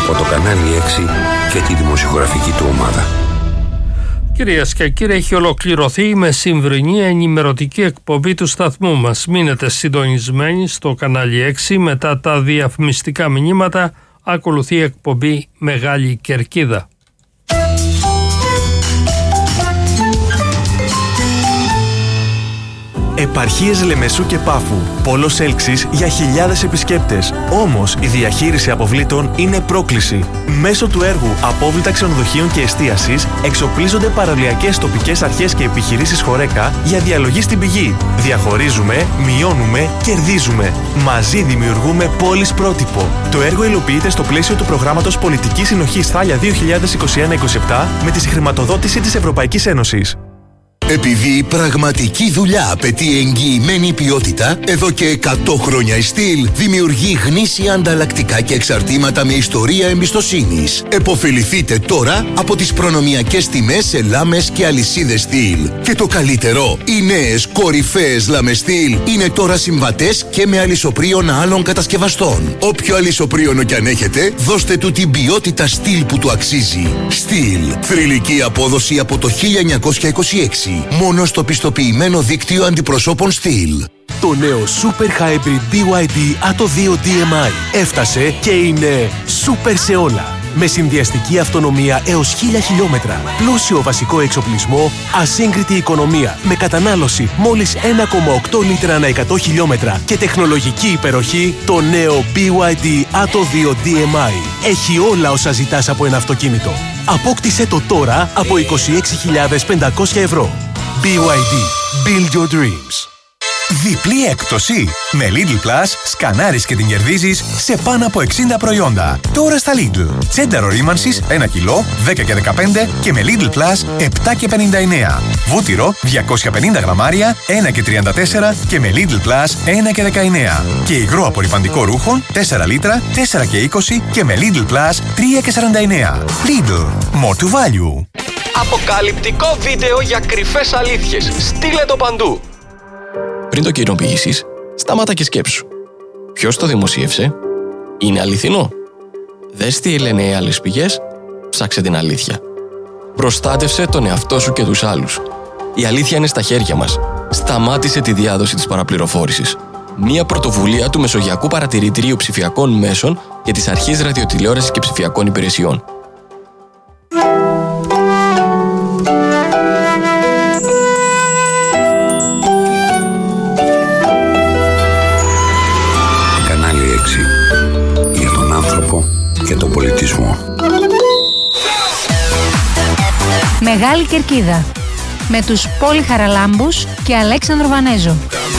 από το κανάλι 6 και τη δημοσιογραφική του ομάδα. Κυρίες και κύριοι, έχει ολοκληρωθεί η μεσημβρινή ενημερωτική εκπομπή του σταθμού μας. Μείνετε συντονισμένοι στο κανάλι 6. Μετά τα διαφημιστικά μηνύματα ακολουθεί η εκπομπή Μεγάλη Κερκίδα. Επαρχίες Λεμεσού και Πάφου. Πόλος έλξης για χιλιάδες επισκέπτες. Όμως η διαχείριση αποβλήτων είναι πρόκληση. Μέσω του έργου Απόβλητα Ξενοδοχείων και Εστίασης εξοπλίζονται παραλιακές τοπικές αρχές και επιχειρήσεις Χορέκα για διαλογή στην πηγή. Διαχωρίζουμε, μειώνουμε, κερδίζουμε. Μαζί δημιουργούμε πόλεις πρότυπο. Το έργο υλοποιείται στο πλαίσιο του προγράμματος Πολιτικής Συνοχής Θάλια 2021-2027 με τη συγχρηματοδότηση της Ευρωπαϊκής Ένωσης. Επειδή η πραγματική δουλειά απαιτεί εγγυημένη ποιότητα, εδώ και 100 χρόνια η Στυλ δημιουργεί γνήσια ανταλλακτικά και εξαρτήματα με ιστορία εμπιστοσύνης. Εποφεληθείτε τώρα από τις προνομιακές τιμές σε λάμες και αλυσίδες Στυλ. Και το καλύτερο, οι νέες κορυφαίες λάμες Στυλ είναι τώρα συμβατές και με αλυσοπρίωνα άλλων κατασκευαστών. Όποιο αλυσοπρίωνο κι αν έχετε, δώστε του την ποιότητα Στυλ που του αξίζει. Στυλ, θρυλική απόδοση από το 1926. Μόνο στο πιστοποιημένο δίκτυο αντιπροσώπων Στυλ. Το νέο Super Hybrid BYD Atto 2 DMI έφτασε και είναι super σε όλα. Με συνδυαστική αυτονομία έως 1000 χιλιόμετρα, πλούσιο βασικό εξοπλισμό, ασύγκριτη οικονομία, με κατανάλωση μόλις 1,8 λίτρα ανά 100 χιλιόμετρα και τεχνολογική υπεροχή, το νέο BYD Atto 2 DMI έχει όλα όσα ζητάς από ένα αυτοκίνητο. Απόκτησέ το τώρα από 26.500 ευρώ. BYD. Build your dreams. Διπλή έκπτωση. Με Lidl Plus σκανάρεις και την κερδίζεις σε πάνω από 60 προϊόντα. Τώρα στα Lidl. Τσένταρο ρήμανσης 1 κιλό, 10 και 15 και με Lidl Plus 7 και 59. Βούτυρο 250 γραμμάρια, 1 και 34 και με Lidl Plus 1 και 19. Και υγρό απορρυπαντικό ρούχων 4 λίτρα, 4 και 20 και με Lidl Plus 3 και 49. Lidl. More to value. Αποκαλυπτικό βίντεο για κρυφές αλήθειες. Στείλε το παντού. Πριν το κοινοποιήσεις, σταμάτα και σκέψου. Ποιος το δημοσίευσε? Είναι αληθινό? Δες τι λένε οι άλλες πηγές. Ψάξε την αλήθεια. Προστάτευσε τον εαυτό σου και τους άλλους. Η αλήθεια είναι στα χέρια μας. Σταμάτησε τη διάδοση της παραπληροφόρησης. Μια πρωτοβουλία του Μεσογειακού Παρατηρητηρίου Ψηφιακών Μέσων και της Αρχής Ραδιοτηλεόρασης και Ψηφιακών Υπηρεσιών. Για τον άνθρωπο και τον πολιτισμό. Μεγάλη Κερκίδα με τους Πόλη Χαραλάμπους και Αλέξανδρο Βανέζο.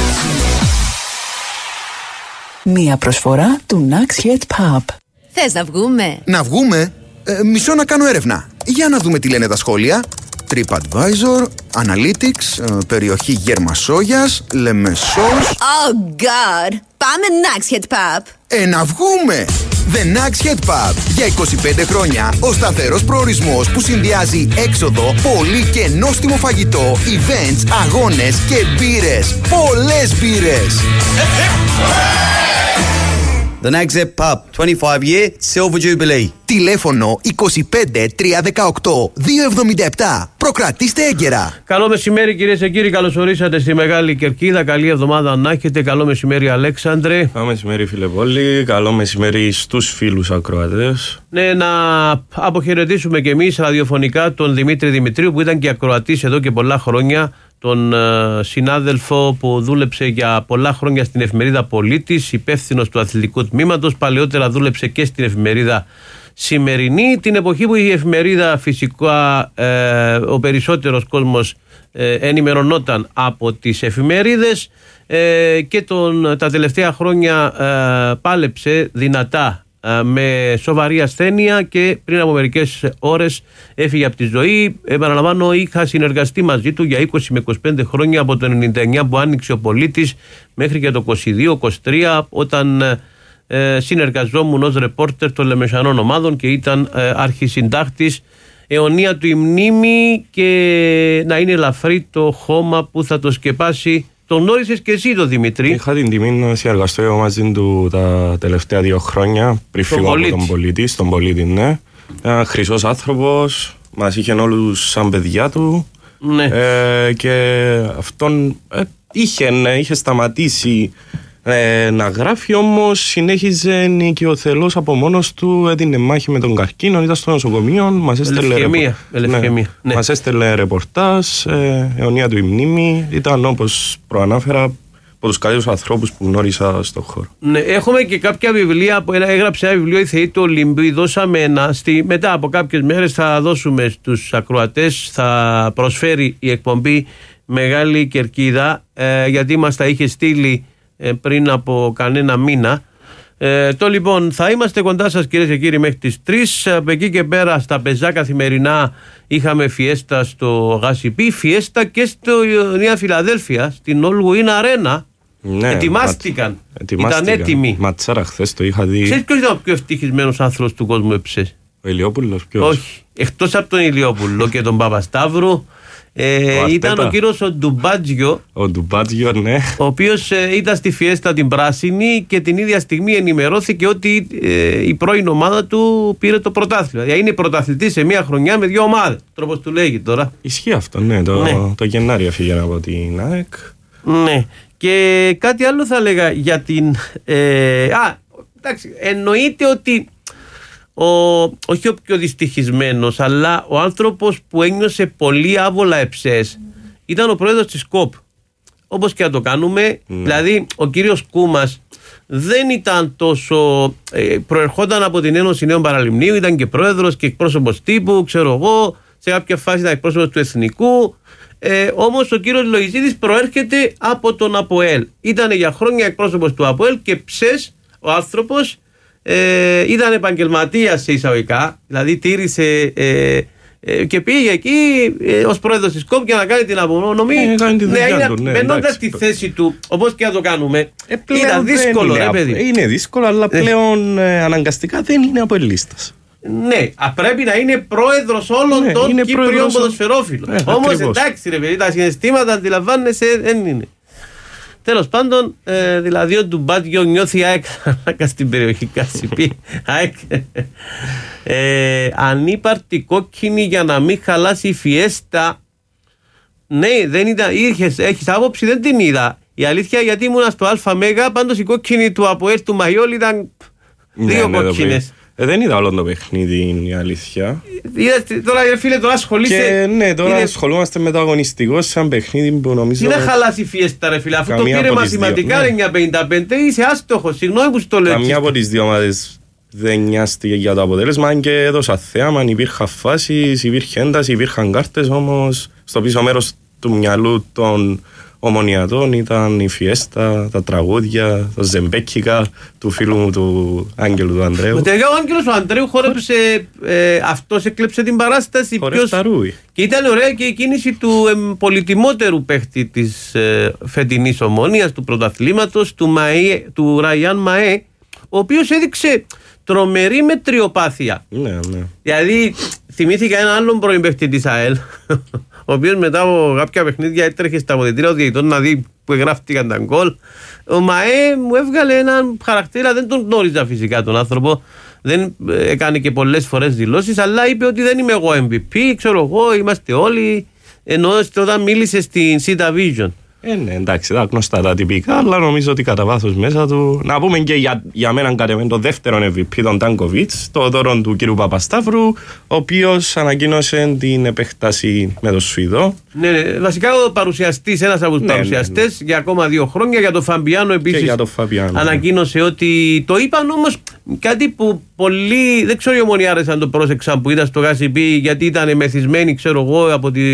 Μία προσφορά του Nax Head Pub. Θες να βγούμε? Να βγούμε? Μισό να κάνω έρευνα. Για να δούμε τι λένε τα σχόλια. TripAdvisor, Analytics, περιοχή Γερμασόγιας, Λεμεσός. Oh God! Πάμε Nax Head Pub. Να βγούμε! The Nax Head Pub. Για 25 χρόνια ο σταθερός προορισμός που συνδυάζει έξοδο, πολύ και νόστιμο φαγητό, events, αγώνες και μπύρες. Πολλές μπύρες! The Nax Head Pub, 25 year Silver Jubilee. Τηλέφωνο 25 318 277. Προκρατήστε έγκαιρα. Καλό μεσημέρι κυρίες και κύριοι, καλώς ορίσατε στη Μεγάλη Κερκίδα. Καλή εβδομάδα να έχετε. Καλό μεσημέρι Αλέξανδρε. Καλό μεσημέρι φίλε Πόλη. Καλό μεσημέρι στους φίλους ακροατές. Ναι, να αποχαιρετήσουμε και εμείς ραδιοφωνικά τον Δημήτρη Δημητρίου που ήταν και ακροατής εδώ και πολλά χρόνια. Τον συνάδελφο που δούλεψε για πολλά χρόνια στην εφημερίδα Πολίτης, υπεύθυνος του αθλητικού τμήματος, παλαιότερα δούλεψε και στην εφημερίδα Σημερινή, την εποχή που η εφημερίδα φυσικά ο περισσότερος κόσμος ενημερωνόταν από τις εφημερίδες και τα τελευταία χρόνια πάλεψε δυνατά με σοβαρή ασθένεια και πριν από μερικές ώρες έφυγε από τη ζωή. Επαναλαμβάνω, είχα συνεργαστεί μαζί του για 20 με 25 χρόνια από το 99 που άνοιξε ο Πολίτης μέχρι και το 22-23 όταν συνεργαζόμουν ως ρεπόρτερ των Λεμεσανών ομάδων και ήταν αρχισυντάκτης. Αιωνία του η μνήμη και να είναι ελαφρύ το χώμα που θα το σκεπάσει Τον γνώρισες και εσύ τον Δημήτρη. Είχα την τιμή να συνεργαστώ μαζί του τα τελευταία 2 χρόνια πριν φύγω από τον Πολίτη. Στον Πολίτη, ναι. Ένα χρυσός άνθρωπος, μας είχε όλους σαν παιδιά του. Ναι. Και αυτόν είχε σταματήσει να γράφει, όμως συνέχιζε και ο Θεός από μόνος του, έδινε μάχη με τον καρκίνο, ήταν στο νοσοκομείο, μας έστελνε ρεπορτάζ, αιωνία του η μνήμη, ήταν όπως προανάφερα από τους καλύτερους ανθρώπους που γνώρισα στον χώρο. Ναι, έχουμε και κάποια βιβλία, έγραψε ένα βιβλίο η Θεή του Ολυμπίου, δώσαμε ένα, μετά από κάποιες μέρες θα δώσουμε στους ακροατές, θα προσφέρει η εκπομπή Μεγάλη Κερκίδα, γιατί μας τα είχε στείλει πριν από κανένα μήνα. Λοιπόν, θα είμαστε κοντά σας κυρίες και κύριοι μέχρι τις 3. Από εκεί και πέρα στα πεζά καθημερινά είχαμε φιέστα στο Γασιπί, φιέστα και στο Νέα Φιλαδέλφια, στην All Win Arena. Ναι, ετοιμάστηκαν. Ήταν έτοιμοι. Ματσάρα χθες το είχα δει. Ξέρεις ποιος ήταν ο πιο ευτυχισμένος άνθρωπος του κόσμου εψές? Ο Ηλιόπουλος. Ποιος? Όχι, εκτός από τον Ηλιόπουλο και τον Παπασταύρου, ήταν ο κύριος ο Ντουμπάτζιο. Ο Ντουμπάτζιο, ναι. Ο οποίος ήταν στη φιέστα την πράσινη και την ίδια στιγμή ενημερώθηκε ότι η πρώην ομάδα του πήρε το πρωτάθλημα. Δηλαδή είναι πρωταθλητής σε μια χρονιά με 2 ομάδες. Τρόπος του λέγει τώρα. Ισχύει αυτό, ναι. Το Γενάρη έφυγε από την ΑΕΚ. Ναι. Και κάτι άλλο θα έλεγα για την. Εντάξει, εννοείται ότι. Όχι ο πιο δυστυχισμένος, αλλά ο άνθρωπος που ένιωσε πολύ άβολα εψές ήταν ο πρόεδρος της ΚΟΠ. Όπως και να το κάνουμε, δηλαδή ο κύριος Κούμας δεν ήταν τόσο. Προερχόταν από την Ένωση Νέων Παραλιμνίου, ήταν και πρόεδρος και εκπρόσωπος τύπου, ξέρω εγώ, σε κάποια φάση ήταν εκπρόσωπος του Εθνικού. Όμως ο κύριος Λοϊζίδης προέρχεται από τον ΑΠΟΕΛ. Ήταν για χρόνια εκπρόσωπος του ΑΠΟΕΛ και ψες ο άνθρωπος. Ήταν επαγγελματίας σε εισαγωγικά, δηλαδή τήρησε και πήγε εκεί ως πρόεδρος της ΚΟΠ για να κάνει την απονομή. Μπαίνοντας στη θέση του, όπως και να το κάνουμε, ήταν δύσκολο. Είναι δύσκολο, αλλά πλέον αναγκαστικά δεν είναι από ελίστας. Ναι, πρέπει να είναι πρόεδρος όλων των Κύπριων ποδοσφαιρόφιλων. Όμως εντάξει ρε παιδί, τα συναισθήματα αντιλαμβάνεσαι δεν είναι. Τέλος πάντων, δηλαδή ο Ντουμπάτζιο νιώθει ΑΕΚ στην περιοχή Κασιπί. ΑΕΚ ανύπαρτη κόκκινη για να μην χαλάσει η φιέστα. Ναι, δεν ήταν, έχεις άποψη, δεν την είδα. Η αλήθεια, γιατί ήμουνα στο ΑΜ, πάντως η κόκκινη του ΑΠΟΕΛ του Μαϊόλ ήταν 2 κόκκινες. Δεν είδα όλο το παιχνίδι, η αλήθεια. Τώρα φίλε, τώρα ασχολείσαι. Ναι, τώρα ασχολούμαστε με το αγωνιστικό σε ένα παιχνίδι που νομίζω. Τι να χαλάσει η φιέστα, ρε φίλε, αφού το πήρε μαθηματικά 9,55, είσαι άστοχος. Συγγνώμη που στο λέω. Καμιά από τις 2 ομάδες δεν νοιάστηκε για το αποτέλεσμα, αν και έδωσα θέαμα, υπήρχαν φάσεις, υπήρχε ένταση, υπήρχαν κάρτες, όμως στο πίσω μέρος του μυαλού των ομονιατών ήταν η φιέστα, τα τραγούδια, τα ζεμπέκικα του φίλου μου του Άγγελου του Ανδρέου. Τελικά ο Άγγελος του Ανδρέου χόρεψε, αυτός έκλεψε την παράσταση. Χωρίς τα ρούι. Και ήταν ωραία και η κίνηση του πολυτιμότερου παίχτη της φετινής Ομόνοιας, του πρωταθλήματος, του Ραϊάν Μαέ, ο οποίος έδειξε τρομερή μετριοπάθεια. Ναι. Δηλαδή θυμήθηκα έναν άλλον πρώην παίχτη της ΑΕΛ, ο οποίος μετά από κάποια παιχνίδια έτρεχε στα αποδυτήρια των διαιτητών να δει που εγγράφτηκαν τα γκολ. Ο ΜΑΕ μου έβγαλε έναν χαρακτήρα, δεν τον γνώριζα φυσικά τον άνθρωπο, δεν έκανε και πολλές φορές δηλώσεις, αλλά είπε ότι δεν είμαι εγώ MVP, ξέρω εγώ, είμαστε όλοι, ενώ όταν μίλησε στην C Division. Ναι, εντάξει, τα γνωστά τα τυπικά, αλλά νομίζω ότι κατά βάθος μέσα του. Να πούμε και για μένα κατ' το δεύτερο MVP, τον Τάνκοβιτς, το δώρο του κ. Παπασταύρου, ο οποίος ανακοίνωσε την επέκταση με τον Σουηδό. Ναι, βασικά ο παρουσιαστής, ένας από τους παρουσιαστές για ακόμα 2 χρόνια. Για τον Φαμπιάνο επίσης ανακοίνωσε ότι το είπαν, όμως κάτι που πολλοί, δεν ξέρω οι ομονιάρες αν το πρόσεξαν που ήταν στο Γασιπί, γιατί ήταν μεθυσμένοι, ξέρω εγώ,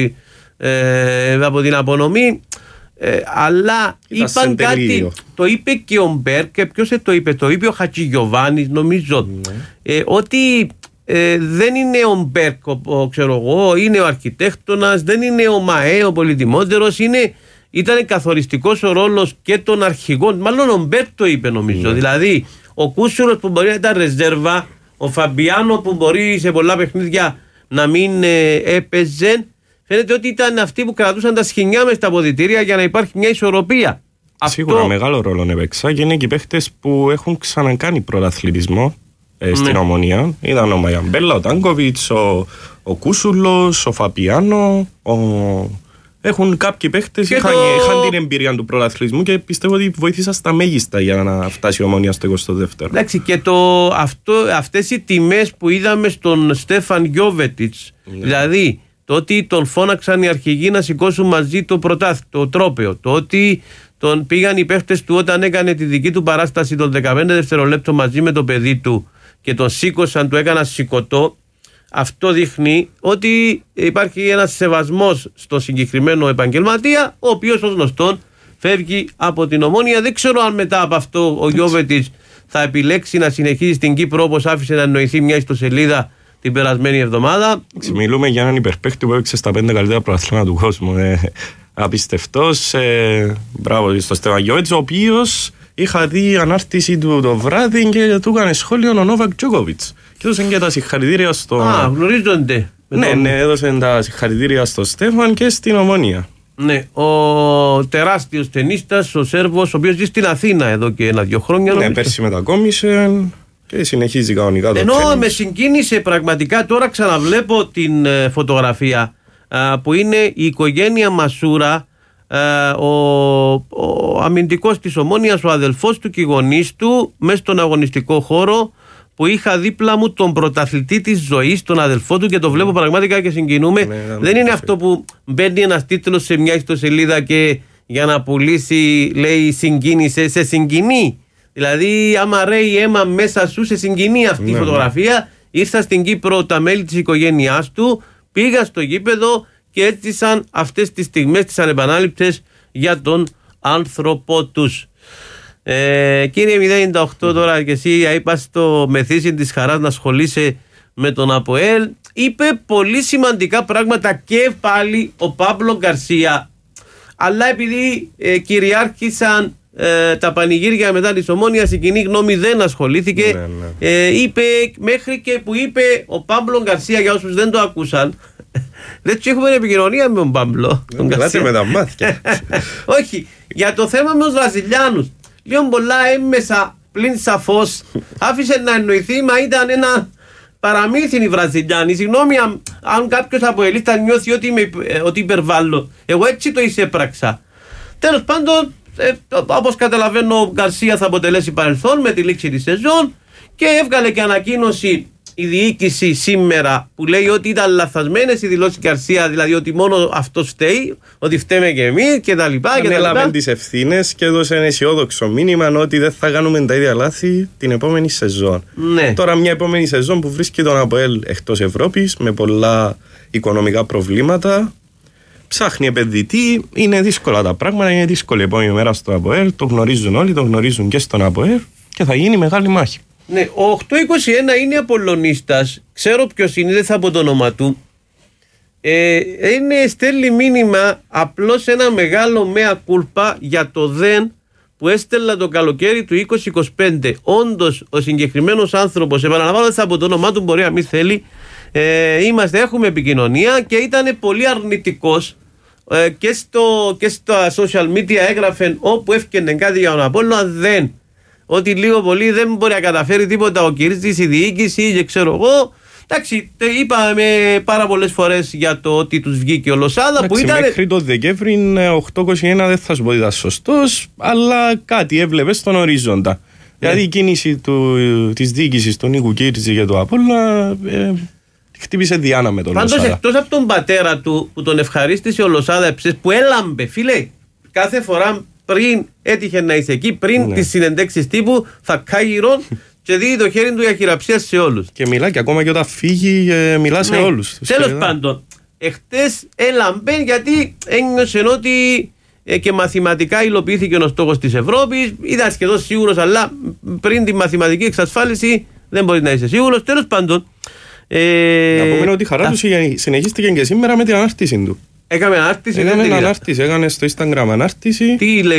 από την απονομή. Αλλά είπαν κάτι, το είπε και ο Μπέρκ, ποιος το είπε, το είπε ο Χατζηγιοβάνης νομίζω, ότι δεν είναι ο Μπέρκ, ξέρω εγώ, είναι ο αρχιτέκτονας, δεν είναι ο ΜΑΕ, ο πολυτιμότερος, ήταν καθοριστικός ο ρόλος και των αρχηγών, μάλλον ο Μπέρκ το είπε νομίζω, δηλαδή ο Κούσουρος που μπορεί να ήταν ρεζέρβα, ο Φαμπιάνο που μπορεί σε πολλά παιχνίδια να μην έπαιζε. φαίνεται ότι ήταν αυτοί που κρατούσαν τα σχοινιά μες στα αποδυτήρια για να υπάρχει μια ισορροπία. Σίγουρα μεγάλο ρόλο έπαιξα και είναι και οι παίχτες που έχουν ξανακάνει πρωταθλητισμό στην Ομονία. Ήταν ο Μαγιαμπέλα, ο Τάνκοβιτς, ο Κούσουλος, ο Φαπιάνο. Έχουν κάποιοι παίχτες είχαν την εμπειρία του πρωταθλητισμού και πιστεύω ότι βοήθησαν στα μέγιστα για να φτάσει η Ομονία στο 22ο. Εντάξει, και αυτές οι τιμές που είδαμε στον Στέφαν Γιόβετιτς, δηλαδή το ότι τον φώναξαν οι αρχηγοί να σηκώσουν μαζί το τρόπαιο, το ότι τον πήγαν οι παίχτες του όταν έκανε τη δική του παράσταση των 15 δευτερολέπτων μαζί με το παιδί του και τον σήκωσαν, του έκαναν σηκωτό. Αυτό δείχνει ότι υπάρχει ένας σεβασμός στο συγκεκριμένο επαγγελματία, ο οποίος ως γνωστόν φεύγει από την Ομόνια. Δεν ξέρω αν μετά από αυτό ο Γιόβετιτς θα επιλέξει να συνεχίσει στην Κύπρο, όπως άφησε να εννοηθεί μια ιστοσελίδα την περασμένη εβδομάδα. Μιλούμε για έναν υπερπαίχτη που έπαιξε στα 5 καλύτερα πρωταθλήματα του κόσμου. Απιστευτός. Μπράβο στο Στέφαν Γιόβετιτς, ο οποίος είχα δει ανάρτηση του το βράδυ και του έκανε σχόλιο ο Νόβακ Τζόκοβιτς. Και έδωσαν και τα συγχαρητήρια στο. Γνωρίζονται. Ναι, έδωσαν τα συγχαρητήρια στο Στέφαν και στην Ομόνια. Ναι, ο τεράστιος τενίστας, ο Σέρβος, ο οποίος ζει στην Αθήνα εδώ και 1-2 χρόνια. Ναι, πέρσι μετακόμισε και συνεχίζει κανονικά το τένις. Ενώ με συγκίνησε πραγματικά, τώρα ξαναβλέπω την φωτογραφία που είναι η οικογένεια Μασούρα, ο αμυντικός της Ομόνιας, ο αδελφός του και οι γονείς του, μέσα στον αγωνιστικό χώρο, που είχα δίπλα μου τον πρωταθλητή της ζωής, τον αδελφό του, και το βλέπω πραγματικά και συγκινούμε. Δεν είναι αυτό που μπαίνει ένας τίτλος σε μια ιστοσελίδα και για να πουλήσει λέει συγκίνησε, σε συγκινεί. Δηλαδή άμα ρέει αίμα μέσα σου, σε συγκινεί αυτή η φωτογραφία. Ήρθα στην Κύπρο τα μέλη της οικογένειάς του, πήγα στο γήπεδο και έζησαν αυτές τις στιγμές τις ανεπανάληπτες για τον άνθρωπό τους. Κύριε 098, τώρα και εσύ είπα στο μεθύσιν της χαράς να ασχολείσαι με τον ΑΠΟΕΛ. Είπε πολύ σημαντικά πράγματα και πάλι ο Πάμπλο Γκαρσία, αλλά επειδή κυριάρχησαν τα πανηγύρια μετά της Ομόνιας, η κοινή γνώμη δεν ασχολήθηκε. Είπε μέχρι και που είπε ο Πάμπλο Γκαρσία, για όσους δεν το ακούσαν, δεν έχουμε επικοινωνία με τον Πάμπλο. Μιλάτε με τα μάτια. Όχι, για το θέμα με τους Βραζιλιάνους. Λίγο πολλά έμμεσα πλην σαφώς άφησε να εννοηθεί, μα ήταν ένα παραμύθι οι Βραζιλιάνοι. Συγγνώμη αν κάποιος από ελίστα νιώθει ότι υπερβάλλω. Εγώ έτσι το εισέπραξα. Τέλος πάντων, όπως καταλαβαίνω, ο Γκαρσία θα αποτελέσει παρελθόν με τη λήξη της σεζόν και έβγαλε και ανακοίνωση η διοίκηση σήμερα που λέει ότι ήταν λαθασμένες οι δηλώσεις Γκαρσία, δηλαδή ότι μόνο αυτός φταίει, ότι φταίμε και εμείς και τα λοιπά. Ανέλαβε τις ευθύνες και έδωσε ένα αισιόδοξο μήνυμα ότι δεν θα κάνουμε τα ίδια λάθη την επόμενη σεζόν. Ναι. Τώρα μια επόμενη σεζόν που βρίσκει τον ΑΠΟΕΛ εκτός Ευρώπης με πολλά οικονομικά προβλήματα, ψάχνει επενδυτή, είναι δύσκολα τα πράγματα, είναι δύσκολη η επόμενη μέρα στο ΑΠΟΕΛ, το γνωρίζουν όλοι, το γνωρίζουν και στον ΑΠΟΕΛ και θα γίνει μεγάλη μάχη. Ναι, ο 821 είναι Απολλωνίστας, ξέρω ποιος είναι, δεν θα πω το όνομα του. Στέλνει μήνυμα απλώς ένα μεγάλο μέα κούλπα για το δεν που έστελνα το καλοκαίρι του 2025. Όντως ο συγκεκριμένος άνθρωπος, επαναλαμβάνω δεν θα πω το όνομα του, μπορεί να μην θέλει, έχουμε επικοινωνία και ήταν πολύ αρνητικός και στα social media έγραφε όπου έφτιανε κάτι για τον Απόλλωνα δεν. Ότι λίγο πολύ δεν μπορεί να καταφέρει τίποτα ο Κυρίστης, η διοίκηση και ξέρω εγώ. Εντάξει, είπαμε πάρα πολλές φορές για το ότι τους βγήκε ο Λοσάδα. Που ήταν... Μέχρι το Δεκέμβρη 8-21 δεν θα σου πω ότι ήταν σωστός, αλλά κάτι έβλεπε στον ορίζοντα. Δηλαδή η κίνηση της διοίκησης του Νίκου Κίρτζη για το Απόλλωνα χτύπησε διάνα με τον Λοσάδα. Πάντως εκτός από τον πατέρα του που τον ευχαρίστησε ο Λοσάδα που έλαμπε, φίλε, κάθε φορά πριν έτυχε να είσαι εκεί, πριν τις συνεντέξεις τύπου, θα κάγυρον και δει το χέρι του για χειραψία σε όλους. Και μιλά και ακόμα και όταν φύγει, μιλά σε όλους. Τέλος πάντων, εχθές έλαμπε γιατί ένιωσε ότι και μαθηματικά υλοποιήθηκε ο στόχος της Ευρώπης. Ήταν σχεδόν σίγουρος, αλλά πριν τη μαθηματική εξασφάλιση δεν μπορεί να είσαι σίγουρος. Τέλος πάντων. Να πούμε ότι η χαρά του συνεχίστηκε και σήμερα με την ανάρτηση του. Έκαμε ανάρτηση. Έκανε στο Instagram ανάρτηση. Τι λέει?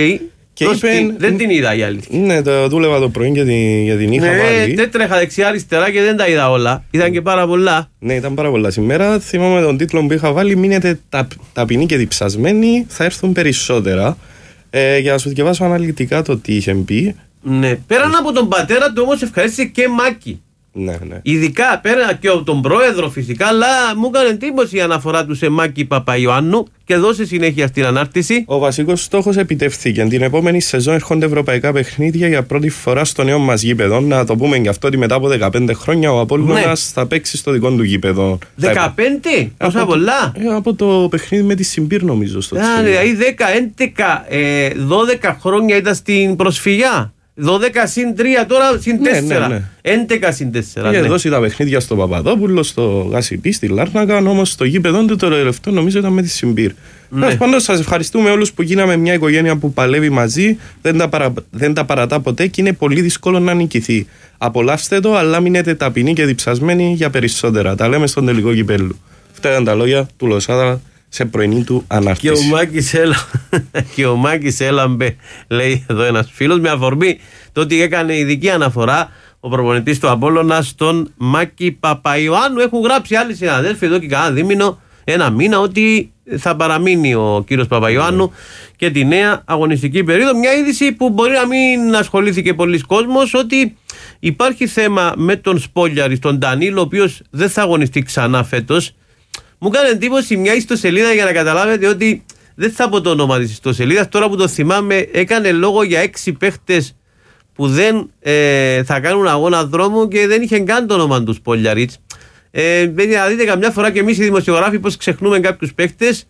Και είπε, δεν την είδα η αλήθεια. Ναι, το δούλευα το πρωί για την είχα βάλει. Τέτρεχα δεξιά-αριστερά και δεν τα είδα όλα. Ήταν και πάρα πολλά. Ναι, ήταν πάρα πολλά. Σήμερα θυμάμαι τον τίτλο που είχα βάλει. Μείνετε ταπεινοί και διψασμένοι, θα έρθουν περισσότερα. Για να σου διαβάσω αναλυτικά το τι είχε πει. Ναι, πέραν από τον πατέρα του όμως ευχαρίστησε και Μάκη. Ναι. Ειδικά πέρα και από τον πρόεδρο φυσικά, αλλά μου έκανε εντύπωση η αναφορά του σε Μάκη Παπαϊωάννου και δώσε συνέχεια στην ανάρτηση. Ο βασικός στόχος επιτεύχθηκε. Την επόμενη σεζόν έρχονται ευρωπαϊκά παιχνίδια για πρώτη φορά στο νέο μας γήπεδο. Να το πούμε και αυτό ότι μετά από 15 χρόνια ο Απόλλωνας θα παίξει στο δικό του γήπεδο. 15? Τόσα πολλά? Από το παιχνίδι με τη Συμπίρ νομίζω. Δηλαδή 10, 11, 12 χρόνια ήταν στην προσφυγιά. 12 συν 3, τώρα συν 4. Ναι. 11 συν 4. Είχε δώσει τα παιχνίδια στο Παπαδόπουλο, στο Γασιπί, στη Λάρνακα, όμως στο γήπεδο του το τελευταίο νομίζω ήταν με τη Συμπίρ. Τέλος πάντων, σας ευχαριστούμε όλους που γίναμε μια οικογένεια που παλεύει μαζί, δεν τα παρατά ποτέ και είναι πολύ δύσκολο να νικηθεί. Απολαύστε το, αλλά μείνετε ταπεινοί και διψασμένοι για περισσότερα. Τα λέμε στον τελικό κυπέλλου. Αυτά ήταν τα λόγια του Λοσάδα σε πρωινή του ανάρτηση. Και ο Μάκης έλαμπε, λέει εδώ ένας φίλος, με αφορμή το ότι έκανε ειδική αναφορά ο προπονητής του Απόλλωνα στον Μάκη Παπαϊωάννου. Έχουν γράψει άλλοι συναδέλφοι εδώ και κανένα δίμηνο, ένα μήνα, ότι θα παραμείνει ο κύριος Παπαϊωάννου και τη νέα αγωνιστική περίοδο. Μια είδηση που μπορεί να μην ασχολήθηκε πολλοί κόσμος, ότι υπάρχει θέμα με τον Σπόλιαρη, τον Ντανίλο, ο οποίος δεν θα αγωνιστεί ξανά φέτος. Μου κάνει εντύπωση μια ιστοσελίδα, για να καταλάβετε ότι δεν θα πω το όνομα της ιστοσελίδας, τώρα που το θυμάμαι, έκανε λόγο για 6 παίχτες που δεν θα κάνουν αγώνα δρόμου και δεν είχε καν το όνομα του Σπόλιαριτς. Να δείτε καμιά φορά και εμείς οι δημοσιογράφοι πως ξεχνούμε κάποιους παίχτες,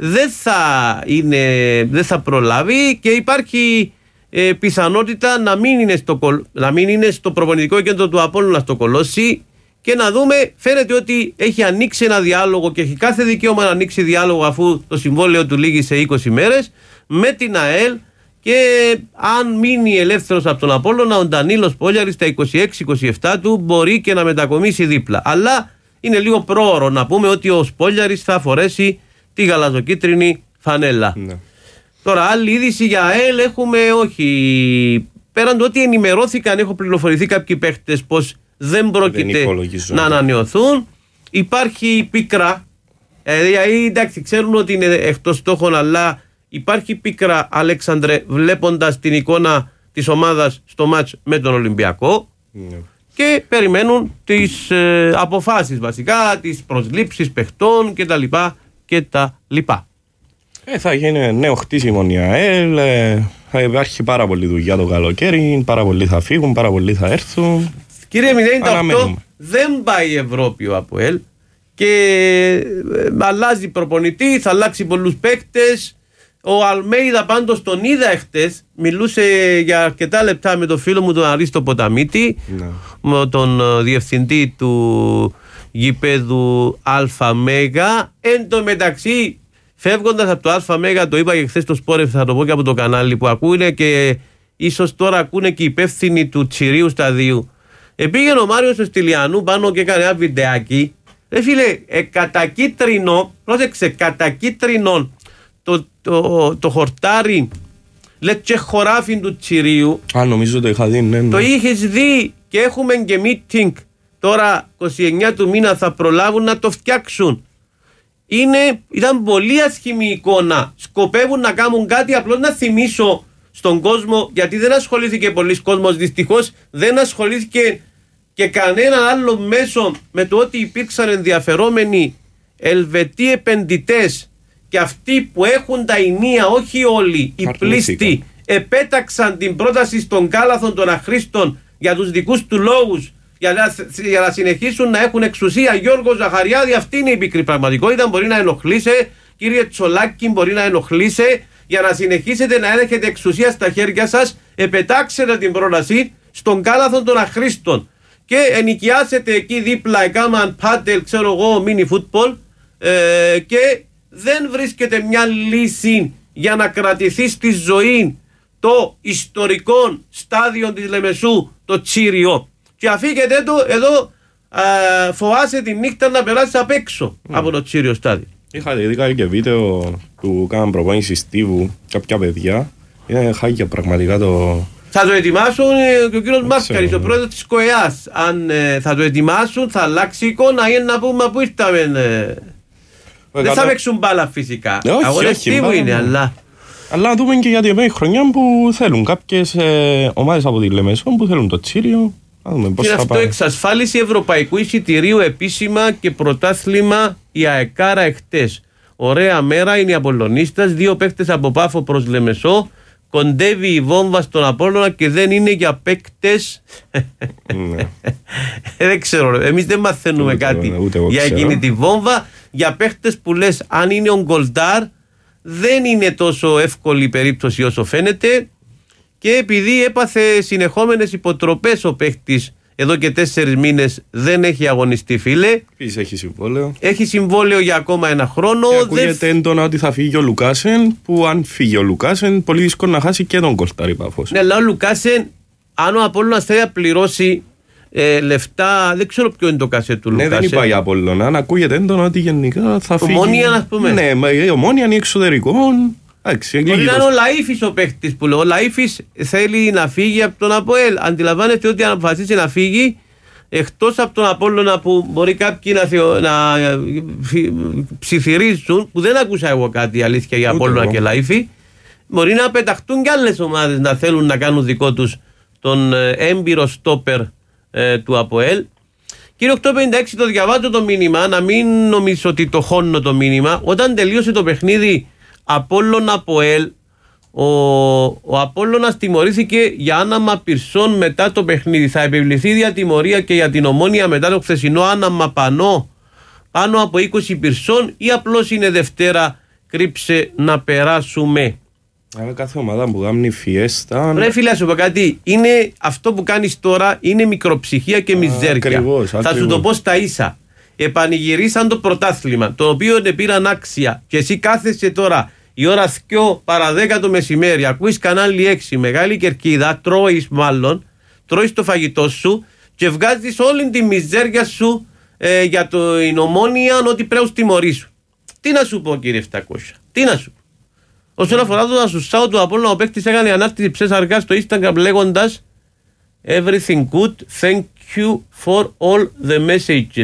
δεν θα προλάβει και υπάρχει πιθανότητα να μην είναι στο προπονητικό κέντρο του Απόλλωνα στο Κολόσι. Και να δούμε, φαίνεται ότι έχει ανοίξει ένα διάλογο και έχει κάθε δικαίωμα να ανοίξει διάλογο, αφού το συμβόλαιο του λήγει σε 20 μέρες με την ΑΕΛ, και αν μείνει ελεύθερος από τον Απόλλωνα, ο Ντανίλος Σπόλιαρης στα 26-27 του μπορεί και να μετακομίσει δίπλα. Αλλά είναι λίγο πρόωρο να πούμε ότι ο Σπόλιαρης θα φορέσει τη γαλαζοκίτρινη φανέλα. Ναι. Τώρα άλλη είδηση για ΑΕΛ έχουμε, όχι. Πέραν του ότι ενημερώθηκαν, έχω πληροφορηθεί κάποιοι παίχτες πως δεν πρόκειται να ανανεωθούν. Υπάρχει πίκρα. Δηλαδή, εντάξει, ξέρουν ότι είναι εκτός στόχων, αλλά υπάρχει πίκρα, Αλέξανδρε, βλέποντας την εικόνα της ομάδας στο μάτς με τον Ολυμπιακό. Και περιμένουν τις αποφάσεις βασικά, τις προσλήψεις παιχτών κτλ. Θα γίνει νέο χτίσιμο η ΑΕΛ. Θα υπάρχει πάρα πολλή δουλειά το καλοκαίρι. Πάρα πολλοί θα φύγουν, πάρα πολλοί θα έρθουν. Κύριε 098, δεν πάει η Ευρώπη ο ΑΠΟΕΛ και αλλάζει προπονητή, θα αλλάξει πολλούς παίκτες. Ο Αλμέιδα πάντως τον είδα εχθές, μιλούσε για αρκετά λεπτά με τον φίλο μου τον Αρίστο Ποταμίτη, με τον διευθυντή του γηπέδου ΑΜΕΓΑ. Εν τω μεταξύ, φεύγοντας από το ΑΜΕΓΑ, το είπα και χθες στο Σπόρεφ, θα το πω και από το κανάλι που ακούνε και ίσως τώρα ακούνε και οι υπεύθυνοι του Τσιρίου Σταδίου. Πήγαινε ο Μάριος ο Στυλιανού πάνω και έκανε ένα βιντεάκι. Φίλε, κατακίτρινο, πρόσεξε, κατακίτρινο το χορτάρι, λέτσε χωράφι του Τσιρίου. Νομίζω το είχα δει, ναι. Το είχες δει και έχουμε και meeting. Τώρα 29 του μήνα θα προλάβουν να το φτιάξουν. Ήταν πολύ ασχημή εικόνα. Σκοπεύουν να κάνουν κάτι, απλώς να θυμίσω στον κόσμο, γιατί δεν ασχολήθηκε πολλοί κόσμος, δυστυχώς δεν ασχολήθηκε και κανέναν άλλο μέσο με το ότι υπήρξαν ενδιαφερόμενοι Ελβετοί επενδυτές και αυτοί που έχουν τα ενία, όχι όλοι οι πλήστοι, επέταξαν την πρόταση στον κάλαθον των αχρήστων για τους δικούς του λόγους, για να συνεχίσουν να έχουν εξουσία. Γιώργο Ζαχαριάδη, αυτή είναι η πικρή πραγματικότητα. Μπορεί να ενοχλείσαι, κύριε Τσολάκη, μπορεί να ενοχλείσαι. Για να συνεχίσετε να έχετε εξουσία στα χέρια σας, επετάξετε την πρόταση στον κάλαθον των αχρήστων και ενοικιάσετε εκεί δίπλα, έκαναν πάντελ, ξέρω εγώ, μίνι φούτμπολ, και δεν βρίσκεται μια λύση για να κρατηθεί στη ζωή το ιστορικό στάδιο της Λεμεσού, το Τσίριο. Και αφήκετε το εδώ, φοβάσαι τη νύχτα να περάσει απ' έξω από το Τσίριο στάδιο. Είχα δει και βίντεο που κάναν προπόνηση Στίβου κάποια παιδιά Είναι χάγια πραγματικά το... Θα το ετοιμάσουν και ο κύριος Μάσκαρης, ο πρόεδρος της ΚΟΕΑΣ. Αν θα το ετοιμάσουν, θα αλλάξει εικόνα για να πούμε πού ήρθαμε. Δεν θα παίξουν μπάλα φυσικά. Αγωνιστή μου είναι, αλλά... Αλλά να δούμε και για την επόμενη χρονιά που θέλουν κάποιες ομάδες από τη Λεμεσόν που θέλουν το Τσίριο. Και αυτό εξασφάλιση ευρωπαϊκού εισιτηρίου επίσημα και πρωτάθλημα η ΑΕΚΑΡΑ εχτες. Ωραία μέρα είναι οι Απολλωνίστας, 2 παίκτες από Πάφο προς Λεμεσό. Κοντεύει η βόμβα στον Απόλλωνα και δεν είναι για παίκτες. Δεν ξέρω, εμείς δεν μαθαίνουμε κάτι για εκείνη τη βόμβα. Για παίκτες που λες αν είναι ο Γκολντάρ δεν είναι τόσο εύκολη η περίπτωση όσο φαίνεται. Και επειδή έπαθε συνεχόμενες υποτροπές ο παίκτης εδώ και 4 μήνες, δεν έχει αγωνιστεί, φίλε. Επίσης έχει συμβόλαιο. Έχει συμβόλαιο για ακόμα 1 χρόνο. Και ακούγεται έντονα ότι θα φύγει ο Λουκάσεν, που αν φύγει ο Λουκάσεν πολύ δύσκολο να χάσει και τον Γκολντάρ Πάφος. Ναι, αλλά ο Λουκάσεν, αν ο Απόλλωνας θέλει να πληρώσει λεφτά, δεν ξέρω ποιο είναι το κασέ του Λουκάσεν. Ναι, δεν είπα για Απόλλωνα, αν ακούγεται έντονα ότι γενικά θα φύγει. Ομόνια, ας πούμε. Ναι, η Ομόνια είναι εξωτερικών. Μπορεί να είναι ο Λαΐφης ο παίχτης που λέω. Ο Λαΐφης θέλει να φύγει από τον ΑΠΟΕΛ. Αντιλαμβάνεστε ότι αν αποφασίσει να φύγει, εκτός από τον Απόλλωνα που μπορεί κάποιοι να ψιθυρίζουν, που δεν ακούσα εγώ κάτι αλήθεια για Απόλλωνα και Λαΐφη, μπορεί να πεταχτούν κι άλλες ομάδες να θέλουν να κάνουν δικό τους τον έμπειρο στόπερ του ΑΠΟΕΛ. Κύριε 856, το διαβάζω το μήνυμα, να μην νομίζω ότι το χώνω το μήνυμα. Όταν τελείωσε το παιχνίδι Απόλλωνα ΑΠΟΕΛ, ο Απόλλωνας τιμωρήθηκε για άναμα πυρσών μετά το παιχνίδι. Θα επιβληθεί διατιμωρία και για την Ομόνια μετά το χθεσινό άναμα πάνω από 20 πυρσών, ή απλώς είναι Δευτέρα, κρύψε να περάσουμε. Άρα κάθε ομάδα που κάνει φιέστα. Ρε φίλε, σου πω κάτι. Είναι αυτό που κάνεις τώρα, είναι μικροψυχία και μιζέρια. Ακριβώς. Θα σου το πω στα ίσα. Επανηγυρίσαν το πρωτάθλημα, το οποίο πήραν άξια, και εσύ κάθεσαι τώρα η ώρα 2 παρά 10 το μεσημέρι, ακούεις κανάλι 6, Μεγάλη Κερκίδα, τρώεις το φαγητό σου και βγάζεις όλη τη μιζέρια σου για την Ομόνια, ότι πρέπει να τιμωρήσουν. Τι να σου πω, κύριε 700, τι να σου πω. Όσον αφορά το Ασουσάου του Απόλλωνα, ο παίκτης έκανε ανάρτηση ψες-αργά στο Instagram λέγοντας Everything good, thank you for all the messages.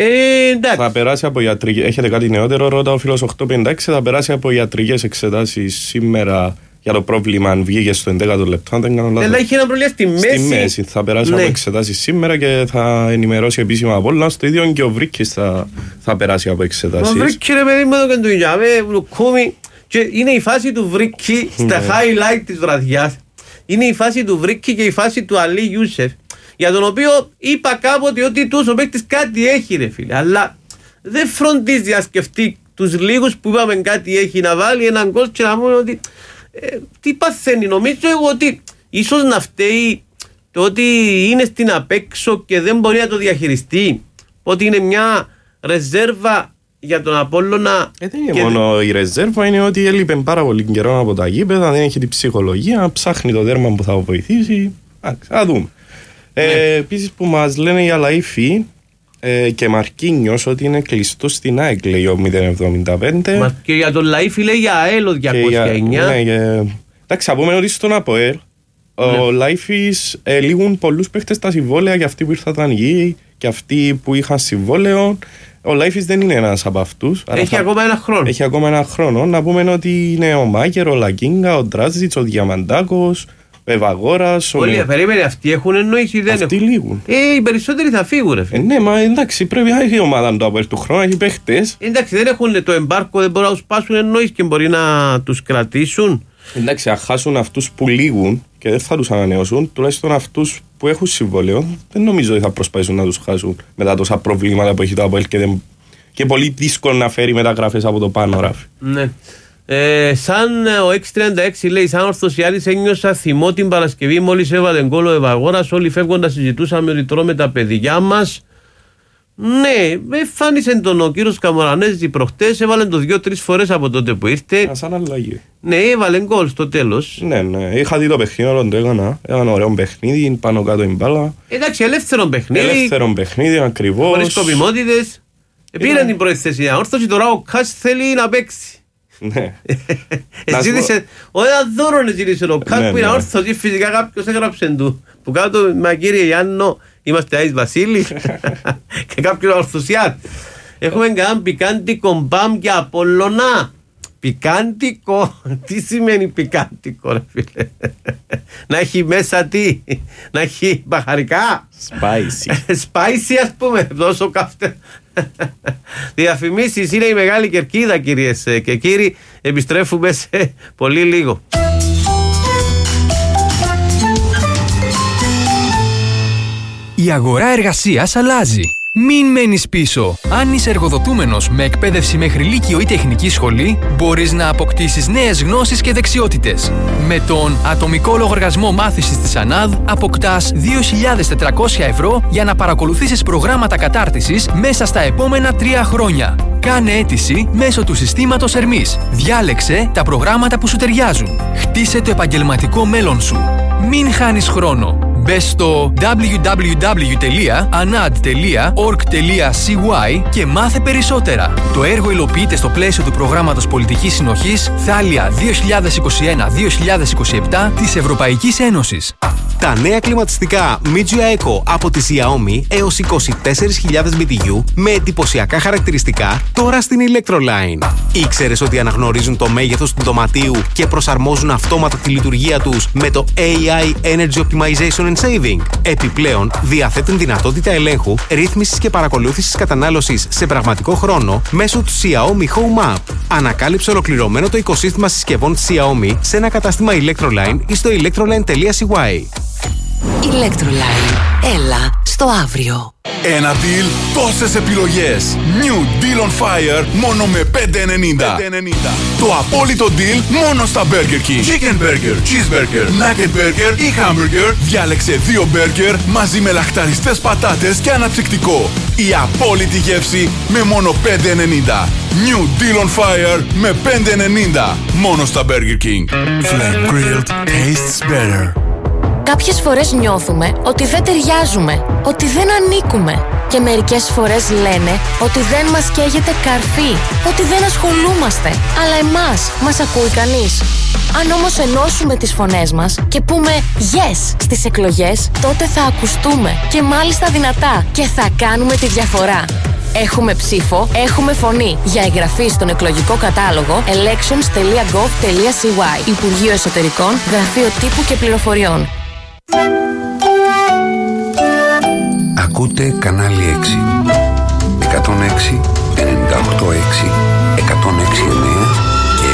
Θα περάσει από ιατρική. Έχετε κάτι νεότερο, ρώτα ο φίλος 856. Θα περάσει από ιατρικές εξετάσεις σήμερα για το πρόβλημα, αν βγήκε στο 11ο λεπτό. Αλλά είχε ένα πρόβλημα στη μέση. Στη μέση. Θα περάσει από εξετάσεις σήμερα και θα ενημερώσει επίσημα από όλα. Στο ίδιο και ο Βρίκης θα περάσει από εξετάσεις. Ο Βρίκη, ρε παιδί μου, εδώ και του γιάμε, βλουκούμι. Και είναι η φάση του Βρίκη στα highlight της βραδιάς. Είναι η φάση του Βρίκη και η φάση του Αλή Ιούσεφ, για τον οποίο είπα κάποτε ότι τους ο παίκτης κάτι έχει, ρε φίλε, αλλά δεν φροντίζει να σκεφτεί τους λίγους που είπαμε κάτι έχει, να βάλει έναν γκολ και να πούμε ότι τι παθαίνει. Νομίζω εγώ ότι ίσως να φταίει το ότι είναι στην απέξω και δεν μπορεί να το διαχειριστεί, ότι είναι μια ρεζέρβα για τον Απόλλωνα. Δεν είναι μόνο η ρεζέρβα, είναι ότι έλειπε πάρα πολύ καιρό από τα γήπεδα, δεν έχει την ψυχολογία, ψάχνει το δέρμα που θα βοηθήσει. Θα δούμε. Επίσης που μας λένε για Λαΐφη και Μαρκίνιος ότι είναι κλειστό στην ΑΕΚ, λέει ο 075. Και για τον Λαΐφη λέει για ΑΕΛ ο 209. Εντάξει, θα πούμε ότι στον ΑΠΟΕΛ ο Λαΐφης λήγουν πολλούς παίχτες τα συμβόλαια, και αυτοί που ήρθαν γη και αυτοί που είχαν συμβόλαιο. Ο Λαΐφης δεν είναι ένας από αυτούς. Έχει ακόμα 1 χρόνο. Έχει ακόμα 1 χρόνο. Να πούμε ότι είναι ο Μάκερ, ο Λακίνγκα, ο Ντράζιτς, ο Διαμαντάκος, ο Ευαγόρας. Όλοι περίμενε, αυτοί έχουν εννοήσει ή δεν έχουν? Αυτοί λήγουν. Οι περισσότεροι θα φύγουν, ρε. Ναι, μα εντάξει, πρέπει να έχει η ομάδα του από του χρόνου, έχει παίχτες. Εντάξει, δεν έχουν το εμπάρκο, δεν μπορούν να τους πάσουν εννοήσει και μπορεί να τους κρατήσουν. Εντάξει, αν χάσουν αυτούς που λήγουν και δεν θα τους ανανεώσουν, τουλάχιστον αυτούς που έχουν συμβόλαιο, δεν νομίζω ότι θα προσπαθήσουν να τους χάσουν μετά τόσα προβλήματα που έχει το ΑΠΟΕΛ και πολύ δύσκολο να φέρει μεταγραφές από το πάνω ράφι. Ναι. Σαν ο 636 λέει, σαν ορθωσιάλης ένιωσα θυμό την Παρασκευή μόλις έβαλε γκολ ο Ευαγόρας. Όλοι φεύγοντας συζητούσαμε ότι τρώμε τα παιδιά μας. Ναι, εμφάνισε τον ο κύριος Καμορανέζη προχτές, έβαλε το 2-3 φορές από τότε που ήρθε. Σαν αλλαγή. Ναι, έβαλε γκολ στο τέλος. Ναι, είχα δει το παιχνίδι όλο το έκανα. Ένα ωραίο παιχνίδι, πάνω κάτω η μπάλα. Εντάξει, ελεύθερο παιχνίδι. Ελεύθερο παιχνίδι, ακριβώς. Χωρίς σκοπιμότητες. Πήραν την πρώτη θέση. Όρθωση τώρα ο Κάς θέλει να παίξει. Ζήτησε, όχι ένα δώρο ζήτησε ο Κάτ που είναι όρθος ή φυσικά κάποιος έγραψε του. Που κάτω, μα κύριε Γιάννο, είμαστε Άης Βασίλη και κάποιος ορθουσιάτ. Έχουμε κανένα πικάντικο μπαμ και Απόλλωνα. Πικάντικο, τι σημαίνει πικάντικο ρε φίλε? Να έχει μέσα τι? Να έχει μπαχαρικά? Spicy ας πούμε, δώσω καυτέ. Διαφημίσεις είναι η Μεγάλη Κερκίδα κυρίες και κύριοι. Επιστρέφουμε σε πολύ λίγο. Η αγορά εργασίας αλλάζει. Μην μένεις πίσω. Αν είσαι εργοδοτούμενος με εκπαίδευση μέχρι λύκειο ή τεχνική σχολή, μπορείς να αποκτήσεις νέες γνώσεις και δεξιότητες. Με τον ατομικό λογαριασμό μάθησης της ΑΝΑΔ αποκτάς 2.400 ευρώ για να παρακολουθήσεις προγράμματα κατάρτισης μέσα στα επόμενα 3 χρόνια. Κάνε αίτηση μέσω του συστήματος Ερμής. Διάλεξε τα προγράμματα που σου ταιριάζουν. Χτίσε το επαγγελματικό μέλλον σου. Μην χάνεις χρόνο. Μπες στο www.anad.org.cy και μάθε περισσότερα. Το έργο υλοποιείται στο πλαίσιο του προγράμματος Πολιτικής Συνοχής Θάλια 2021-2027 της Ευρωπαϊκής Ένωσης. Τα νέα κλιματιστικά Mijia Eco από τη Xiaomi έως 24.000 BTU με εντυπωσιακά χαρακτηριστικά τώρα στην Electroline. Ήξερες ότι αναγνωρίζουν το μέγεθος του δωματίου και προσαρμόζουν αυτόματα τη λειτουργία τους με το AI Energy Optimization and Saving. Επιπλέον, διαθέτουν δυνατότητα ελέγχου, ρύθμισης και παρακολούθησης κατανάλωσης σε πραγματικό χρόνο μέσω του Xiaomi Home App. Ανακάλυψε ολοκληρωμένο το οικοσύστημα συσκευών Xiaomi σε ένα κατάστημα Electroline ή στο electroline.cy. Electroline. Έλα στο αύριο. Ένα deal, τόσες επιλογές. New Deal on Fire μόνο με 5,90. Το απόλυτο deal μόνο στα Burger King. Chicken Burger, Cheeseburger, Nugget Burger ή Hamburger. Διάλεξε 2 burger μαζί με λαχταριστές πατάτες και αναψυκτικό. Η απόλυτη γεύση με μόνο 5,90. New Deal on Fire με 5,90. Μόνο στα Burger King. Flame Grilled tastes better. Κάποιες φορές νιώθουμε ότι δεν ταιριάζουμε, ότι δεν ανήκουμε. Και μερικές φορές λένε ότι δεν μας καίγεται καρφί, ότι δεν ασχολούμαστε. Αλλά εμάς μας ακούει κανείς? Αν όμως ενώσουμε τις φωνές μας και πούμε yes στις εκλογές, τότε θα ακουστούμε και μάλιστα δυνατά και θα κάνουμε τη διαφορά. Έχουμε ψήφο, έχουμε φωνή. Για εγγραφή στον εκλογικό κατάλογο elections.gov.cy. Υπουργείο Εσωτερικών, Γραφείο Τύπου και Πληροφοριών. Ακούτε κανάλι 6. 106, 98,6, 106,9 και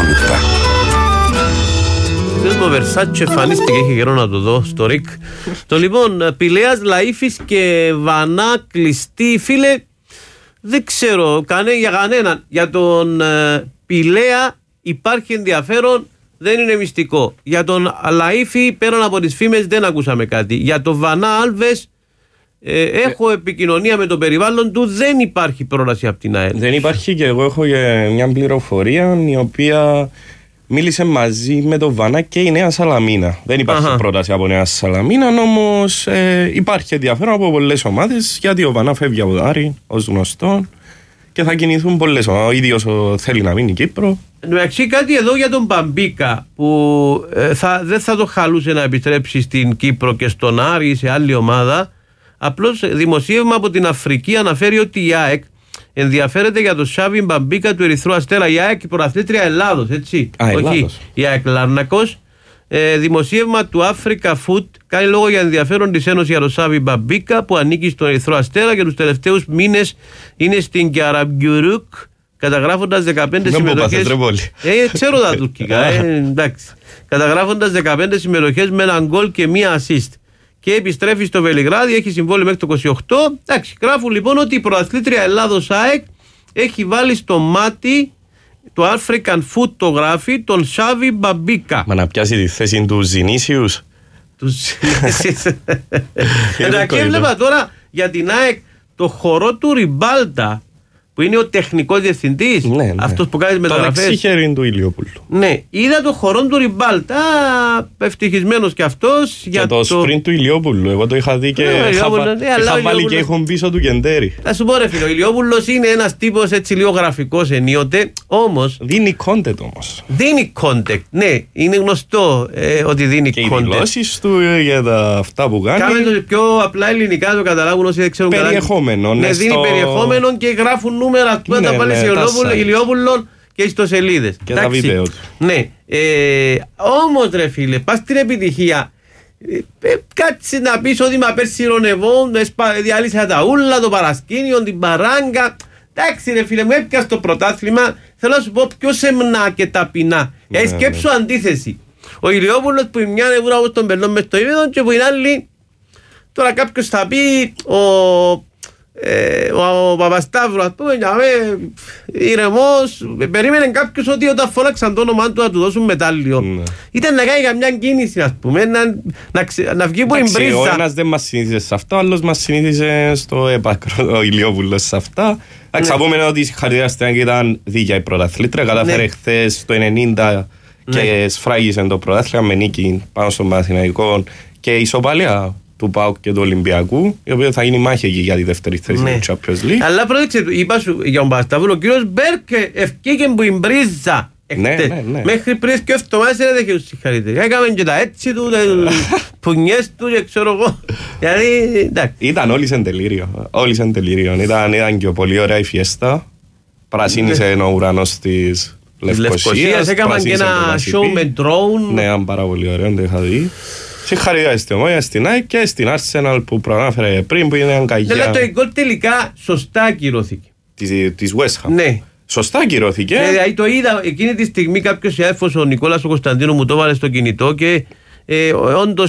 107. Το Versace εμφανίστηκε, έχει καιρό να το δω στο ΡΙΚ. Το λοιπόν, Πηλέας, Λαΐφης και Βανά κλειστή. Φίλε, δεν ξέρω για κανέναν. Για τον Πηλέα υπάρχει ενδιαφέρον, δεν είναι μυστικό. Για τον Λαΐφη, πέραν από τις φήμες, δεν ακούσαμε κάτι. Για τον Βανά Άλβες, έχω επικοινωνία με το περιβάλλον του, δεν υπάρχει πρόταση από την ΑΕΛ. Δεν υπάρχει, και εγώ έχω μια πληροφορία η οποία μίλησε μαζί με τον Βανά και η Νέα Σαλαμίνα. Δεν υπάρχει πρόταση από Νέα Σαλαμίνα, όμως υπάρχει ενδιαφέρον από πολλές ομάδες, γιατί ο Βανά φεύγει από το Άρη, ως γνωστό, και θα κινηθούν πολλές. Ο ίδιος θέλει να μείνει Κύπρο. Εντάξει, κάτι εδώ για τον Μπαμπίκα, που δεν θα το χαλούσε να επιστρέψει στην Κύπρο και στον Άρη ή σε άλλη ομάδα. Απλώς δημοσίευμα από την Αφρική αναφέρει ότι η ΑΕΚ ενδιαφέρεται για τον Σάβι Μπαμπίκα του Ερυθρού Αστέρα. Η ΑΕΚ πρωταθλήτρια Ελλάδος, έτσι. Όχι, η ΑΕΚ Λάρνακος. Δημοσίευμα του Africa Food κάνει λόγο για ενδιαφέρον της Ένωσης για τον Σάβι Μπαμπίκα, που ανήκει στον Ερυθρό Αστέρα και τους τελευταίους μήνες είναι στην Καραμπιουρούκ, καταγράφοντας 15 συμμετοχές. Ξέρω τα τουρκικά, εντάξει. Καταγράφοντας 15 συμμετοχές με έναν γκολ και μία assist. Και επιστρέφει στο Βελιγράδι, έχει συμβόλαιο μέχρι το 28. Εντάξει, γράφουν λοιπόν ότι η πρωταθλήτρια Ελλάδος ΑΕΚ έχει βάλει στο μάτι, το African Food το γράφει, τον Σάβι Μπαμπίκα. Μα να πιάσει τη θέση του Ζινίσιους. Εντάξει, έβλεπα τώρα για την ΑΕΚ το χορό του Ριμπάλτα. που είναι ο τεχνικός διευθυντής, αυτός που κάνει μεταγραφές. Το δεξιχέρι του Ηλιόπουλου. Ναι, είδα το χορό του Ριμπάλτα, ευτυχισμένος κι αυτός. Και το sprint του Ηλιόπουλου, εγώ το είχα δει και είχα βάλει και έχουν πίσω του Κεντέρι. Θα σου πω ρε φίλε, ο Ηλιόπουλος είναι ένας τύπος έτσι λίγο γραφικός ενίοτε, όμως. Δίνει content όμως. Δίνει content, ναι, είναι γνωστό ότι δίνει και content. Και οι δηλώσεις του για τα αυτά που κάνει. Κάμε το πιο απλά ελληνικά το καταλάβουν όσοι δεν ξέρουν καλά. Περιεχόμενο. Ναι, δίνει περιεχόμενο και γράφουν νούμερα που τα βάλει σε Ηλιόπουλο και ιστοσελίδες. Και τα βίντεο του. Ναι, όμως ρε φίλε, πας στην επιτυχία. Κάτσε να πεις ότι με απερσιρωνευόν, διάλυσα τα ούλα, το παρασκήνιο, την παράγκα. Εντάξει ρε φίλε, μου έπιασε το πρωτάθλημα. Θέλω να σου πω πιο σεμνά και ταπεινά. Σκέψου αντίθεση. Ο Ηλιόπουλος που μια νεύρα όπως τον περνών μες στο ύπεδο και που είναι άλλη. Τώρα κάποιος θα πει ο Παπασταύρου, ας πούμε, ηρεμός, περίμενε κάποιος ότι όταν φώναξαν το όνομα του να του δώσουν μετάλλιο. Ήταν να κάνει καμιά κίνηση, ας πούμε, να βγει που εμπρίζα. Ο ένας δεν μας συνήθιζε σε αυτά, ο άλλος μας συνήθιζε στο έπακρο, ο Ηλιόπουλος σε αυτά. Θα πούμε ότι η συγχαρητήρια στην Άγγι ήταν δίκαια η πρωταθλήτρια, κατάφερε χθες το 90 και σφράγισε το πρωτάθλημα με νίκη πάνω στον Παναθηναϊκό και ισοπαλία του ΠΑΟΚ και του Ολυμπιακού, η οποία θα γίνει μάχη εκεί για τη δεύτερη θέση του Champions League. Αλλά πρόσεξε, είπα σου για τον Παπασταύρου, ο κύριος Μπέρκε ευκήκε που εμπρίζα. Μέχρι πριν και εβδομάδες δεν είχε συγχαρητήρια. Έκαμε και τα έτσι του, τα πουνιές του και ξέρω εγώ. Ήταν όλοι σε τελείριο. Όλοι σε τελείριο. Ήταν και πολύ ωραία η φιέστα. Πρασίνησε ο ουρανός της Λευκοσίας. Έκαμε και ένα show με drone. Ναι, ήταν πάρα πολύ ωραίο, το είχα δει. Συγχαρητήρια στην Ομόνοια, στην ΑΕΚ και στην Arsenal που προανάφερα πριν, που είναι αγκαγιά. Δηλαδή το γκολ τελικά σωστά ακυρώθηκε. Της West Ham. Ναι. Σωστά ακυρώθηκε. Δηλαδή το είδα εκείνη τη στιγμή κάποιος συνάδελφος, ο Νικόλας ο Κωνσταντίνου, μου το βάλε στο κινητό και όντως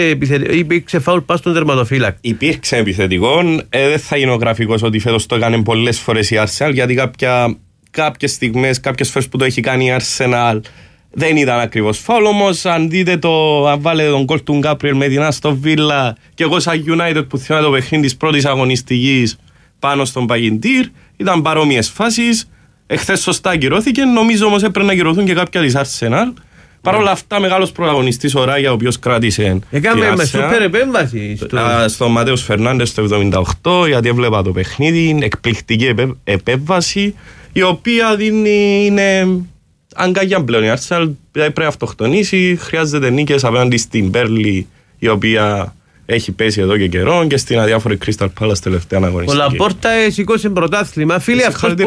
υπήρξε φάουλ πας στον τερματοφύλακα. Υπήρξε επιθετικό. Δεν θα είναι ο γραφικός ότι φέτος το έκανε πολλές φορές η Arsenal, γιατί κάποιες στιγμές, κάποιες φορές που το έχει κάνει η Arsenal δεν ήταν ακριβώς φάουλ. Όμως αν δείτε αν βάλετε τον γκολ του Γκάπριελ με την Άστον Βίλα και εγώ σαν United που θυμάμαι το παιχνίδι της πρώτης αγωνιστικής πάνω στον Παγιντήρ, ήταν παρόμοιες φάσεις. Εχθές σωστά ακυρώθηκε, νομίζω όμως έπρεπε να ακυρωθούν και κάποια της Arsenal. Παρ' όλα αυτά, μεγάλος πρωταγωνιστής ο Ράγια, ο οποίος κράτησε. Έκαμε με σούπερ επέμβαση. Στον Ματέος Φερνάντες το 78, γιατί έβλεπα το παιχνίδι, εκπληκτική επέμβαση, η οποία είναι αγκαγιά πλέον. Η Arsenal πρέπει να αυτοκτονήσει, χρειάζεται νίκες απέναντι στην Μπέρλι, η οποία έχει πέσει εδώ και καιρό, και στην αδιάφορη Crystal Palace τελευταία αγωνιστική. Ο Λαπόρτα σήκωσε πρωτάθλημα. Φίλε,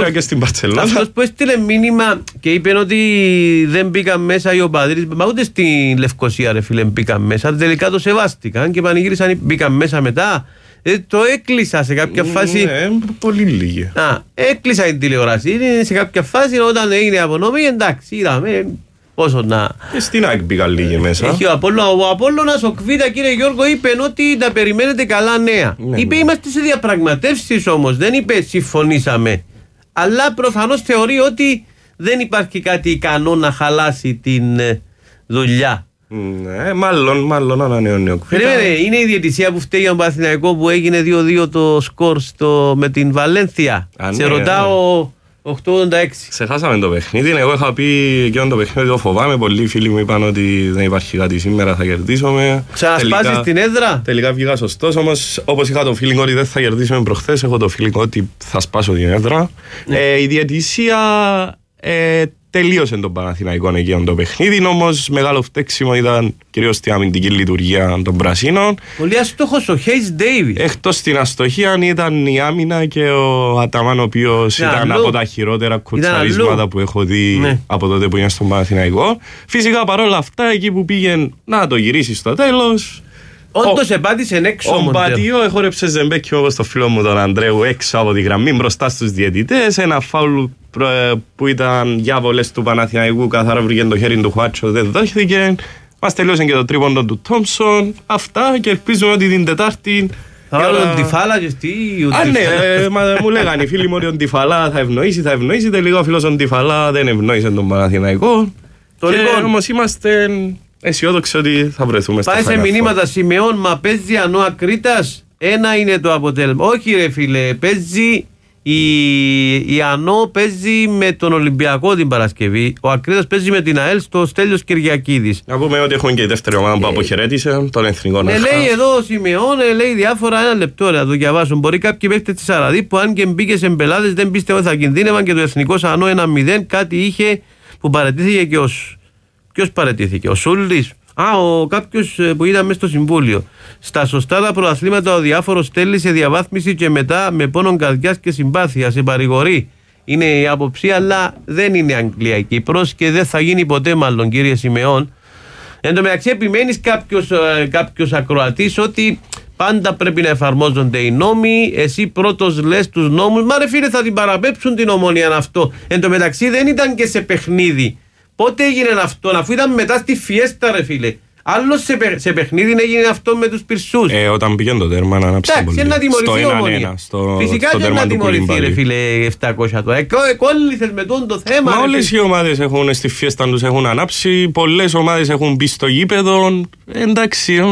αυτός που έστειλε μήνυμα και είπε ότι δεν μπήκαν μέσα οι οπαδρείς, μα ούτε στη Λευκοσία ρε φίλε μπήκαν μέσα, τελικά το σεβάστηκαν και πανηγύρισαν, μπήκαν μέσα μετά. Το έκλεισα σε κάποια φάση. Πολύ λίγη. Έκλεισα την τηλεόραση. Σε κάποια φάση όταν έγινε απονομή, εντάξει, είδαμε. Πόσο να. Και στην ΑΕΚ μπήκαν λίγοι μέσα. Έχει ο Απόλλωνας, ο Κβίτα, κύριε Γιώργο, είπε ότι τα περιμένετε καλά νέα. Είπε είμαστε σε διαπραγματεύσεις όμως. Δεν είπε συμφωνήσαμε. Αλλά προφανώς θεωρεί ότι δεν υπάρχει κάτι ικανό να χαλάσει την δουλειά. Ναι, μάλλον ανανεώνει ο Κβίτα. Είναι η διαιτησία που φταίει για τον Παναθηναϊκό που έγινε 2-2 το σκορ με την Βαλένθια. Σε ρωτάω. 8-86. Ξεχάσαμε το παιχνίδι. Εγώ είχα πει και το παιχνίδι το φοβάμαι. Πολλοί φίλοι μου είπαν ότι δεν υπάρχει κάτι σήμερα, θα κερδίσουμε. Ξανασπάσεις την έδρα. Τελικά βγήκα σωστός. Όμως όπως είχα το feeling ότι δεν θα κερδίσουμε προχθές, έχω το feeling ότι θα σπάσω την έδρα. Η διαιτησία τελείωσε τον Παναθηναϊκό εκεί το παιχνίδι. Όμως μεγάλο φταίξιμο ήταν κυρίως στην αμυντική λειτουργία των Πρασίνων. Πολύ αστόχος ο Χέις Ντέιβις. Εκτός την αστοχία ήταν η άμυνα και ο Αταμάν, ο οποίος ήταν από τα χειρότερα κουτσαρίσματα που έχω δει από τότε που είναι στον Παναθηναϊκό. Φυσικά παρόλα αυτά, εκεί που πήγε να το γυρίσει στο τέλος. Όντως επάτησε έξω. Ο Μπατιό έχορεψε ζεμπέκι όπως το φίλο μου τον Ανδρέου έξω από τη γραμμή μπροστά στους διαιτητές. Ένα φάουλ που ήταν για βολές του Παναθηναϊκού, καθαρά βρήκε το χέρι του Χουάτσο, δεν δόχθηκε. Μας τελείωσε και το τρίποντο του Τόμψον. Αυτά, και ελπίζουμε ότι την Τετάρτη. Θα βάλω τον Τιφάλα και στη. Ναι, μου λέγανε οι φίλοι μου ότι ο Τιφάλα θα ευνοήσει. Τελικά ο φίλος ο Τιφάλα δεν ευνοήσε τον Παναθηναϊκό. Όμως είμαστε αισιόδοξοι ότι θα βρεθούμε στα Πάει Final σε Four. μηνύματα Σιμεών, μα παίζει Ανώα Κρήτας. Ένα είναι το αποτέλεσμα. Όχι ρε φίλε, παίζει Η ΑΝΟ παίζει με τον Ολυμπιακό την Παρασκευή. Ο Ακρίτας παίζει με την ΑΕΛ στο Στέλιος Κυριακίδης. Να πούμε ότι έχουν και η δεύτερη ομάδα που αποχαιρέτησε, τον Εθνικό Ναχά. Λέει εδώ ο Σιμεώνε, λέει διάφορα. Ένα λεπτό να το διαβάσω. Μπορεί κάποιοι παίχτες της Αραδί που αν και μπήκε σε μπελάδες δεν πίστευε ότι θα κινδύνευαν και το Εθνικό ΑΝΟ 1-0. Κάτι είχε που παραιτήθηκε και ποιος παραιτήθηκε, ο Σούλης. Ο κάποιος που ήταν μέσα στο Συμβούλιο. Στα σωστά τα πρωταθλήματα ο διάφορος στέλνει σε διαβάθμιση και μετά με πόνο καρδιάς και συμπάθεια. Σε παρηγορεί. Είναι η άποψη, αλλά δεν είναι Αγγλία η Κύπρος και δεν θα γίνει ποτέ, μάλλον, κύριε Σιμεών. Εν τω μεταξύ, επιμένει κάποιος ακροατής ότι πάντα πρέπει να εφαρμόζονται οι νόμοι. Εσύ πρώτος λες τους νόμους. Μα ρε φίλε, θα την παραπέψουν την Ομόνια αυτό. Εν τω μεταξύ, δεν ήταν και σε παιχνίδι. Πότε έγινε αυτό, αφού ήταν μετά στη φιέστα, ρε φίλε. Άλλο σε παιχνίδι έγινε αυτό με τους πυρσούς. Όταν πήγαινε το τέρμα να ανάψει πολύ. Να τιμωρηθεί η Ομόνια. Φυσικά και να τιμωρηθεί, ρε φίλε, 700 το. Κόλλησες με το θέμα. Μα όλες οι ομάδες έχουν στη φιέστα τους έχουν ανάψει. Πολλές ομάδες έχουν μπει στο γήπεδο. Εντάξει,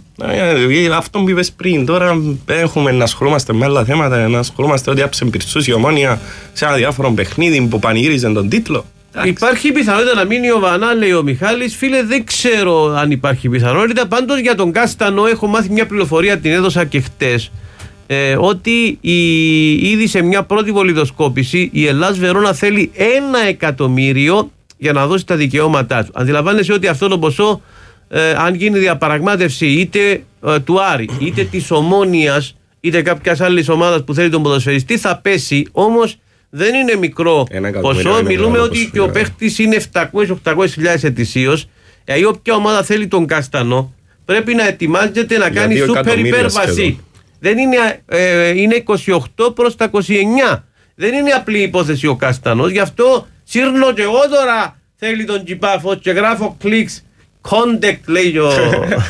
αυτό που είπες πριν. Τώρα έχουμε να ασχολούμαστε με άλλα θέματα. Να ασχολούμαστε ότι άψε πυρσούς η Ομόνια σε ένα διάφορο παιχνίδι που πανηγύριζε τον τίτλο. Υπάρχει πιθανότητα να μείνει ο Βανά, λέει ο Μιχάλης. Φίλε, δεν ξέρω αν υπάρχει πιθανότητα. Πάντως για τον Κάστανο έχω μάθει μια πληροφορία, την έδωσα και χτες. Ότι ήδη σε μια πρώτη βολιδοσκόπηση η Ελλάς Βερόνα θέλει 1 εκατομμύριο για να δώσει τα δικαιώματά του. Αντιλαμβάνεσαι ότι αυτό το ποσό, αν γίνει διαπραγμάτευση είτε του Άρη, είτε της Ομόνιας, είτε κάποιας άλλης ομάδας που θέλει τον ποδοσφαιριστή, θα πέσει. Όμως δεν είναι μικρό ποσό. Μιλούμε ότι και ο παίχτης είναι 700-800 χιλιάδες ετησίως. Η όποια ομάδα θέλει τον Κάστανο πρέπει να ετοιμάζεται να κάνει σούπερ υπέρβαση. Δεν είναι 28 προς τα 29. Δεν είναι απλή υπόθεση ο Κάστανος. Γι' αυτό σύρνω και εγώ τώρα θέλει τον Τζιπάφο και γράφω clicks contact, λέει ο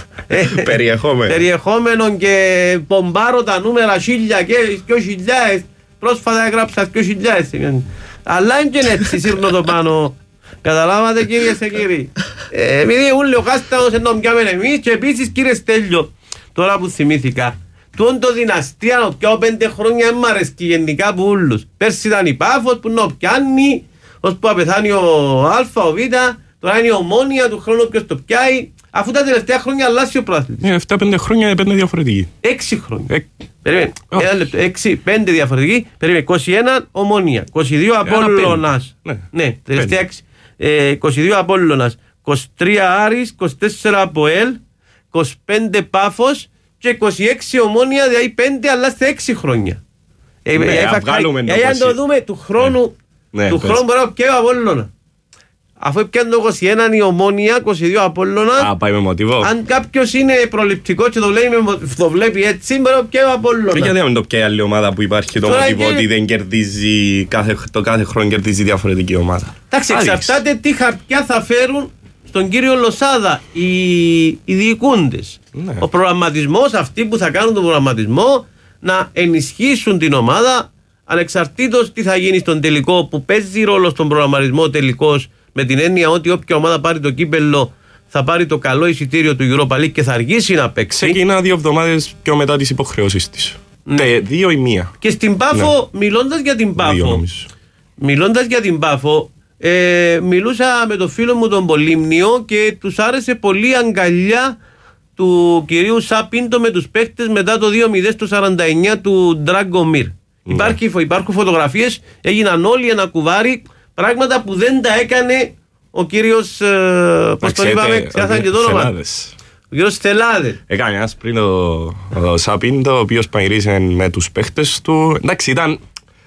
περιεχόμενο και πομπάρω τα νούμερα 1000 και 2000. Πρόσφατα έγραψα 2.000. Αλλά είναι έτσι σύρνω το πάνω. Καταλάβατε, κύριε και κύριοι. Επειδή ούλε ο Κάστανος ενώ πιάμε εμείς. Και επίσης, κύριε Στέλιο, τώρα που θυμήθηκα, τούτο το δυναστεία πιάω 5 χρόνια μ' αρέσκει γενικά από ούλους. Πέρσι ήταν η Πάφος που νο πιάνει, ώσπου απεθάνει ο Α, ο Β, τώρα είναι η Ομόνια, του χρόνου ποιος το πιάει. Αφού τα τελευταία χρόνια αλλάζει ο πρωταθλητής. 7-5 χρόνια 5 διαφορετικοί. 6 χρόνια. Περίμενε. 5 διαφορετικοί. Περίμενε. 21 Ομόνια. 22 Απόλλωνας. Ναι, τελευταία 22 Απόλλωνας. 23 Άρης. 24 Αποέλ. 25 Πάφος. Και 26 Ομόνια. Δηλαδή 5 αλλά σε 6 χρόνια. Αν το δούμε του χρόνου. Του χρόνου μπορεί να πιέει ο Απόλλωνα. Αφού πιάνει το 21 η Ομόνια, 22 Απόλλωνα. Πάει με μοτίβο. Αν κάποιος είναι προληπτικό και το βλέπει έτσι, μπορεί να πιέει ο Απόλλωνα. Και γιατί να μην το πιέει άλλη ομάδα που υπάρχει το μοτίβο ότι δεν κερδίζει, το κάθε χρόνο κερδίζει διαφορετική ομάδα. Εντάξει, εξαρτάται τι χαρτιά θα φέρουν στον κύριο Λοσάδα οι διοικούντες. Ο προγραμματισμός, αυτοί που θα κάνουν τον προγραμματισμό, να ενισχύσουν την ομάδα ανεξαρτήτως τι θα γίνει στον τελικό, που παίζει ρόλο στον προγραμματισμό τελικός. Με την έννοια ότι όποια ομάδα πάρει το κύπελλο θα πάρει το καλό εισιτήριο του Europa League και θα αργήσει να παίξει. Ξεκινά 2 εβδομάδες πιο μετά τις υποχρεώσεις της. 2 ή 1. Και στην Πάφο, μιλώντας για την Πάφο, μιλούσα με τον φίλο μου τον Πολύμνιο και τους άρεσε πολύ η αγκαλιά του κυρίου Σάπιντο με τους παίχτες μετά το 2-0 στο 49 του Ντράγκομιρ. Υπάρχουν φωτογραφίες, έγιναν όλοι ένα κουβάρι. Πράγματα που δεν τα έκανε ο κύριος, πώς το είπαμε, ξέχασαν και το όνομα. Ο κύριος Στελάδε. Έκανε ένας πριν ο Σαπίντο, ο οποίος πανηγύρισε με τους παίχτες του. Εντάξει, ήταν...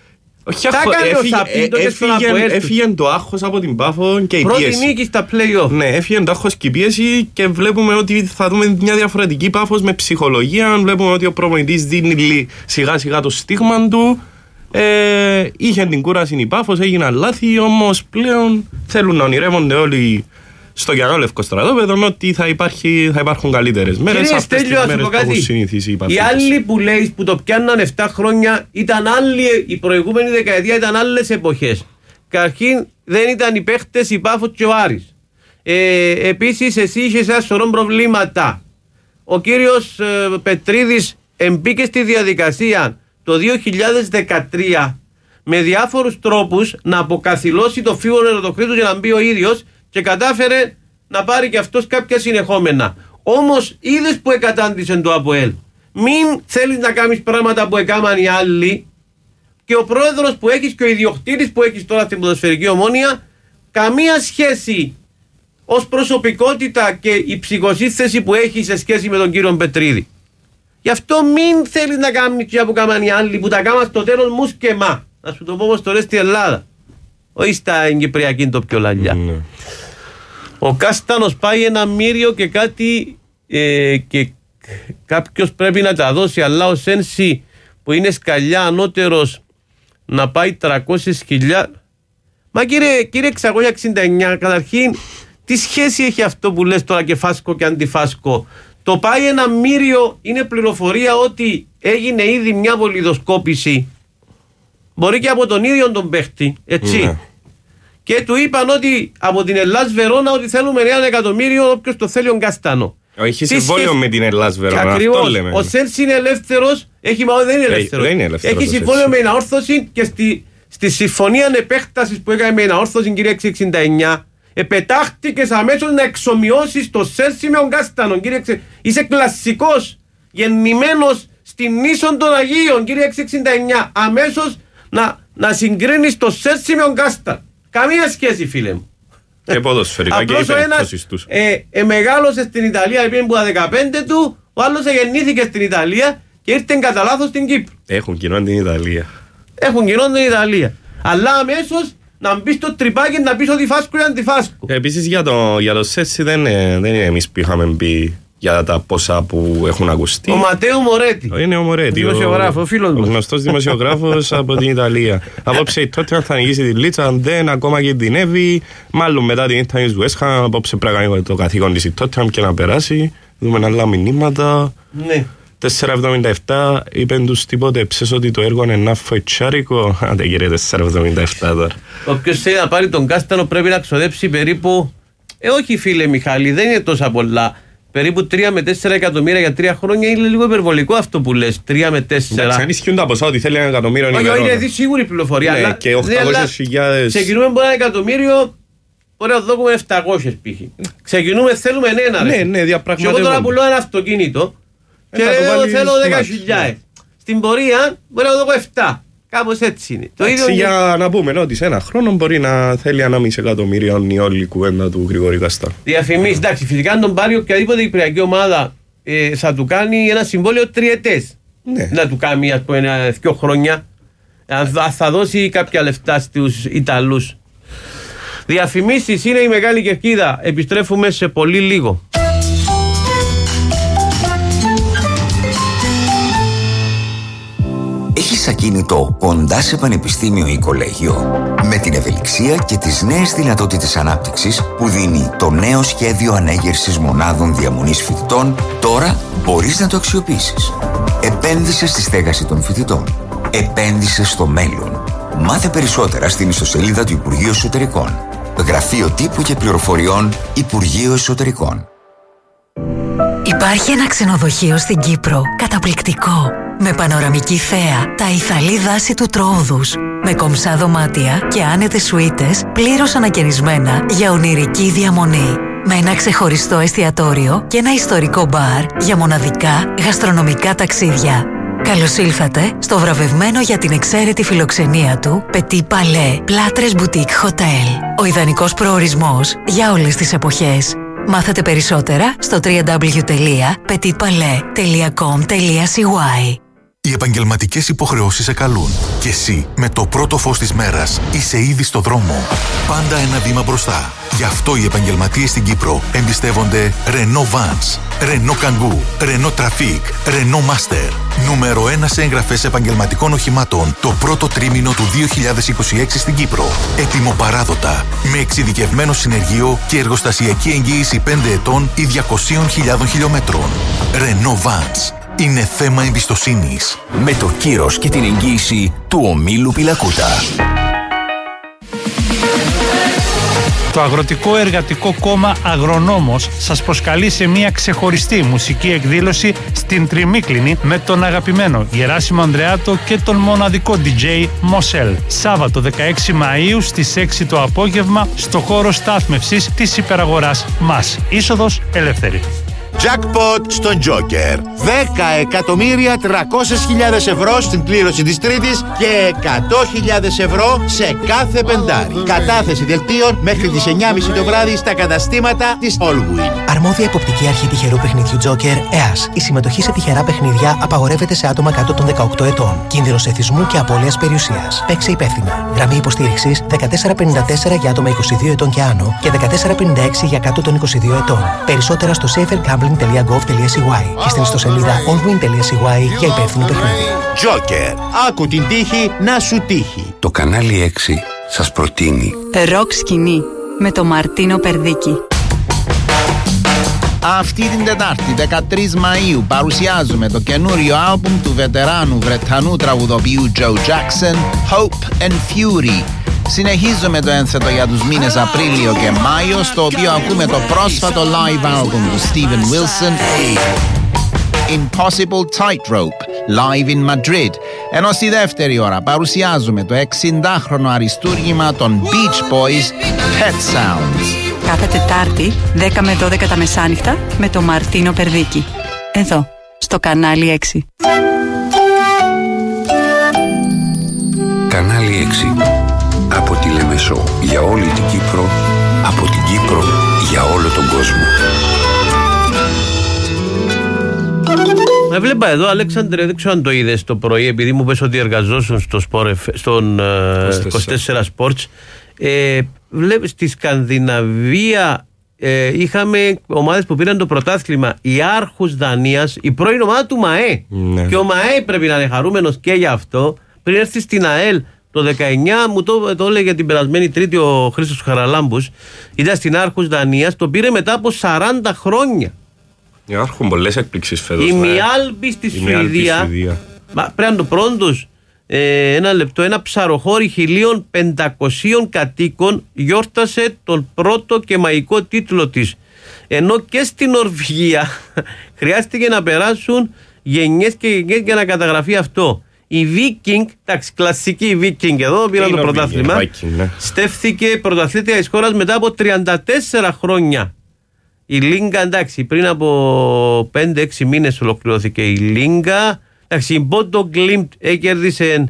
Έφυγε το άγχος από την Πάφο και η πίεση. Πρώτη νίκη στα play-off. Ναι, έφυγε το άγχος και η πίεση και βλέπουμε ότι θα δούμε μια διαφορετική Πάφος με ψυχολογία. Βλέπουμε ότι ο προπονητής δίνει σιγά σιγά το στίγμα του. Είχε την κούραση η Πάφος, έγιναν λάθη, όμως πλέον θέλουν να ονειρεύονται όλοι στο κιανόλευκο στρατόπεδο με ότι θα υπάρχουν καλύτερες μέρες. Αυτές τις μέρες που έχουν συνηθίσει οι Πάφος. Οι άλλοι που λέει που το πιάνναν 7 χρόνια ήταν άλλοι, η προηγούμενη δεκαετία ήταν άλλες εποχές. Καταρχήν δεν ήταν οι παίχτες, η Πάφος και ο Άρης. Επίσης εσύ είχες ένα σωρό προβλήματα. Ο κύριος Πετρίδης μπήκε στη διαδικασία το 2013 με διάφορους τρόπους να αποκαθιλώσει το φύγο Ερωτοχρήτου για να μπει ο ίδιος και κατάφερε να πάρει και αυτός κάποια συνεχόμενα. Όμως είδες που εκατάντησε το ΑΠΟΕΛ. Μην θέλεις να κάνεις πράγματα που έκαναν οι άλλοι, και ο πρόεδρος που έχεις και ο ιδιοκτήτης που έχεις τώρα στην Ποδοσφαιρική Ομόνοια καμία σχέση ως προσωπικότητα και η ψυχοσύνθεση που έχει σε σχέση με τον κύριο Πετρίδη. Γι' αυτό μην θέλεις να κάνεις και που κάνουν οι άλλοι που τα κάνουν στο τέλος μους και μα. Να σου το πω όμως τώρα στην Ελλάδα. Όχι στα Κυπριακή το πιο λαλιά. Ο Κάστανος πάει ένα μύριο και κάτι και κάποιος πρέπει να τα δώσει, αλλά ο Σένσι που είναι σκαλιά ανώτερος να πάει 300.000. Μα κύριε 669, καταρχήν τι σχέση έχει αυτό που λες τώρα και φάσκο και αντιφάσκο? Το πάει ένα μύριο είναι πληροφορία ότι έγινε ήδη μια βολιδοσκόπηση, μπορεί και από τον ίδιο τον παίχτη, έτσι. Και του είπαν ότι από την Ελλάς Βερόνα ότι θέλουμε 1 εκατομμύριο όποιος το θέλει ο Καστάνο. Έχει συμβόλαιο με την Ελλάς Βερόνα. Ακριβώς. Ο Σέλσι είναι ελεύθερος, δεν είναι ελεύθερος. Έχει συμβόλαιο με την αόρθωση και στη συμφωνία επέκτασης που έκανε με την αόρθωση, κύριε 669, επετάχτηκε αμέσως να εξομοιώσεις το Σέλσι με τον Κάστανο. Είσαι κλασσικός, γεννημένος στην νήσον των Αγίων, κύριε 669. Αμέσως να συγκρίνεις το Σέλσι με τον Κάστανο. Καμία σχέση, φίλε μου. Και ποδοσφαιρικά και υπερπτώσεις τους. Μεγάλωσε στην Ιταλία, πήγε από τα 15 του, ο άλλος γεννήθηκε στην Ιταλία και ήρθε κατά λάθος στην Κύπρο. Έχουν κοινό την Ιταλία. Αλλά αμέσως να μπει στο τρυπάκι να πεις ότι φάσκο είναι αντιφάσκο. Επίσης για το Σέλσι δεν είναι εμείς που είχαμε μπει για τα ποσά που έχουν ακουστεί. Ο Ματέο Μορέτη. Είναι ο Μορέτη. Δημοσιογράφο, φίλος μου. Ο γνωστός δημοσιογράφος από την Ιταλία. Απόψε η Τότεναμ θα νικήσει τη Λίτσα, αν δεν ακόμα κινδυνεύει. Μάλλον μετά την ήττα της West Ham, απόψε πρέπει να κάνει το καθήκον της η Τότεναμ και να περάσει. Δούμε άλλα μηνύματα. Ναι. 4,77 είπεν τους τίποτε ψες ότι το έργο είναι ένα φοητσάρικο. Άντε κύριε 4,77 τώρα. Όποιος θέλει να πάρει τον Κάστανο πρέπει να ξοδέψει περίπου, όχι φίλε Μιχάλη, δεν είναι τόσα πολλά. Περίπου 3 με 4 εκατομμύρια για 3 χρόνια είναι λίγο υπερβολικό αυτό που λες. 3 με 4. Εντάξει, αν ισχύουν τα ποσά ότι θέλει 1 εκατομμύριο ημερών. Όχι, είναι σίγουρη πληροφορία. Ναι, και 800.000. Ξεκινούμε από 1 εκατομμύριο, μπορεί να δούμε 700 π.χ. Ξεκινούμε, θέλουμε ένα. Ναι, διαπραγματεύονται. Και εγώ τώρα πουλώ ένα αυτοκίνητο και θέλω 10.000. Στην πορεία μπορεί να δω 7. Κάπως έτσι είναι. Εντάξει, για να πούμε ότι σε ένα χρόνο μπορεί να θέλει 1,5 εκατομμύριο η όλη κουβέντα του Γρηγόρη Καστά. Διαφημίσεις, εντάξει, φυσικά αν τον πάρει οποιαδήποτε κυπριακή ομάδα θα του κάνει ένα συμβόλαιο 3 ετές. Ναι. Να του κάνει ας πούμε 2 χρόνια. Θα δώσει κάποια λεφτά στους Ιταλούς. Διαφημίσεις, είναι η Μεγάλη Κερκίδα. Επιστρέφουμε σε πολύ λίγο. Έχεις ακίνητο κοντά σε πανεπιστήμιο ή κολέγιο? Με την ευελιξία και τις νέες δυνατότητες ανάπτυξης που δίνει το νέο σχέδιο ανέγερσης μονάδων διαμονής φοιτητών, τώρα μπορείς να το αξιοποιήσεις. Επένδυσε στη στέγαση των φοιτητών. Επένδυσε στο μέλλον. Μάθε περισσότερα στην ιστοσελίδα του Υπουργείου Εσωτερικών. Γραφείο Τύπου και Πληροφοριών Υπουργείο Εσωτερικών. Υπάρχει ένα ξενοδοχείο στην Κύπρο καταπληκτικό, με πανοραμική θέα, τα ηθαλή δάση του Τρόοδους, με κομψά δωμάτια και άνετες σουίτες πλήρως ανακαινισμένα για ονειρική διαμονή, με ένα ξεχωριστό εστιατόριο και ένα ιστορικό μπαρ για μοναδικά γαστρονομικά ταξίδια. Καλώς ήλθατε στο βραβευμένο για την εξαίρετη φιλοξενία του Petit Palais Plâtres Boutique Hotel. Ο ιδανικός προορισμός για όλες τις εποχές. Μάθετε περισσότερα στο www.petitpalais.com.cy. Οι επαγγελματικές υποχρεώσεις σε καλούν. Και εσύ, με το πρώτο φως της μέρας, είσαι ήδη στο δρόμο. Πάντα ένα βήμα μπροστά. Γι' αυτό οι επαγγελματίες στην Κύπρο εμπιστεύονται Renault Vans, Renault Kangoo, Renault Trafic, Renault Master. Νούμερο 1 σε εγγραφές επαγγελματικών οχημάτων το πρώτο τρίμηνο του 2026 στην Κύπρο. Έτοιμο παράδοτα, με εξειδικευμένο συνεργείο και εργοστασιακή εγγύηση 5 ετών ή 200.000 χιλιόμετρων. Renault Vans. Είναι θέμα εμπιστοσύνης. Με το κύρος και την εγγύηση του ομίλου Πιλακούτα. Το Αγροτικό Εργατικό Κόμμα Αγρονόμος σας προσκαλεί σε μια ξεχωριστή μουσική εκδήλωση στην Τριμίκλινη με τον αγαπημένο Γεράσιμο Ανδρεάτο και τον μοναδικό DJ Μοσέλ. Σάββατο 16 Μαΐου στις 6 το απόγευμα στο χώρο στάθμευσης της υπεραγοράς ΜΑΣ. Είσοδος ελεύθερη. Jackpot στον Joker. 10.300.000 ευρώ στην κλήρωση της Τρίτης και 100.000 ευρώ σε κάθε πεντάρι. Κατάθεση δελτίων μέχρι τις 9.30 το βράδυ στα καταστήματα της Allwyn. Αρμόδια εποπτική αρχή τυχερού παιχνιδιού Joker, ΕΑΣ. Η συμμετοχή σε τυχερά παιχνίδια απαγορεύεται σε άτομα κάτω των 18 ετών. Κίνδυνος εθισμού και απώλειας περιουσίας. Παίξε υπεύθυνα. Γραμμή υποστήριξης 1454 για άτομα 22 ετών και άνω και 1456 για κάτω των 22 ετών. Περισσότερα στο safergambling.gov.cy και στην ιστοσελίδα allwyn.cy για υπεύθυνο παιχνίδι. Joker. Άκου την τύχη να σου τύχει. Το κανάλι 6 σας προτείνει Ροκ σκηνή με το Μαρτίνο Περδίκη. Αυτή την Τετάρτη, 13 Μαΐου, παρουσιάζουμε το καινούριο άλμπουμ του βετεράνου Βρετανού τραγουδοποιού Joe Jackson, Hope and Fury. Συνεχίζουμε το ένθετο για τους μήνες Απρίλιο και Μάιο, στο οποίο ακούμε το πρόσφατο live album του Steven Wilson, Impossible Tightrope, live in Madrid. Ενώ στη δεύτερη ώρα παρουσιάζουμε το 60χρονο αριστούργημα των Beach Boys, Pet Sounds. Κάθε Τετάρτη, 10 με 12 τα μεσάνυχτα, με το Μαρτίνο Περδίκη. Εδώ, στο κανάλι 6. Κανάλι 6. Από τη Λεμεσό για όλη την Κύπρο, από την Κύπρο για όλο τον κόσμο. Με βλέπα εδώ, Αλέξανδρε, δεν ξέρω αν το είδες το πρωί, επειδή μου πες ότι εργαζόσουν στον 24 Sports. Βλέπεις, στη Σκανδιναβία είχαμε ομάδες που πήραν το πρωτάθλημα. Η Άρχους Δανίας, η πρώην ομάδα του ΜΑΕ. Ναι. Και ο ΜΑΕ πρέπει να είναι χαρούμενος και γι' αυτό. Πριν έρθει στην ΑΕΛ το 19, μου το έλεγε την περασμένη Τρίτη ο Χρήστος Χαραλάμπους. Ήταν στην Άρχους Δανίας, το πήρε μετά από 40 χρόνια. Υπάρχουν πολλές εκπλήξεις φέτος. Η Μιάλμπη στη Σουηδία. Πρέπει να το πρώτος. Ένα λεπτό. Ένα ψαροχώρι 1.500 κατοίκων γιόρτασε τον πρώτο και μαγικό τίτλο της. Ενώ και στην Νορβηγία χρειάστηκε να περάσουν γενιές και γενιές για να καταγραφεί αυτό. Η Viking, εντάξει, κλασική Viking εδώ, πήραν το πρωτάθλημα. Ναι. Στέφθηκε πρωταθλήτρια της χώρας μετά από 34 χρόνια. Η Λίγκα, εντάξει, πριν από 5-6 μήνες ολοκληρώθηκε η Λίγκα. Εντάξει, η Bodo Glimt κέρδισε,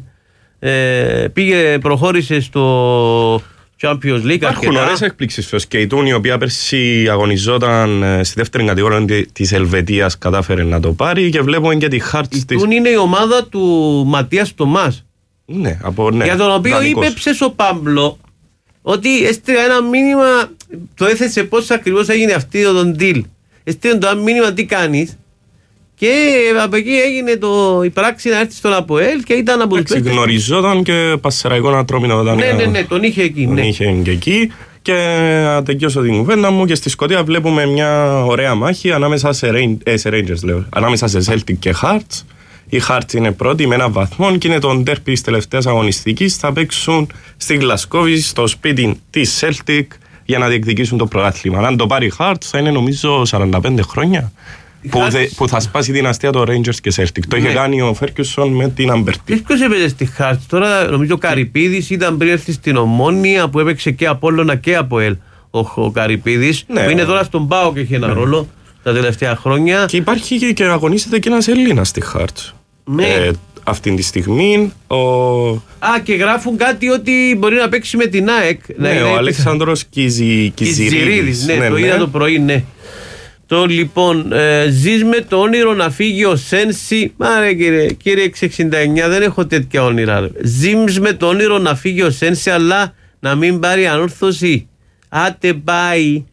προχώρησε στο Champions League. Υπάρχουν ωραίες εκπλήξεις φέτος. Και η Τούν, η οποία πέρσι αγωνιζόταν στη δεύτερη κατηγορία της Ελβετίας, κατάφερε να το πάρει, και βλέπουμε και τη Hearts της. Η Τούν είναι η ομάδα του Ματίας Τομάς. Ναι, για τον οποίο είπε ο Πάμπλο ότι έστειλε ένα μήνυμα, το έθεσε πώς ακριβώς έγινε αυτή τον deal. Έστειλε το μήνυμα τι κάνεις, και από εκεί έγινε η πράξη να έρθει στον ΑΠΟΕΛ και ήταν από τους. Γνωριζόταν και πασσεραϊκό ατρόμινο. Ναι, τον είχε εκεί. Τον είχε και εκεί. Και τελειώσω την κουβέντα μου, και στη Σκωτία βλέπουμε μια ωραία μάχη ανάμεσα ανάμεσα σε Celtic και Hearts. Η Hearts είναι πρώτη με 1 βαθμό και είναι τον ντέρπι της τελευταίας αγωνιστικής. Θα παίξουν στη Γλασκόβη, στο σπίτι της Celtic, για να διεκδικήσουν το πρωτάθλημα. Αν το πάρει η Hearts θα είναι νομίζω 45 χρόνια. Που θα σπάσει η δυναστεία το Rangers και Celtic. Το είχε κάνει ο Ferguson με την Αμπερτή. Ποιος έπαιζε στη Hearts τώρα? Νομίζω ο Καρυπίδης ήταν πριν έρθει στην Ομόνια, που έπαιξε και Απόλλωνα και Αποέλ. Ο Καρυπίδης, που είναι τώρα στον ΠΑΟ και έχει ένα ρόλο τα τελευταία χρόνια. Και υπάρχει και αγωνίζεται και ένας Έλληνας στη Hearts. Αυτή τη στιγμή. Και γράφουν κάτι ότι μπορεί να παίξει με την ΑΕΚ. Ναι, ο Αλέξανδρος Κιζιρίδης. Ναι, το είδα το πρωί, ναι. Το λοιπόν, ζεις με το όνειρο να φύγει ο Σένσι. Μάρε κύριε 669, δεν έχω τέτοια όνειρα. Ζεις με το όνειρο να φύγει ο Σένσι, αλλά να μην πάρει ανόρθωση. Άτε πάει.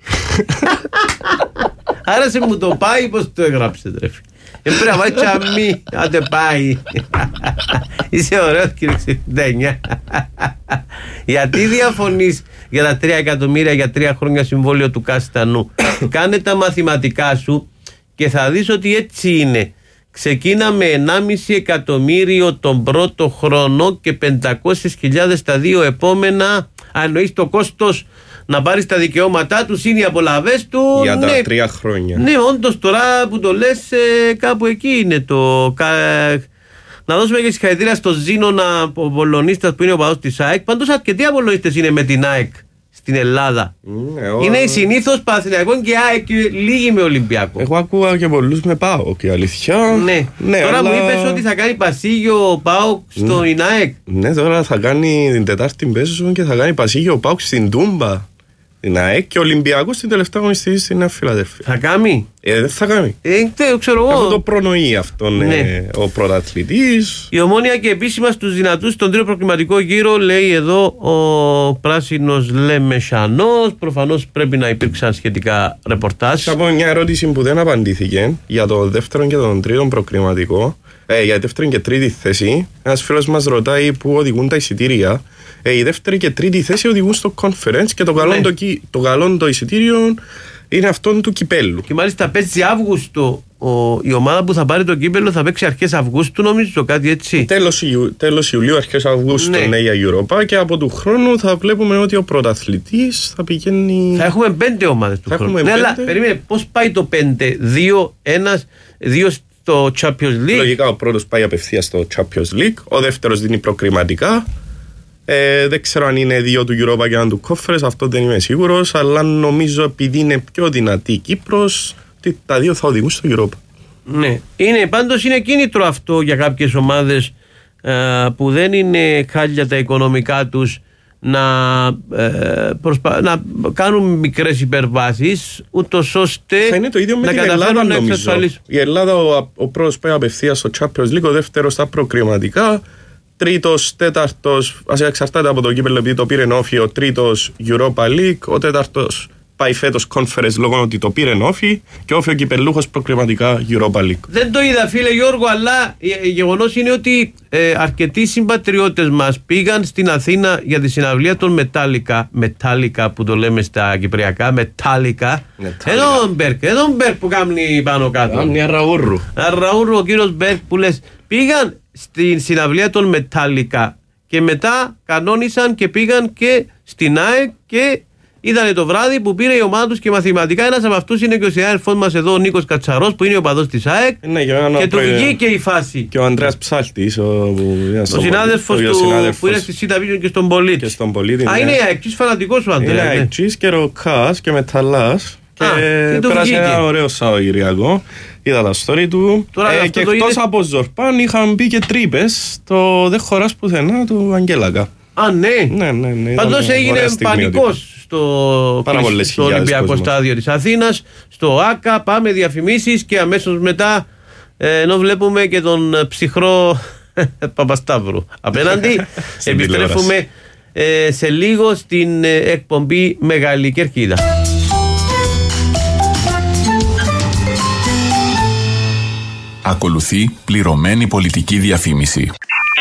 Άρασε μου το πάει, πώς το έγραψε τρέφει. Πρέπει να πάει τσαμί. Άτε πάει. Είσαι ωραίος κύριε 69. Γιατί διαφωνείς για τα 3 εκατομμύρια για 3 χρόνια συμβόλαιο του Καστανού? Κάνε τα μαθηματικά σου και θα δεις ότι έτσι είναι. Ξεκίναμε 1,5 εκατομμύριο τον πρώτο χρόνο και 500.000 τα 2 επόμενα. Αν εννοείς το κόστος να πάρει τα δικαιώματά του, είναι οι απολαβές του. Για τα 3 χρόνια. Ναι, όντως τώρα που το λες, κάπου εκεί είναι το. Να δώσουμε και συγχαρητήρια στο Ζήνονα, ο Πολωνίστας που είναι ο παδός της ΑΕΚ. Πάντως αρκετοί Απολωνίστες είναι με την ΑΕΚ στην Ελλάδα. Είναι συνήθως Παναθηναϊκό και ΑΕΚ και λίγοι με Ολυμπιακό. Εγώ ακούγα και πολλούς με ΠΑΟΚ, η αλήθεια. Ναι. Τώρα αλλά... μου είπες ότι θα κάνει πασίγιο ΠΑΟΚ στο ΑΕΚ. Ναι, τώρα θα κάνει την Τετάρτη παίζω και θα κάνει πασίγιο ΠΑΟΚ στην Τούμπα. Την ΑΕΚ και ο Ολυμπιακός στην τελευταία αγωνιστική στην Νέα Φιλαδέλφια. Θα κάνει. Δεν θα κάνει. Ξέρω εγώ. Αυτό το προνοεί αυτόν ο πρωταθλητής. Η Ομόνοια και επίσημα στους δυνατούς στον τρίτο προκριματικό γύρο, λέει εδώ ο πράσινος Λεμεσανός. Προφανώς πρέπει να υπήρξαν σχετικά ρεπορτάζ. Θα πω μια ερώτηση που δεν απαντήθηκε για το δεύτερο και τον τρίτο προκριματικό. Για τη δεύτερη και τρίτη θέση. Ένας φίλος μας ρωτάει πού οδηγούν τα εισιτήρια. Η δεύτερη και τρίτη θέση οδηγούν στο conference και το καλό το εισιτήριο είναι αυτόν του κυπέλου. Και μάλιστα παίζει Αύγουστο. Η ομάδα που θα πάρει το κύπελο θα παίξει αρχές Αυγούστου, νομίζω, κάτι έτσι. Τέλος Ιουλίου, αρχές Αυγούστου, ναι, για Europa. Και από του χρόνου θα βλέπουμε ότι ο πρωταθλητής θα πηγαίνει. Θα έχουμε 5 ομάδες του χρόνου. Ναι, αλλά περίμενε, πώς πάει το 5, 2 στο Champions League. Λογικά ο πρώτος πάει απευθείας στο Champions League, ο δεύτερος δίνει προκριματικά. Δεν ξέρω αν είναι 2 του Europa και 1 του Conference, αυτό δεν είμαι σίγουρος, αλλά νομίζω επειδή είναι πιο δυνατή η Κύπρος, ότι τα 2 θα οδηγούν στο Europa. Ναι, πάντως είναι κίνητρο αυτό για κάποιες ομάδες που δεν είναι χάλια τα οικονομικά τους να κάνουν μικρές υπερβάσεις, ούτως ώστε θα είναι το ίδιο με την Ελλάδα, νομίζω. Η Ελλάδα ο πρώτος πάει απευθείας στο Champions League, ο δεύτερος στα προκριματικά. Τρίτος, τέταρτος, εξαρτάται από το κύπελλο επειδή το πήρε όφι, ο τρίτος Europa League, ο τέταρτος πάει φέτος Conference λόγω ότι το πήρε όφι και όφι ο κυπελλούχος προκριματικά Europa League. Δεν το είδα, φίλε Γιώργο, αλλά γεγονός είναι ότι αρκετοί συμπατριώτες μας πήγαν στην Αθήνα για τη συναυλία των Metallica που το λέμε στα κυπριακά, Metallica. Εδώ Μπέρκ που κάνει πάνω κάτω. Κάμνει Αραούρου. Ο κύριος Μπέρκ που λες, πήγαν στην συναυλία των Metallica και μετά κανόνισαν και πήγαν και στην ΑΕΚ και είδανε το βράδυ που πήρε η ομάδα τους και μαθηματικά ένας από αυτούς είναι και ο συνάδελφός μας εδώ, ο Νίκος Κατσαρός, που είναι ο παδός της ΑΕΚ, και του βγήκε η φάση. Και ο Ανδρέας Ψάλτης, ο συνάδελφος του που είναι στη ΣΥΤΑΒΙΖΙΟΝ και στον Πολίτη. Είναι αεξής φανατικός ο Ανδρέας. Είναι αεξής και ροκάς και μεταλλάς και πέρασε ένα ωραίο Σαββατοκύριακο. Είδα τα story του. Και εκτός από Ζορπάν είχαν μπει και τρύπες το «Δεν χωράς πουθενά» του Αγγέλακα. Ναι. Πάντως έγινε πανικός στο Ολυμπιακό στάδιο της Αθήνας, στο ΆΚΑ. Πάμε διαφημίσεις και αμέσως μετά, ενώ βλέπουμε και τον ψυχρό Παπασταύρου απέναντι, επιστρέφουμε σε λίγο στην εκπομπή Μεγάλη Κερκίδα. Ακολουθεί πληρωμένη πολιτική διαφήμιση.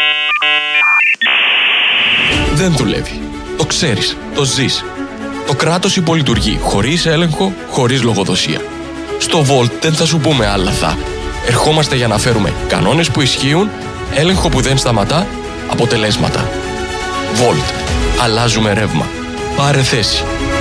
Δεν δουλεύει. Το ξέρεις. Το ζεις. Το κράτος υπολειτουργεί χωρίς έλεγχο, χωρίς λογοδοσία. Στο Volt δεν θα σου πούμε άλλα θα. Ερχόμαστε για να φέρουμε κανόνες που ισχύουν, έλεγχο που δεν σταματά, αποτελέσματα. Volt. Αλλάζουμε ρεύμα. Πάρε θέση.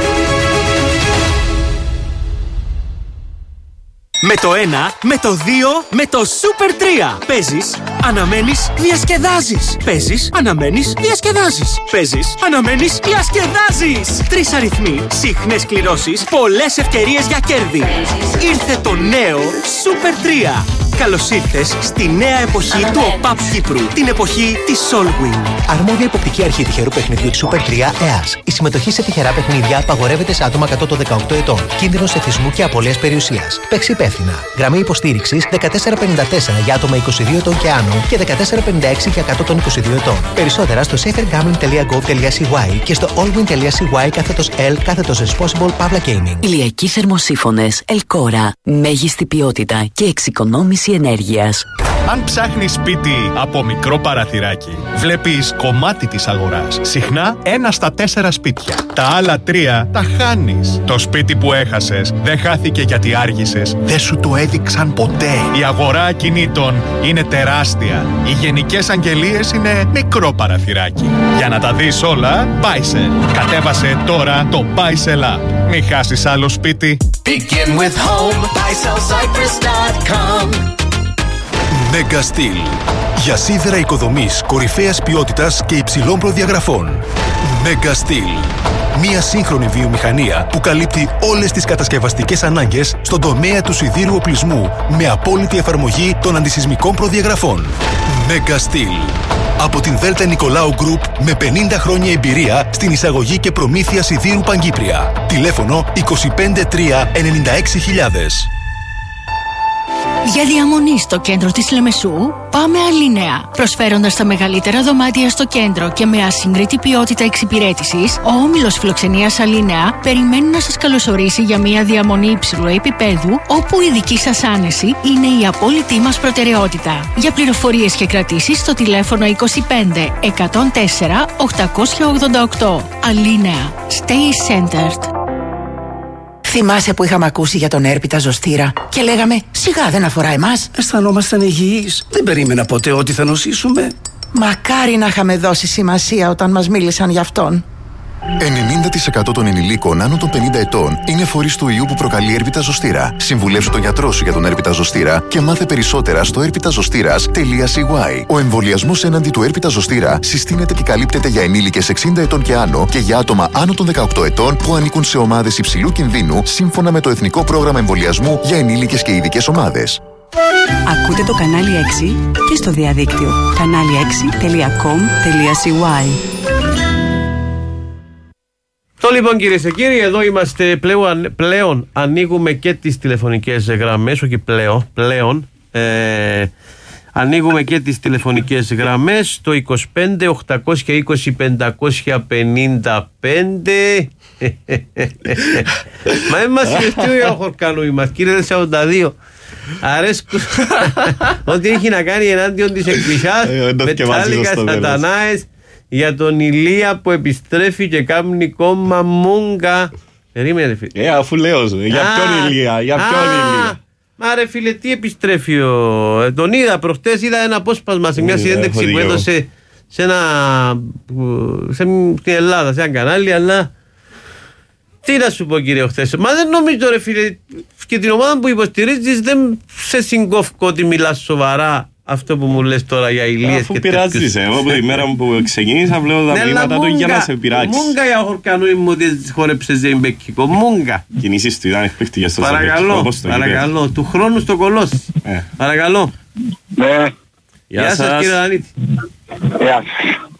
Με το 1, με το 2, με το Super 3. Παίζεις, αναμένεις, διασκεδάζεις. Παίζεις, αναμένεις, διασκεδάζεις. Παίζεις, αναμένεις, διασκεδάζεις. 3 αριθμοί, συχνές κληρώσεις, πολλές ευκαιρίες για κέρδη. Ήρθε το νέο Super 3. Καλώς ήρθες στη νέα εποχή του ΟΠΑΠ Κύπρου. Την εποχή της Solwyn. Αρμόδια υποπτική αρχή τυχερού παιχνιδιού της Super 3 ΕΑΣ. Η συμμετοχή σε τυχερά παιχνίδια απαγορεύεται σε άτομα κάτω των 18 ετών. Κίνδυνος εθισμού και απώλειας περιουσίας. Παίξει υπεύθυνα. Γραμμή υποστήριξης 1454 για άτομα 22 ετών και άνω και 1456 για κάτω των 22 ετών. Περισσότερα στο safergambling.gov.cy και στο allwin.cy/L/responsible Pavla Gaming. Ηλιακοί θερμοσύφωνες Ελκόρα. Μέγιστη ποιότητα και εξοικονόμηση ενέργειας. Αν ψάχνεις σπίτι από μικρό παραθυράκι, βλέπεις κομμάτι της αγοράς. Συχνά 1 στα 4 σπίτια. Τα άλλα 3 τα χάνεις. Το σπίτι που έχασες δεν χάθηκε γιατί άργησες. Δεν σου το έδειξαν ποτέ. Η αγορά ακινήτων είναι τεράστια. Οι γενικές αγγελίες είναι μικρό παραθυράκι. Για να τα δεις όλα, Buysell. Κατέβασε τώρα το Buysell App. Μην χάσεις άλλο σπίτι. Begin with home, BuySellCyprus.com. Mega Steel. Για σίδερα οικοδομής κορυφαίας ποιότητας και υψηλών προδιαγραφών. Mega Steel. Μια σύγχρονη βιομηχανία που καλύπτει όλες τις κατασκευαστικές ανάγκες στον τομέα του σιδήρου οπλισμού με απόλυτη εφαρμογή των αντισυσμικών προδιαγραφών. Mega Steel. Από την Δέλτα Νικολάου Group με 50 χρόνια εμπειρία στην εισαγωγή και προμήθεια σιδήρου Παγκύπρια. Τηλέφωνο 253 96.000. Για διαμονή στο κέντρο της Λεμεσού, πάμε Αλίνεα. Προσφέροντας τα μεγαλύτερα δωμάτια στο κέντρο και με ασύγκριτη ποιότητα εξυπηρέτησης, ο όμιλος φιλοξενίας Αλίνεα περιμένει να σας καλωσορίσει για μια διαμονή υψηλού επίπεδου, όπου η δική σας άνεση είναι η απόλυτη μας προτεραιότητα. Για πληροφορίες και κρατήσεις στο τηλέφωνο 25 104 888. Αλίνεα. Stay centered. Θυμάσαι που είχαμε ακούσει για τον έρπιτα ζωστήρα και λέγαμε σιγά δεν αφορά εμάς. Αισθανόμασταν υγιείς. Δεν περίμενα ποτέ ότι θα νοσήσουμε. Μακάρι να είχαμε δώσει σημασία όταν μας μίλησαν γι' αυτόν. 90% των ενηλίκων άνω των 50 ετών είναι φορείς του ιού που προκαλεί έρπιτα ζωστήρα. Συμβουλεύσου τον γιατρό σου για τον έρπιτα ζωστήρα και μάθε περισσότερα στο erpitazostira.cy. Ο εμβολιασμός έναντι του έρπιτα ζωστήρα συστήνεται και καλύπτεται για ενήλικες 60 ετών και άνω και για άτομα άνω των 18 ετών που ανήκουν σε ομάδες υψηλού κινδύνου σύμφωνα με το Εθνικό Πρόγραμμα Εμβολιασμού για ενήλικες και ειδικές ομάδες. Ακούτε το κανάλι 6 και στο διαδίκτυο kanali6.com.cy. Το λοιπόν κυρίες και κύριοι, εδώ είμαστε πλέον ανοίγουμε και τις τηλεφωνικές γραμμές, όχι πλέον ανοίγουμε και τις τηλεφωνικές γραμμές το 25 820 555. Μα είμαστε στο χορκανούι μας κύριε 42. Αρέσκουν ό,τι έχει να κάνει ενάντιον της εκκλησιάς, μετάλλικα σατανάες, για τον Ηλία που επιστρέφει και κάνει κόμμα μούγκα. Περίμενε φίλε. Αφού λέω για ποιον Ηλία, για ποιον Ηλία. Μα ρε φίλε, τι επιστρέφει τον είδα προχτές, είδα ένα απόσπασμα σε μια συνέντευξη που έδωσε στην Ελλάδα, σε ένα κανάλι, αλλά τι να σου πω κύριε χθες. Μα δεν νομίζω ρε φίλε, και την ομάδα που υποστηρίζεις δεν σε συγκόφκω ότι μιλάς σοβαρά. Αυτό που μου λες τώρα για Ηλίες. Αφού πειράζεις, εγώ από τη μέρα που ξεκίνησα βλέπω τα μηνύματα του για να σε πειράξει. Μούγκα για χορκανούι μου ότι χόρεψες ζεϊμπέκικο, μούγκα. Κινήσεις του ήταν εκπληκτικές στο παρακαλώ, του χρόνου στο κολόσι. Παρακαλώ. Ναι. Γεια σας κύριε Δανίτη. Γεια σας.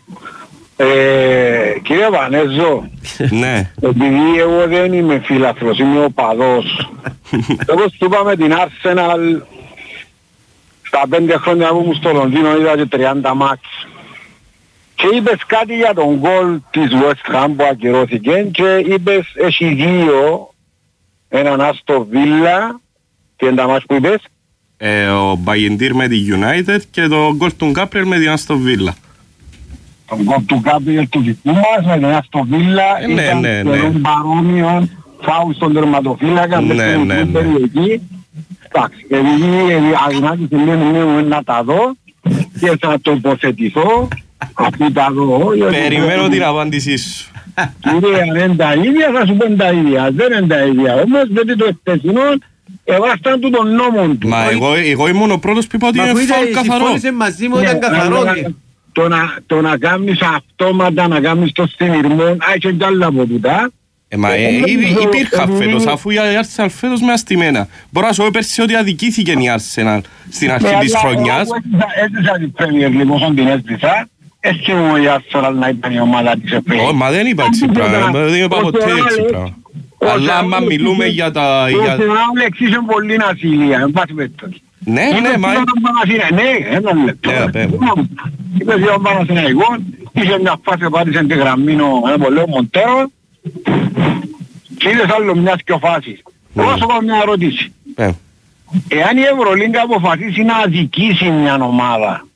Κύριε Βανέζο, ναι. Επειδή εγώ δεν είμαι φίλαθλος, είμαι οπαδός. Όπως του είπαμε την Arsenal, στα 5 χρόνια που ήμουν στο Λονδίνο είδα και 30 μάτς. Και είπες κάτι για τον γκολ της West Ham που ακυρώθηκε και είπες έχει δύο, έναν Άστο Βίλα και ένα μάτς που είπες. Ο Μπαγεντήρ με τη United και το γκολ του Γκάπριελ με την Άστο Βίλα. Το γκολ του Γκάπριελ του δικού μας με την Άστο Βίλα ήταν τον παρόμοιο φάουλ στον τερματοφύλακα μέσα στην περιοχή. Εντάξει, επειδή αγνάκησε λίγο να τα δω και θα τοποθετηθώ αφού τα δω. Περιμένω την απάντησή σου. Κύριε, αν είναι τα ίδια θα σου πω τα ίδια. Δεν είναι τα ίδια. Όμως γιατί το εκτεσινό εβάσταν του τον νόμο του. Μα εγώ ήμουν ο πρώτος που είπα ότι είναι φάουλ καθαρό. Συμφώνησε μαζί μου, ήταν καθαρό. Το να κάνεις αυτόματα, να κάνεις το συνειρμό, έχει κι άλλα από τούτα. Μα υπήρχαν φέτος, αφού η Arsenal φέτος με αστημένα. Μπορώ να σου πω πέρσι ότι αδικήθηκε η Arsenal στην αρχή της χρονιάς. Έζησα την Premier League όσον την έζησα. Έτσι μου η Arsenal να ήταν η ομάδα της Premier League. Μα δεν είπα έτσι πράγμα, δεν είπα ποτέ έτσι πράγμα. Αλλά άμα μιλούμε για τα... Ο Arsenal εξίσου πολύ ασυλία, εν πάση περιπτώσει. Ναι, μα... Ναι, έναν λεπτό. Είπες για τον Παναθηναϊκό, είχε μια φάση που πάτησε τη γραμμή ένα πολύ Μοντέρο και είδες άλλο μιας και ο φάσης. Εγώ σου κάνω μια ερώτηση. εάν η Ευρωλίγκα αποφασίσει να αδικήσει μια ομάδα,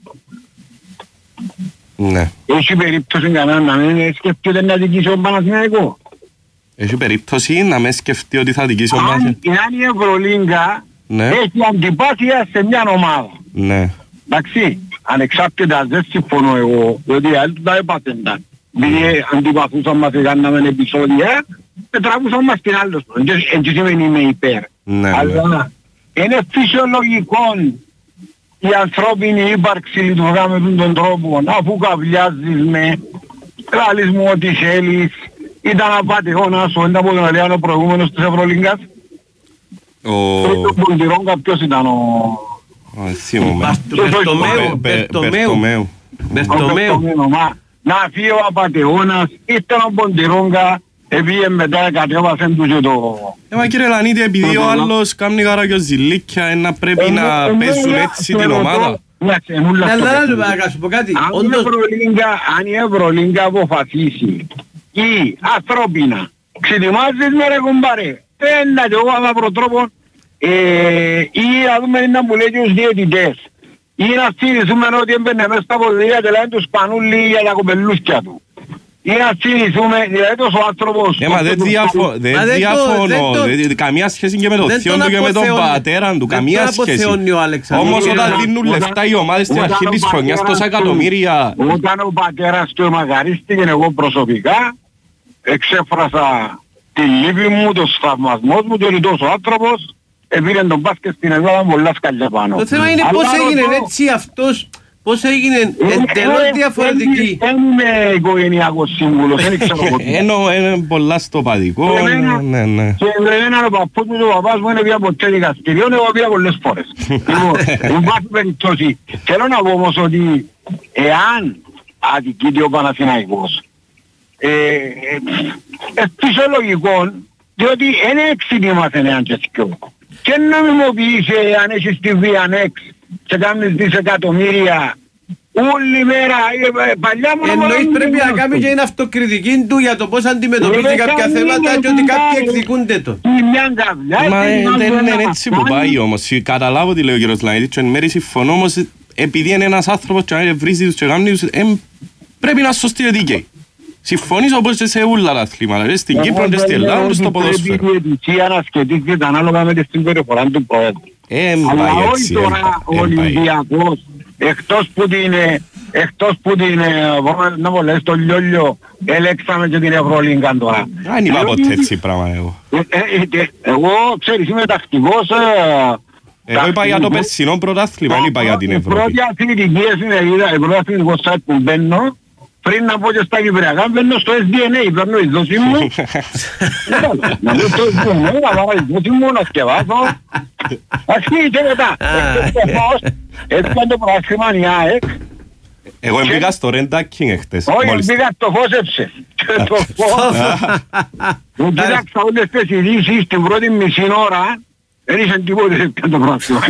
ναι. Έχει περίπτωση κανένα να μην σκεφτείτε να αδικήσει ο Παναθηναϊκό? Έχει περίπτωση να με σκεφτεί ότι θα αδικήσει ο Παναθηναϊκό? Εάν η Ευρωλίγκα έχει αντιπάθεια σε μια ομάδα, ναι. Εντάξει, ανεξάρτητα δεν συμφωνώ εγώ, διότι οι άλλοι τα έπαθενταν. Επειδή αντιπαθούσαν μας και κάναμε επεισόδια, τραβούσαν μας την άλλη. Έτσι σημαίνει είμαι υπέρ. Αλλά είναι φυσιολογικό η ανθρώπινη ύπαρξη λειτουργά με τον τρόπο, αφού καβλιάζεις με, λάλεις μου ό,τι θέλεις, ήταν απατεώνας, ο ένταπο τον Ελιάνο προηγούμενος της Ευρωλίγκας. Ο Ποντιρόγκα ποιος ήταν Μπερτομέου. Να φύγει ο απατεώνας, ήταν ο Ποντιρόγκα, επειδή μετά κατέβασαν τους και το... Μα κύριε Λανίτη, επειδή ο άλλος κάνει καραγιοζηλίκια, να πρέπει να παίζουν έτσι την ομάδα. Αν η Ευρωλίγκα αποφασίσει ή ανθρώπινα ξετοιμάζεις με ρε κουμπάρε, ένα και εγώ άβαυρο τρόπο, ή να δούμε να μου λέει και τους διαιτητές, ή να στηρίζουμε ότι έμπαινε μέσα στα ποδηλία και λένε τους πανούλοι για τα κοπελούσκια του, ή να στηρίζουμε, δηλαδή τόσο άνθρωπος... Μα δεν διαφωνώ, καμία σχέση και με το θείο του και με τον πατέρα του, καμία σχέση. Όμως όταν δίνουν λεφτά οι ομάδες στην αρχή της χρονιάς τόσα εκατομμύρια... Όταν ο πατέρας του εμαγαρίστηκε, εγώ προσωπικά εξέφρασα τη λύπη μου, το θαυμασμό μου, ότι τόσο άνθρωπος επήρε τον μπάσκετ στην Ελλάδα πολλά σκαλιά πάνω. Το θέμα είναι πώς έγινε έτσι αυτός, πώς έγινε εντελώς διαφορετική. Δεν είμαι οικογενειακός σύμβουλος, δεν ξέρω ποτέ. Είναι πολλά στο παδικό. Και εμένα ο παππούς μου και ο παπάς μου είναι πια ποτέ δικαστηριών, εγώ πια πολλές φορές. Λοιπόν, βάση περιπτώσει, θέλω να πω όμως ότι εάν αδικείται ο Παναθηναϊκός, φυσιολογικό, διότι είναι εξήνιμαθεν εάν και σκιώ. Και νομιμοποιήσει αν έχεις τη βία ανέξ και κάνεις δισεκατομμύρια όλη μέρα, παλιά μου... Εννοείς πρέπει να κάνει και είναι αυτοκριτική του για το πώς αντιμετωπίζει κάποια θέματα και ότι κάποιοι εκδικούνται το. Μα δεν είναι έτσι που πάει όμως. Καταλάβω τι λέει ο κύριος Λανίτης, εν μέρει συμφωνώ, όμως επειδή είναι ένας άνθρωπος και βρίζει τους και κάνει τους, πρέπει να σωστεί ο δίκαιοι. Συμφωνείς όπως και σε όλα τα αθλήματα, στην Κύπρο και στην Ελλάδα και στο ποδόσφαιρο. Πρέπει η διαιτησία να σχετίζεται ανάλογα με τη συμπεριφορά του Προέδρου. Αλλά όχι τώρα ο Ολυμπιακός, εκτός που την, να πω λες, το λιόλιο, ελέξαμε και την Ευρωλίγκα τώρα. Δεν είπα ποτέ έτσι πράγμα εγώ. Εγώ, ξέρεις, είμαι τακτικός. Εγώ είπα για το περσινό πρωτάθλημα, δεν είπα για την Ευρώπη. Η πρώτη αθλητική εφημερίδα, η πρώτη αθλητικό site που μπαίνω, πριν να πω και στα Κυπριακά, μπαίνω στο SDNA, παίρνω η δόση μου. Να μπω στο SDNA, να πάρω η δόση μου, να σκευάσω. Αρχίζει και μετά. Έτσι το πράσιμα η ΑΕΚ. Εγώ μπήκα στο Ρεντάκινγκ εχτες. Όχι, μπήκα στο Φώσεψε. Το Φως. Μου κοίταξα όλες τις ειδήσεις την πρώτη μισή ώρα. Δεν είχε τίποτε σε το πράσιμα.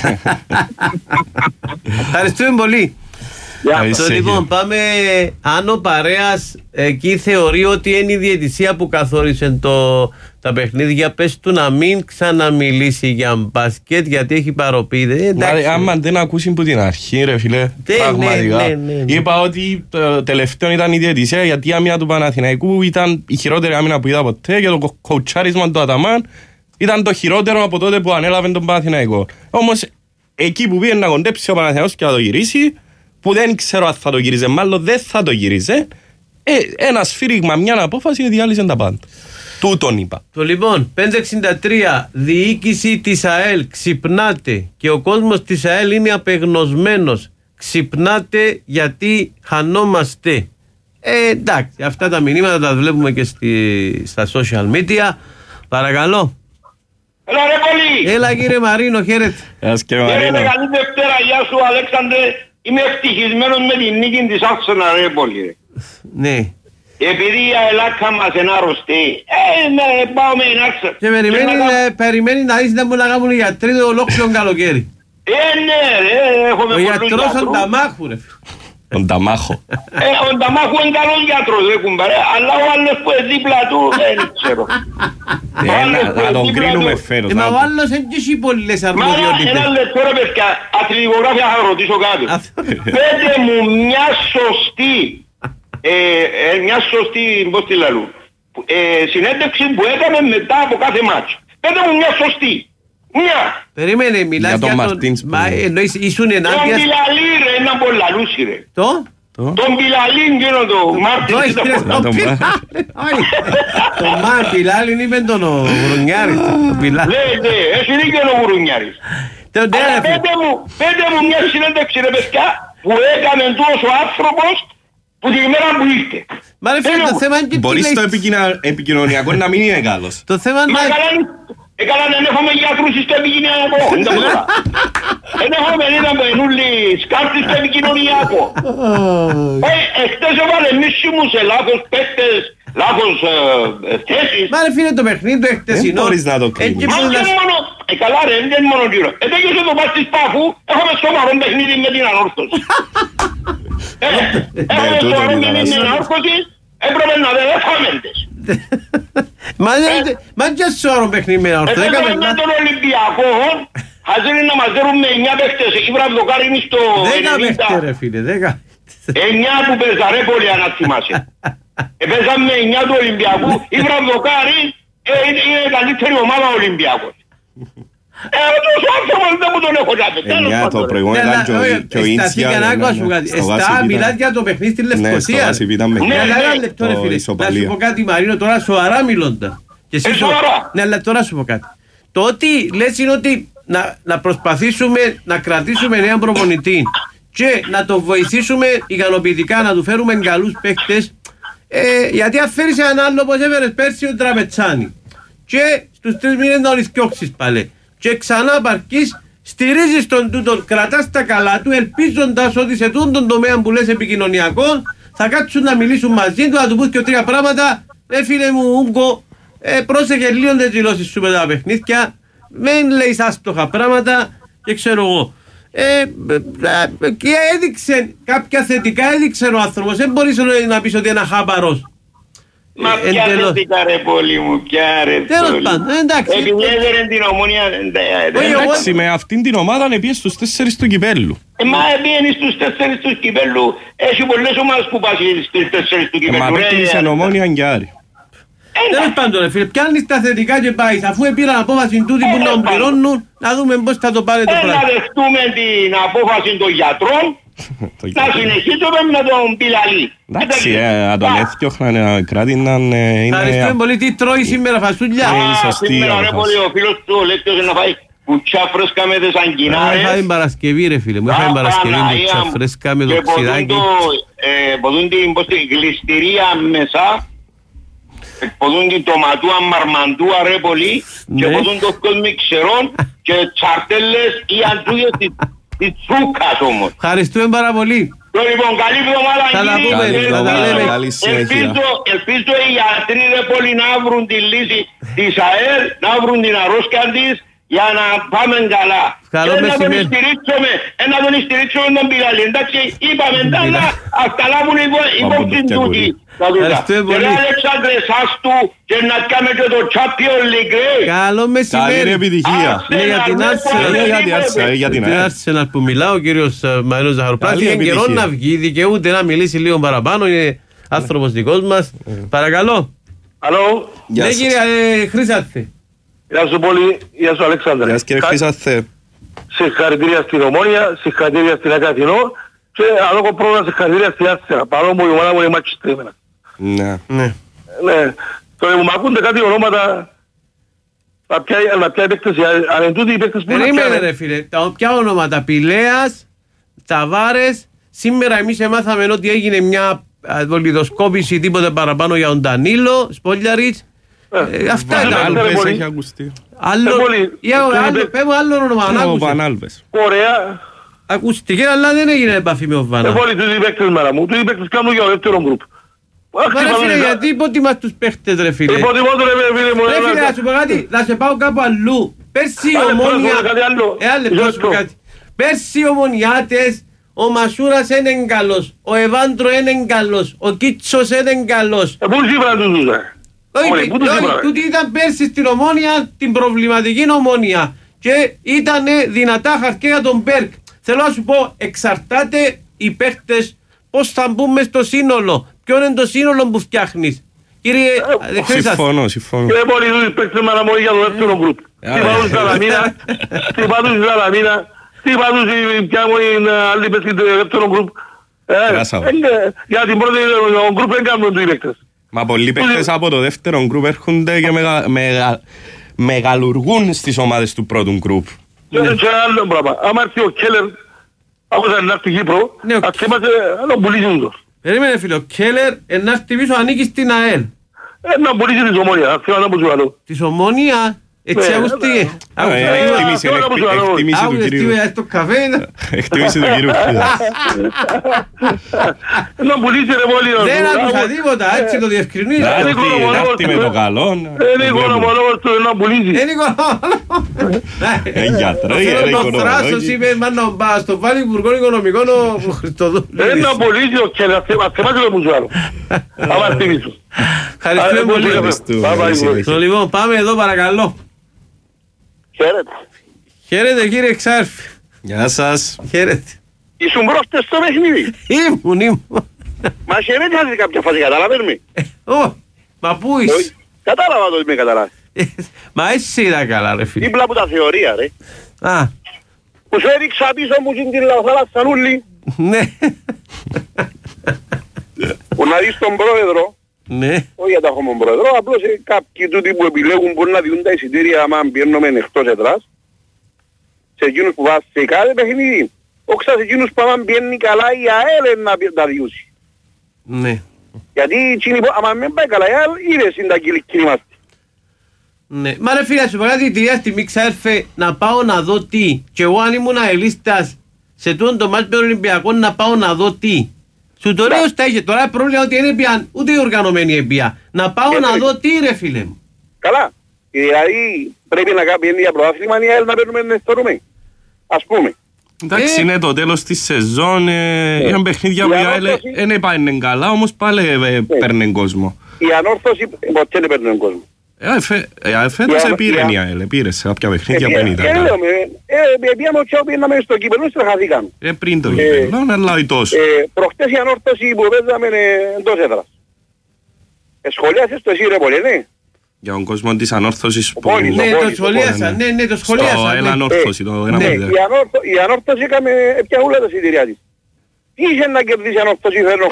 Ευχαριστούμε πολύ. Λοιπόν, πάμε. Αν ο Παρέας εκεί θεωρεί ότι είναι η διαιτησία που καθόρισε τα παιχνίδια, πες του να μην ξαναμιλήσει για μπάσκετ, γιατί έχει παροπεί. Άμα δεν ακούσει που την αρχή, ρε φίλε, πραγματικά. Είπα ότι το τελευταίο ήταν η διαιτησία, γιατί η άμυνα του Παναθηναϊκού ήταν η χειρότερη άμυνα που είδα ποτέ και το κοουτσάρισμα του Αταμάν ήταν το χειρότερο από τότε που ανέλαβε τον Παναθηναϊκό. Όμως εκεί που πήγε να κοντέψει ο Παναθηναϊκός και να το γυρίσει, που δεν ξέρω αν θα το γύριζε, μάλλον δεν θα το γύριζε, ένα σφύριγμα, μια απόφαση διάλυσε τα πάντα. Τούτον είπα. Το λοιπόν, 563, διοίκηση της ΑΕΛ, ξυπνάτε και ο κόσμος της ΑΕΛ είναι απεγνωσμένος. Ξυπνάτε γιατί χανόμαστε. Εντάξει, αυτά τα μηνύματα τα βλέπουμε και στα social media. Παρακαλώ. Έλα ρε πολύ. Έλα κύριε Μαρίνο, χαίρετε. Έλα και Μαρίνο. Καλή Δευτέρα, γεια σου Αλέξανδρε. Είμαι ευτυχισμένος με την νίκη της Άρσεναλ ρε πολύ. Ναι. Επειδή η Ελλάδα μας είναι άρρωστη, πάω με την Άρσεναλ. Και περιμένει να είσαι να μου να κάνουν οι γιατροί το ολόκληρο καλοκαίρι. Ναι ρε, έχουμε ο γιατρός ανταμάχου ρε. Τον Ταμάχο. Ο Ταμάχο είναι καλός γιατρός, ρε κουμπάρε, αλλά ο άλλος που είναι δίπλα του δεν ξέρω. Να τον κρίνουμε φέρος. Μα ο άλλος δεν έχει πολλές αρμοδιότητες. Ένα λεπτό ρε παιδιά, αθλητικογράφια θα ρωτήσω κάτι. Πέτε μου μια σωστή, πώς τη λαλού, συνέντευξη που έκαμε μετά από κάθε μάτσο. Πέτε μου μια σωστή. Μια. Περίμενε, μιλάς για τον Μαρτίνς. Εννοείς ήσουν ενάντια. Τον Πιλαλή ρε, έναν πολλαλούσι ρε. Τον Πιλαλή γίνω το Μάρτιν. Τον Πιλαλή είπε τον Γουρουνιάρης. Ναι, έχει δίκιο ο Γουρουνιάρης. Πέτε μου μια συνέντευξη ρε παιδιά που έκανε τούτος ο άνθρωπος που την ημέρα που ήρθε. Μα ρε φίλε, το θέμα είναι και μπορείς το επικοινωνιακό να μην είναι καλός. Το θέμα είναι... Έκανα δεν έχουμε γιατρούς στο επικοινωνιακό. Δεν έχουμε είδα με ενούλοι σκάρτες στο επικοινωνιακό. Εχθές έβαλε μίσιμου σε λάθος παίκτες, λάθος θέσεις. Μα ρε φίλε το παιχνίδι το εχθεσινό. Δεν μπορείς να το κρίνεις. Μα δεν μόνο, καλά ρε, δεν είναι μόνο γύρω. Ετέγιωσε το πας της Πάφου, έχουμε σοβαρό παιχνίδι με την ανόρθωση. Έχουμε σοβαρό παιχνίδι με την ανόρθωση, έπρεπε να δεν έφαμεντες. Μα και σώρο παιχνίδι με ορθό. Εδώ με τον Ολυμπιακό χαζέρι να μας δέρουν με 9 παίχτες. Η Βραβδοκάρη είναι στο 10 παίχτες ρε φίλε, 10. 9 που παίζαρε πολύ αν θυμάσαι. Παίζαμε με 9 του Ολυμπιακού. Η Βραβδοκάρη είναι η καλύτερη ομάδα Ολυμπιακός. Τόσο άνθρωπος δεν μου τον έχω κάνει. Το προηγούμενο ήταν και ο Ίντσια. Εστά μιλάς για το παιχνίδι στη Λευκοσία. Να σου πω κάτι Μαρίνο, τώρα σοβαρά μιλώντα. Ναι, αλλά τώρα σου πω κάτι. Το ότι λες είναι ότι να προσπαθήσουμε να κρατήσουμε έναν προπονητή και να τον βοηθήσουμε ικανοποιητικά, να του φέρουμε καλούς παίκτες, γιατί αν φέρεις έναν άλλο όπως έφερες πέρσι ο Τραπετσάνη και στους 3 μήνες να τον ηθιώξεις πάλι και ξανά παρκείς, στηρίζεις τον τούτον, κρατάς τα καλά του, ελπίζοντας ότι σε τούτον τομέα που λες επικοινωνιακό θα κάτσουν να μιλήσουν μαζί του, να του πούς και 3 πράγματα. Φίλε μου Ούγκο, πρόσεχε λίγο τις δηλώσεις σου με τα παιχνίδια, μην λέεις άσπτωχα πράγματα και ξέρω εγώ. Και έδειξε κάποια θετικά, έδειξε ο άνθρωπος, δεν μπορείς να πεις ότι είναι χάμπαρος. Μα ποια θετικά ρε πόλη μου, ποια ρε πόλη. Τέλος πάντων, εντάξει. Επειδή έδερε την Ομόνια. Εντάξει, με αυτήν την ομάδα είναι στους 4 του κυπέλλου. Μα πήγαινε στους 4 του κυπέλλου. Έχει πολλές ομάδες που πας στους 4 του κυπέλλου. Μα πέκτησε Ομόνια και Άρη. Τέλος πάντων ρε φίλε, πιάνεις τα θετικά και πάεις. Αφού πήραν απόφαση τούτη που να πληρώνουν, να δούμε πώς θα το πάρει το πράγμα. Να δεχτούμε την απόφαση των γιατρών, να συνεχίσουμε με τον Πιλαλή. Εντάξει, να τον έθιωχναν κράτη να είναι... Ευχαριστούμε πολύ, τι τρώει σήμερα φασούλια. Σήμερα ρε πολύ, ο φίλος του ο Λέκτιος να φάει κουτσιά φρέσκα με τις αγκινάρες. Έφαγε Παρασκευή ρε φίλε μου, έφαγε Παρασκευή κουτσιά φρέσκα με το ξηδάκι. Ποδούν την γλιστηρία μέσα, ποδούν την τοματούα μαρμαντούα ρε πολύ και ποδούν το κόσμο ξερών και τσαρτέλες ή αντούγες της τσούκας όμως. Ευχαριστούμε πάρα πολύ. Λοιπόν, καλή εβδομάδα κύριε. Ελπίζω οι γιατροί ρε πολύ να βρουν τη λύση της ΑΕΡ, να βρουν την αρρώσκια της για να πάμε καλά. Να τον στηρίξουμε τον Πιλαλή. Εντάξει, είπαμε τα αυτά λάβουν υπόψη τούτη. Ευχαριστούμε πολύ. Κύριε Αλέξανδρε, εσάς του και να κάνουμε και το Champions League. Καλό μεσημέρι. Καλή επιτυχία. Για την Arsenal που μιλάω, ο κύριος Μαρίνος Ζαχαροπλάσης. Είναι καιρό να βγει, δικαιούται να μιλήσει λίγο παραπάνω. Είναι άνθρωπος δικός μας. Παρακαλώ. Αλλό. Ναι κύριε Χρυσάθη. Γεια σου πολύ, γεια σου Αλέξανδρε. Γεια σου κύριε Χρυσάθη. Συγχαρητήρια στην Ομόνια, συγχαρητήρια στην Ακαθινό και ανώκο πρόβλημα συγχαρητήρια στην Άρσενα. Παρόλο που η ομάδα μου είναι μάτσις τρίμενα. Ναι. Τώρα μου ακούνται κάτι ονόματα να πιάει παίκτες, αν είναι τούτοι οι παίκτες που είναι πιάνε. Περίμενε ρε φίλε, ποια ονόματα, Πηλέας, Τσαβάρες, σήμερα εμείς έμαθαμε ότι έγινε μια βολιδοσκόπηση τίποτε παραπάνω για τον Ντανίλο, Σπόλιαριτς. Αυτά ήταν. Βανάλβες έχει ακουστεί. Πέμω άλλο όνομα. Ο Βανάλβες. Ωραία. Ακούστηκε αλλά δεν έγινε επαφή με ο Βανάλβες. Πολύ τους οι παίκτες μέρα μου. Τους οι παίκτες κάνουν για ο δεύτερο γκρουπ. Ρε φίλε, γιατί υποτιμάς τους παίκτες ρε φίλε. Υποτιμώ το ρε φίλε μου. Ρε φίλε, να σου πω κάτι, να σε πάω κάπου αλλού. Πέρσι οι Ομόνια... Πέρσι οι Ομονιάτες Ο Μασούρας είναι καλός, ο Ευάντρο είναι καλός, ο Κίτσος είναι καλός. Πού σύμφωνα τους δούσα. Όχι, τούτοι ήταν πέρσι στην Ομόνια, την προβληματική Ομόνια και ήταν δυνατά χαρτιά για τον Μπέρκ. Θέλω να σου πω, εξαρτάται οι παίχτες πώς θα μπουν στο σύνολο. Ποιο είναι το σύνολο που φτιάχνεις. Κύριε Χρήστας. Συμφωνώ. Και πολύ δούλοι παίξτε μαραμόνοι για το δεύτερο γκρουπ. Τι πάτους Σαλαμίνα, τι πάτους πια μου είναι άλλοι παίξτε το δεύτερο γκρουπ. Για την πρώτη γκρουπ δεν κάνουν τους παίκτες. Μα πολλοί παίκτες από το δεύτερο γκρουπ έρχονται και μεγαλουργούν στις ομάδες του πρώτου γκρουπ. Και άλλο πράγμα, άμα έρθει ο Κέλλερ από την έρθει Κύπρο, ας θυμάσαι να τον πουλήσουν τους. Περίμενε φίλε, ο Κέλλερ να έρθει πίσω ανήκει στην ΑΕΛ. Να πουλήσει της Ομόνια, ας θυμάσαι να πω σου άλλο. Της Ομόνια, έτσι ακούστηκε. Εκτίμηση του κυρίου. Εκτίμηση του κυρίου. Να πουλήσει ρε πολύ. Δεν άκουσα τίποτα, έτσι το διευκρινίζω. Να έρθει με το καλό. Είναι οικονομολόγος του να πουλήσει. Είναι οικονομολόγος. Ο Θράσος είπε μάνα μπα στο βάλει Υπουργό Οικονομικών ο Χριστοδούλης. Δεν να πουλήσει ο Κέλλερ, ας θυμάσαι το που σου άλλο. Άμα θυμίσου. Ευχαριστούμε πολύ. Λοιπόν, πάμε εδώ παρακαλώ. Χαίρετε. Χαίρετε κύριε Εξάρφη. Γεια σας. Χαίρετε. Ήσουν μπρόστες στο παιχνίδι. Ήμουν. Μα χαιρέτησατε κάποια φάση, καταλαβαίνεις με. Μα πού είσαι. Κατάλαβα το ότι με καταλάβει. Μα εσύ ήταν καλά ρε φίλε. Δίπλα από τα θεωρία ρε. Που σου έριξα πίσω μου την λαθάλασσα νουλή. Ναι. Που να δεις τον πρόεδρο. Ναι. Όχι για τα χωμόν πρόεδρο, απλώς κάποιοι τούτοι που επιλέγουν μπορεί να διούν τα εισιτήρια άμα πιέρνουμε εκτός έδρας. Σε εκείνους που βάζει σε κάθε παιχνίδι. Όχι σε εκείνους που άμα πιέρνει καλά η ΑΕΛ να τα διούσει. Ναι. Γιατί άμα μην πάει καλά η ΑΕΛ είδες είναι τα κυλικοί είμαστε. Ναι. Μα ρε φίλε σου παγάτη τη στιγμή ξαέρφε να πάω να δω τι. Και εγώ αν ήμουν αελίστας σε τούτο το μάτς με τον Ολυμπιακό να πάω να δω τι. Σου το λέω στα είχε. Τώρα πρόβλημα ότι είναι πια ούτε η οργανωμένη εμπία. Να πάω να δω τι ρε φίλε μου. Καλά. Δηλαδή πρέπει να κάνει για πρωτάθλημα η ΑΕΛ να παίρνουμε νεστορούμε. Ας πούμε. Εντάξει είναι το τέλος της σεζόν. Είχαν παιχνίδια που η ΑΕΛ δεν πάνε καλά όμως πάλι παίρνουν κόσμο. Η ανόρθωση ποτέ δεν παίρνουν κόσμο. Φέτος επήρε η ΑΕΛ. Επήρε σε κάποια παιχνίδια που δεν ήταν. Και λέω πήγαμε ότι πήγαμε στο κύπελλο στραχαθήκαμε. Πριν το κύπελλο, αλλά όχι τόσο. Προχτές η ανόρθωση που παίζαμε εντός έδρας. Σχολιάσες το εσύ ρε πολύ, ναι. Για τον κόσμο της ανόρθωσης που... Ναι, το σχολίασα, ναι, το σχολίασα. Στο ένα ανόρθωση, το ένα παιδί. Η ανόρθωση έκαμε πια όλα τα συντηριά της. Τι είχε να κερδίσει η ανόρθωση φέρνω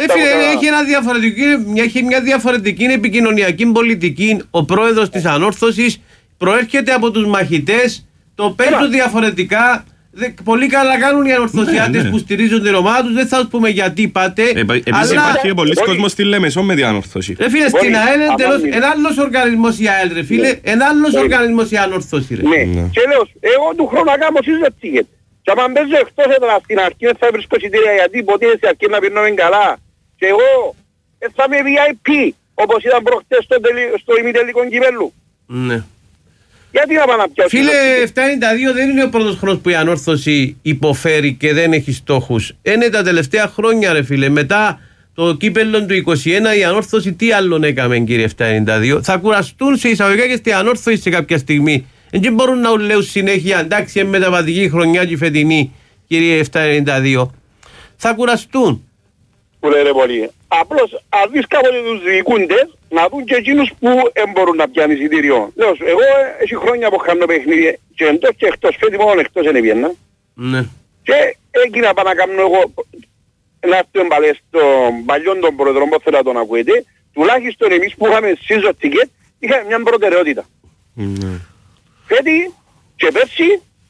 έχει μια διαφορετική επικοινωνιακή πολιτική. Ο πρόεδρος της ανόρθωσης προέρχεται από τους μαχητές, το παίζουν διαφορετικά. Πολύ καλά κάνουν οι ανορθωσιάτες που στηρίζουν την ομάδα τους. Δεν θα σας πούμε γιατί πάτε. Επίσης υπάρχει πολλοί κόσμος στη Λέμεσο με την ανορθώση. Ρε φίλε, στην ΑΕΛ είναι άλλος οργανισμός η ΑΕΛ ρε φίλε. Είναι άλλος οργανισμός η ανορθώση ρε. Ναι, και λέω, εγώ του χρόνου να κάνω εσείς δεν τίγεται. Και άμα παίζω εκτός έδρα στην αρχή θα βρίσκω εισιτήρια γιατί ποτέ στην αρχή να πειρνούμε καλά. Και εγώ θα είμαι VIP όπως ήταν προχτές στο ημιτελικό κυπέλλου. Ναι. Γιατί να πάω να πιάσω. Φίλε, 792 δεν είναι ο πρώτος χρόνος που η ανόρθωση υποφέρει και δεν έχει στόχους. Είναι τα τελευταία χρόνια ρε φίλε. Μετά το κύπελλο του 21 η ανόρθωση τι άλλον έκαμε κύριε 792. Θα κουραστούν σε εισαγωγικά και στην ανόρθωση σε κάποια στιγμή. Δεν μπορούν να λέω συνέχεια εντάξει είναι μεταβατική χρονιά και φετινή κύριε 792. Θα κουραστούν. Που λένε πολύ. Απλώς αν δεις κάποτε τους διοικούντες να δουν και εκείνους που δεν μπορούν να πιάνουν εισιτήριο. Λέω εγώ έχει χρόνια που κάνω παιχνίδι και εντός και εκτός φέτη μόνο εκτός δεν έβγαινα. Ναι. Και έγινα να κάνω εγώ να έρθουν πάλι στον παλιόν τον πρόεδρο που θέλω να τον ακούετε. Τουλάχιστον εμείς που είχαμε season ticket είχαμε μια προτεραιότητα. Φέτη και πέρσι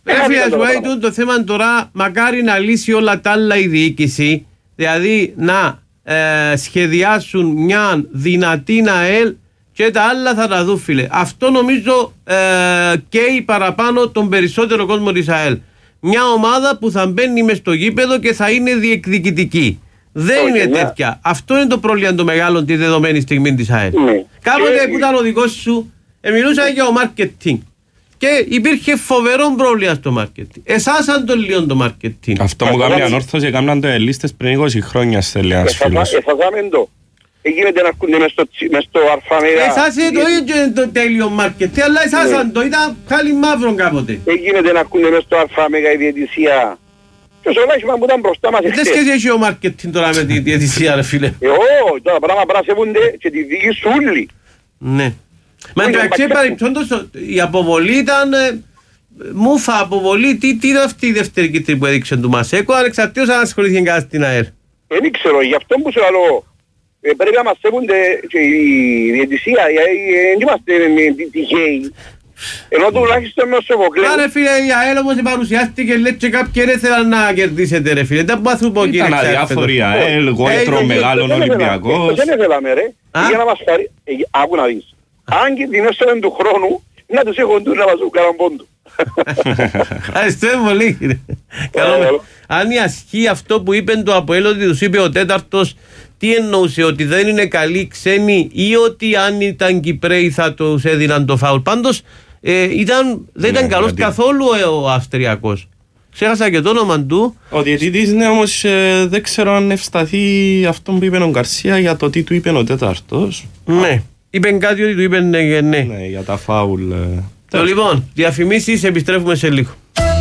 το θέμα τώρα μακάρι να λύσει όλα τα άλλα η διοίκηση. Δηλαδή να σχεδιάσουν μια δυνατή ΑΕΛ και τα άλλα θα τα δουν φίλε. Αυτό νομίζω καίει παραπάνω τον περισσότερο κόσμο της ΑΕΛ. Μια ομάδα που θα μπαίνει μες στο γήπεδο και θα είναι διεκδικητική. Δεν είναι τέτοια. Αυτό είναι το πρόβλημα το μεγάλο τη δεδομένη στιγμή της ΑΕΛ. Κάποτε που ήταν ο δικός σου μιλούσα για ο marketing. Και υπήρχε φοβερό πρόβλημα στο μάρκετινγκ. Εσάσαν το λίγο το μάρκετινγκ. Αυτό μου κάνει ανόρθωση, έκαναν το λίστες πριν 20 χρόνια, στέλνει ένας φίλος. Εφασάμε το. Γίνεται να ακούνε μες στο αρφαμέγα. Εσάς το ίδιο το τέλειο μάρκετινγκ, αλλά εσάσαν το, ήταν χάλι μαύρο κάποτε. Γίνεται να ακούνε μες στο αρφαμέγα η διαιτησία. Και στο λάχημα που ήταν μπροστά μας εχθές. Δεν σχέση έχει ο μάρκετινγκ τώρα με τη διαιτησία, ρε φίλε. Όχι, τώρα πράγμα πράσεβονται και τη δίκη σου όλοι. Ναι. Μα εντάξει, παρεπτόντως, η αποβολή ήταν μούφα αποβολή. Τι είναι αυτή η δεύτερη κίτρινη που έδειξε του Μασέκο, ανεξαρτήτως αν ασχολήθηκε κάτι στην ΑΕΡ. Δεν ξέρω, γι' αυτό που σου λέω, πρέπει να μας σέβονται και η διαιτησία, δεν είμαστε τυχαίοι. Ενώ τουλάχιστον με ο Σοφοκλέου. Άρα φίλε, η ΑΕΛ όμως παρουσιάστηκε, λέει και κάποιοι δεν ήθελαν να κερδίσετε ρε φίλε. Δεν πάθουν πω κύριε Ήταν αδιάφοροι ΑΕΛ, γόητρο μεγάλων Ολυμπιακός. Δεν ήθελαμε ρε, για να μας πάρει, άκου να δεις. Αν κινδυνεύσαμε του χρόνου, να τους έχουν τους να μας κάνουν πόντου. Ευχαριστώ πολύ κύριε. Αν ισχύει αυτό που είπε το ΑΠΟΕΛ, ότι τους είπε ο τέταρτος, τι εννοούσε, ότι δεν είναι καλοί ξένοι ή ότι αν ήταν Κυπρέοι θα τους έδιναν το φάουλ. Πάντως δεν ήταν καλός καθόλου ο Αυστριακός. Ξέχασα και το όνομα του. Ο διαιτητής ναι, όμως δεν ξέρω αν ευσταθεί αυτό που είπε ο Γκαρσία για το τι του είπε ο τέταρτος. Ναι, είπε κάτι ότι του είπε ναι. Ναι, για τα φάουλ. Λοιπόν, διαφημίσεις, επιστρέφουμε σε λίγο.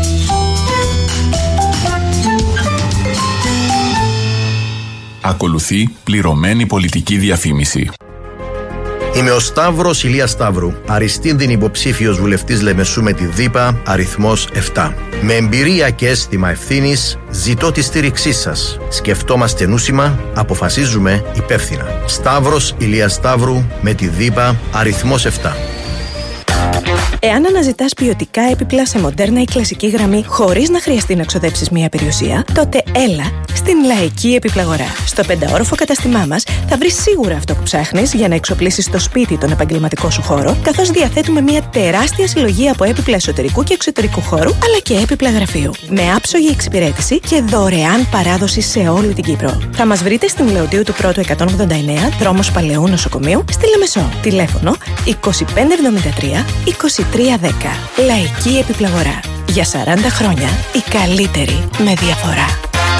Ακολουθεί πληρωμένη πολιτική διαφήμιση. Είμαι ο Σταύρος Ηλίας Σταύρου, αριστήνδυνη υποψήφιος βουλευτής Λεμεσού με τη ΔΥΠΑ, αριθμός 7. Με εμπειρία και αίσθημα ευθύνης, ζητώ τη στήριξή σας. Σκεφτόμαστε νούσιμα, αποφασίζουμε υπεύθυνα. Σταύρος Ηλίας Σταύρου με τη ΔΥΠΑ, αριθμός 7. Εάν αναζητάς ποιοτικά έπιπλα σε μοντέρνα ή κλασική γραμμή χωρίς να χρειαστεί να ξοδέψεις μία περιουσία, τότε έλα στην Λαϊκή Επιπλαγορά. Στο 5όροφο καταστημά μας θα βρεις σίγουρα αυτό που ψάχνεις για να εξοπλίσεις το σπίτι τον επαγγελματικό σου χώρο, καθώς διαθέτουμε μία τεράστια συλλογή από έπιπλα εσωτερικού και εξωτερικού χώρου, αλλά και έπιπλα γραφείου. Με άψογη εξυπηρέτηση και δωρεάν παράδοση σε όλη την Κύπρο. Θα μας βρείτε στην Λεωτίου του Πρώτου 189, δρόμος Παλαιού Νοσοκομείου, στη Λεμεσό. Τηλέφωνο 2573 2310. Λαϊκή Επιπλαγορά. Για 40 χρόνια η καλύτερη με διαφορά.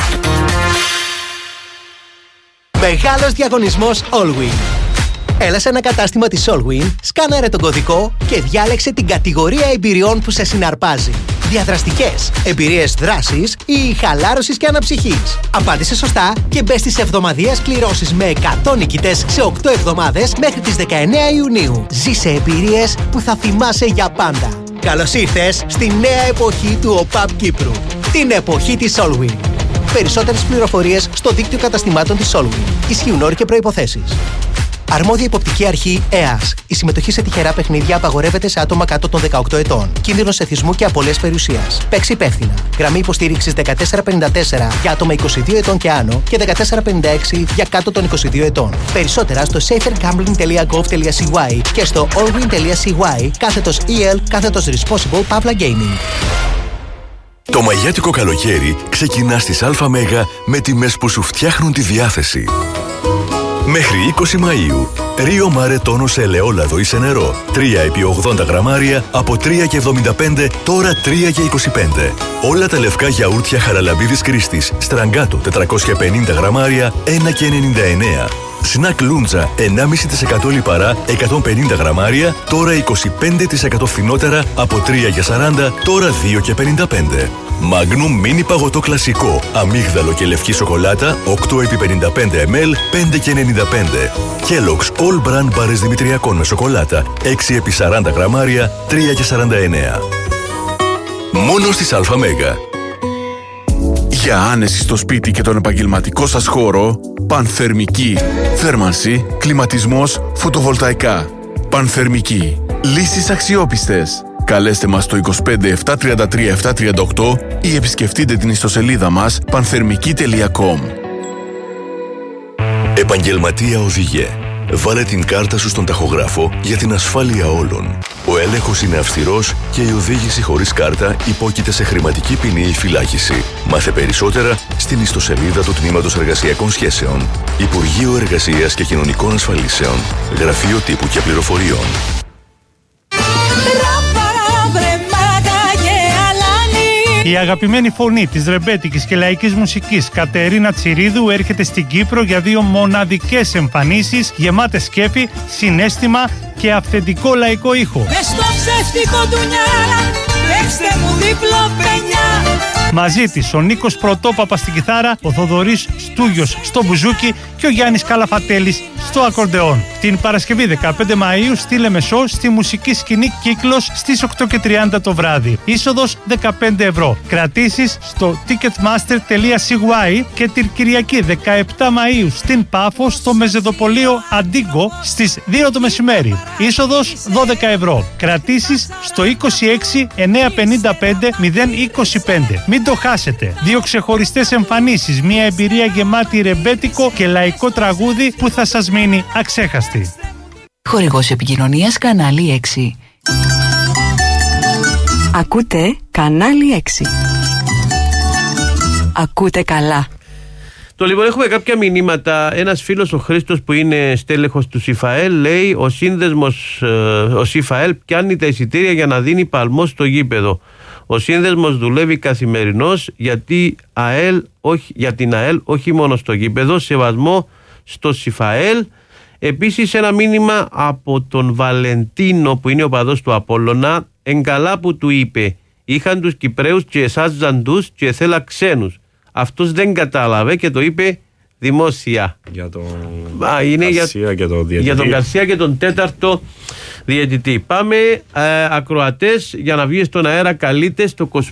Μεγάλος διαγωνισμός Allwyn. Έλα σε ένα κατάστημα της Allwyn, σκάναρε τον κωδικό και διάλεξε την κατηγορία εμπειριών που σε συναρπάζει. Διαδραστικές, εμπειρίες δράσης ή χαλάρωσης και αναψυχής. Απάντησε σωστά και μπες στις εβδομαδιαίες κληρώσεις με 100 νικητές σε 8 εβδομάδες μέχρι τις 19 Ιουνίου. Ζήσε εμπειρίες που θα θυμάσαι για πάντα. Καλώς ήρθες στη νέα εποχή του ΟΠΑΠ Κύπρου. Την εποχή της Allwyn. Περισσότερες πληροφορίες στο δίκτυο καταστημάτων της Allwyn. Ισχύουν όροι και προϋποθέσεις. Αρμόδια υποπτική αρχή ΕΑΣ. Η συμμετοχή σε τυχερά παιχνίδια απαγορεύεται σε άτομα κάτω των 18 ετών. Κίνδυνος εθισμού και απώλειας περιουσίας. Παίξει υπεύθυνα. Γραμμή υποστήριξης 1454 για άτομα 22 ετών και άνω και 1456 για κάτω των 22 ετών. Περισσότερα στο safergambling.gov.cy και στο allwyn.cy/EL/responsible Pavla Gaming. Το μαγιάτικο καλοκαίρι ξεκινά στις ΑΜ με τιμές που σου φτιάχνουν τη διάθεση. Μέχρι 20 Μαΐου, Ρίο Μάρε τόνο σε ελαιόλαδο ή σε νερό, 3x80 γραμμάρια από 3,75 τώρα 3,25. Όλα τα λευκά γιαούρτια Χαραλαμπίδης Κρίστης, Στραγκάτο 450 γραμμάρια, 1,99. Σνακ Λούντζα 1,5% λιπαρά 150 γραμμάρια, τώρα 25% φθηνότερα από 3,40 τώρα 2,55. Μάγνου μίνι παγωτό κλασικό, αμύγδαλο και λευκή σοκολάτα 8x55 ml 5,95. Kellogg's All Brand μπάρες δημητριακών με σοκολάτα 6x40 γραμμάρια 3,49. Μόνο στις ΑΜΕΓΑ. Για άνεση στο σπίτι και τον επαγγελματικό σας χώρο, Πανθερμική. Θέρμανση, κλιματισμός, φωτοβολταϊκά. Πανθερμική. Λύσεις αξιόπιστες. Καλέστε μας στο 25 733 738 ή επισκεφτείτε την ιστοσελίδα μας πανθερμική.com. Επαγγελματία οδηγέ. Βάλε την κάρτα σου στον ταχογράφο για την ασφάλεια όλων. Ο έλεγχος είναι αυστηρός και η οδήγηση χωρίς κάρτα υπόκειται σε χρηματική ποινή ή φυλάκιση. Μάθε περισσότερα στην ιστοσελίδα του Τμήματος Εργασιακών Σχέσεων. Υπουργείο Εργασίας και Κοινωνικών Ασφαλίσεων. Γραφείο Τύπου και Πληροφοριών. Η αγαπημένη φωνή της ρεμπέτικης και λαϊκής μουσικής Κατερίνα Τσιρίδου έρχεται στην Κύπρο για 2 μοναδικές εμφανίσεις γεμάτες σκέφη, συναίσθημα και αυθεντικό λαϊκό ήχο. Μες στο ψεύτικο ντουνιά, παίξτε μου δίπλο πενιά. Μαζί της ο Νίκος Πρωτόπαπας στην κιθάρα, ο Θοδωρής Στούγιος στο μπουζούκι και ο Γιάννης Καλαφατέλης στο ακορντεόν. Την Παρασκευή 15 Μαΐου στη Λεμεσό, στη μουσική σκηνή Κύκλος στις 8:30 το βράδυ. Είσοδος 15 ευρώ. Κρατήσεις στο ticketmaster.cy και την Κυριακή 17 Μαΐου στην Πάφο στο Μεζεδοπολείο Αντίγκο στις 2 το μεσημέρι. Είσοδος 12 ευρώ. Κρατήσεις στο 26 955 025. Μην το χάσετε. 2 ξεχωριστές εμφανίσεις, μια εμπειρία γεμάτη ρεμπέτικο και λαϊκό τραγούδι που θα σας μείνει αξέχαστη. Χορηγός επικοινωνίας Κανάλι 6. Ακούτε Κανάλι 6. Ακούτε καλά. Το λοιπόν, έχουμε κάποια μηνύματα. Ένας φίλος, ο Χρήστος, που είναι στέλεχος του ΣΥΦΑΕΛ, λέει: ο σύνδεσμος, ο ΣΥΦΑΕΛ πιάνει τα εισιτήρια για να δίνει παλμό στο γήπεδο. Ο σύνδεσμος δουλεύει καθημερινώς για την ΑΕΛ, όχι μόνο στο γήπεδο. Σεβασμό στο ΣΥΦΑΕΛ. Επίσης, ένα μήνυμα από τον Βαλεντίνο, που είναι ο παδός του Απόλλωνα. Εγκαλά που του είπε: είχαν τους Κυπραίους και εσάζαν τους και θέλα ξένους. Αυτός δεν κατάλαβε και το είπε δημόσια. Για τον Γκαρσία και τον διαιτητή. Για τον Γκαρσία και τον 4ο διαιτητή. Πάμε, ακροατές, για να βγει στον αέρα καλείτε στο 25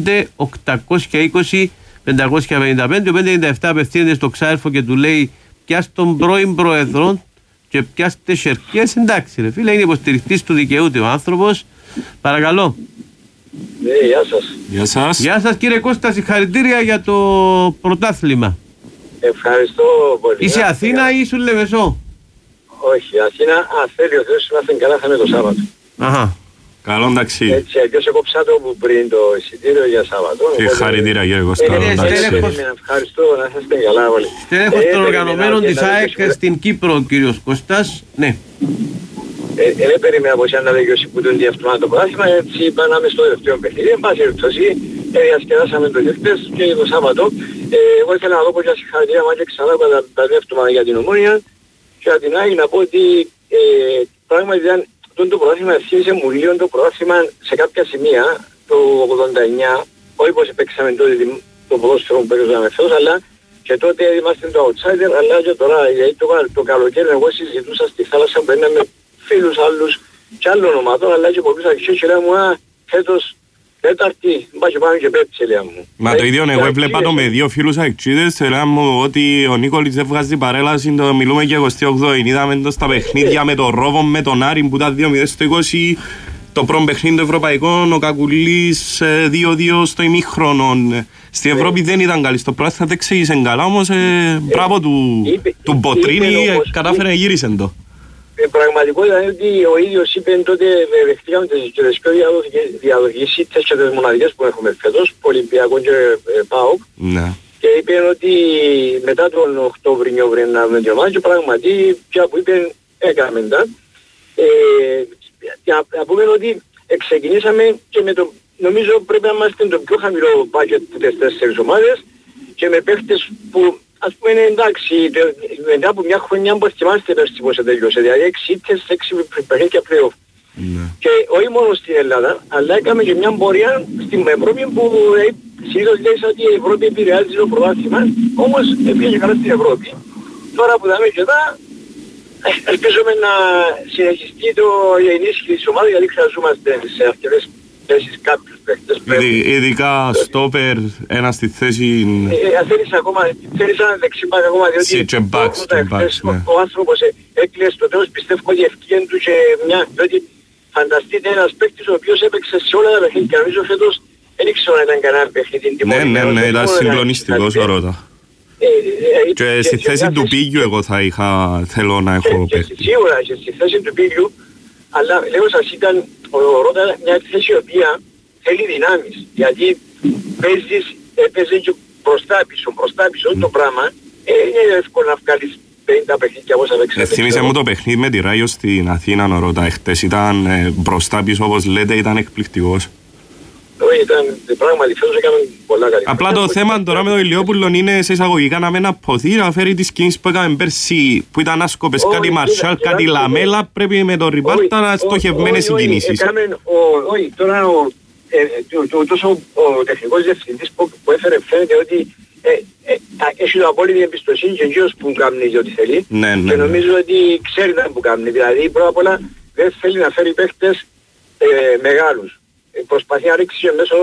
820 555. Ο 597 απευθύνεται στο Ξάερφο και του λέει: πιάστε τον πρώην πρόεδρο και πιάστε σερκές. Εντάξει ρε φίλε, είναι υποστηρικτής του δικαιούται ο άνθρωπος. Παρακαλώ. Ναι, γεια σας. Γεια σας. Γεια σας κύριε Κώστα, συγχαρητήρια για το πρωτάθλημα. Ευχαριστώ πολύ. Είσαι Αθήνα ή ήσουν Λεμεσό? Όχι, Αθήνα, αν θέλει ο Θεός να είναι καλά, θα είναι το Σάββατο. Αχα. Καλό ταξί. Έτσι, αλλιώς έκοψα το που πριν το εισιτήριο για Σάββατο. Συγχαρητήρια κύριε Κώστα. Ευχαριστώ, να είστε καλά όλοι. Στέλεχος των οργανωμένων της ΑΕΚ στην Κύπρο, ο κύριος Κώστας. Ναι. Δεν περίμενα από εσένα να λέγει που τον διευτημά το πράσιμα, έτσι πάναμε στο τελευταίο παιχνίδι. Εν πάση περιπτώσει, διασκεδάσαμε το χθες και το Σάββατο. Εγώ ήθελα να δω πως συγχαρητήρια μάλιστα ξανά τα δεύτερα για την Ομόνια και από την άλλη να πω ότι πράγματι το πράσιμα θύμισε μου λίγο το πράσιμα σε κάποια σημεία το 89, όχι πως παίξαμε τότε το ποδόσφαιρο που παίξαμε φέτος, αλλά και τότε είμαστε το outsider, αλλά και τώρα, γιατί το καλοκαίρι εγώ συζητούσα στη θάλασσα που με φίλους άλλους και άλλων ομάδων, αλλά και πολλούς αρχαίους και λέω μου, φέτος τέταρτη, μπα και πάμε και πέπτυσε, λέω μου. Μα το ίδιο εγώ έβλεπα το με 2 φίλους αξίδες, λέω μου ότι ο Νίκολης δεν βγάζει παρέλαση, το μιλούμε και 28η, είδαμε το στα παιχνίδια με τον Ρόβο, με τον Άρη που ήταν 2-0 στο 20, το πρώτο παιχνίδι το ευρωπαϊκό, ο Κακουλής 2-2 στο ημίχρονο. Στην Ευρώπη δεν ήταν καλή, στο πράσινο δεν εξήγησε καλά, όμως μπράβο του Μποτρίνη, κατάφερε να γύρισε το. Πραγματικότητα είναι ότι ο ίδιος είπε τότε δεχτήκαμε τις πιο διαδοχικές σύντες και τις μοναδικές που έχουμε φέτος, Ολυμπιακό και ΠΑΟΚ. Ναι. Και είπε ότι μετά τον Οκτώβριο βρέναμε την ομάδα και πραγματικά πια που είπε έκαμε τα. Να πούμε ότι ξεκινήσαμε και με το, νομίζω πρέπει να είμαστε το πιο χαμηλό budget τις 4 ομάδες και με παίχτες που ας πούμε είναι εντάξει, μετά από μια χρονιά που θυμάστε πέρσι πώς τελειώσε, δηλαδή 6 ήττες, 6 παιχνίδια play-off. Και όχι μόνο στην Ελλάδα, αλλά έκαμε και μια πορεία στην Ευρώπη που συνήθως λέει ότι η Ευρώπη επηρεάζει το πρωτάθλημα, όμως πήγε καλά στην Ευρώπη. Τώρα που δάμε και εδώ, ελπίζουμε να συνεχιστεί η ενίσχυση της ομάδας, γιατί χρειαζόμαστε σε αρκετές θέσεις κάποιους παίκτες. Ειδικά στόπερ, ένα στη θέση... Θέλεις ένα δεξιμπάκ ακόμα, διότι ο άνθρωπος έκλειε στο τέλος, πιστεύω ότι ευκαιρία του και μια, διότι φανταστείτε ένας παίκτης ο οποίος έπαιξε σε όλα τα παιχνίδια και νομίζω φέτος δεν ήξερα να ήταν κανένα παιχνίδι. Ναι, ήταν συγκλονιστικός ο Ρώτα. Και στη θέση του Πίγιου εγώ θέλω να έχω παίκτη. Σίγουρα και στη θέση του Πίγιου, αλλά λέω σας ήταν ο Ρώτα μια θέση η οποία θέλει δυνάμεις, γιατί έπαιζε και μπροστά πίσω το πράγμα, είναι εύκολο να βγάλεις 50 παιχνίδια όπως έπαιξε. Θύμισε μου το παιχνίδι με τη Ράιο στην Αθήνα ο Ρώτα, χτες ήταν μπροστά πίσω όπως λέτε, ήταν εκπληκτικός. Όχι, ήταν πράγματι φέτος έκαμε πολλά καλή. Απλά το θέμα τώρα με τον Ηλιόπουλο είναι σε εισαγωγικά να μην αποθεί, να φέρει τις κινήσεις που έκαμε πέρσι, που ήταν άσκοπες, κάτι Μαρσάλ, κάτι Λαμέλα, πρέπει με τον Ριμπάρτα να στοχευμένες οι κινήσεις. Όχι, τώρα ο τεχνικός διευθυντής που έφερε φαίνεται ότι έχει το απόλυτη εμπιστοσύνη και εκείνος που κάνει ό,τι θέλει και νομίζω ότι ξέρει να που κάνει. Δηλαδή πρώτα απ' όλα δεν θέλει να φέρει παίχτες μεγάλους. Προσπαθεί να ρίξει μέσω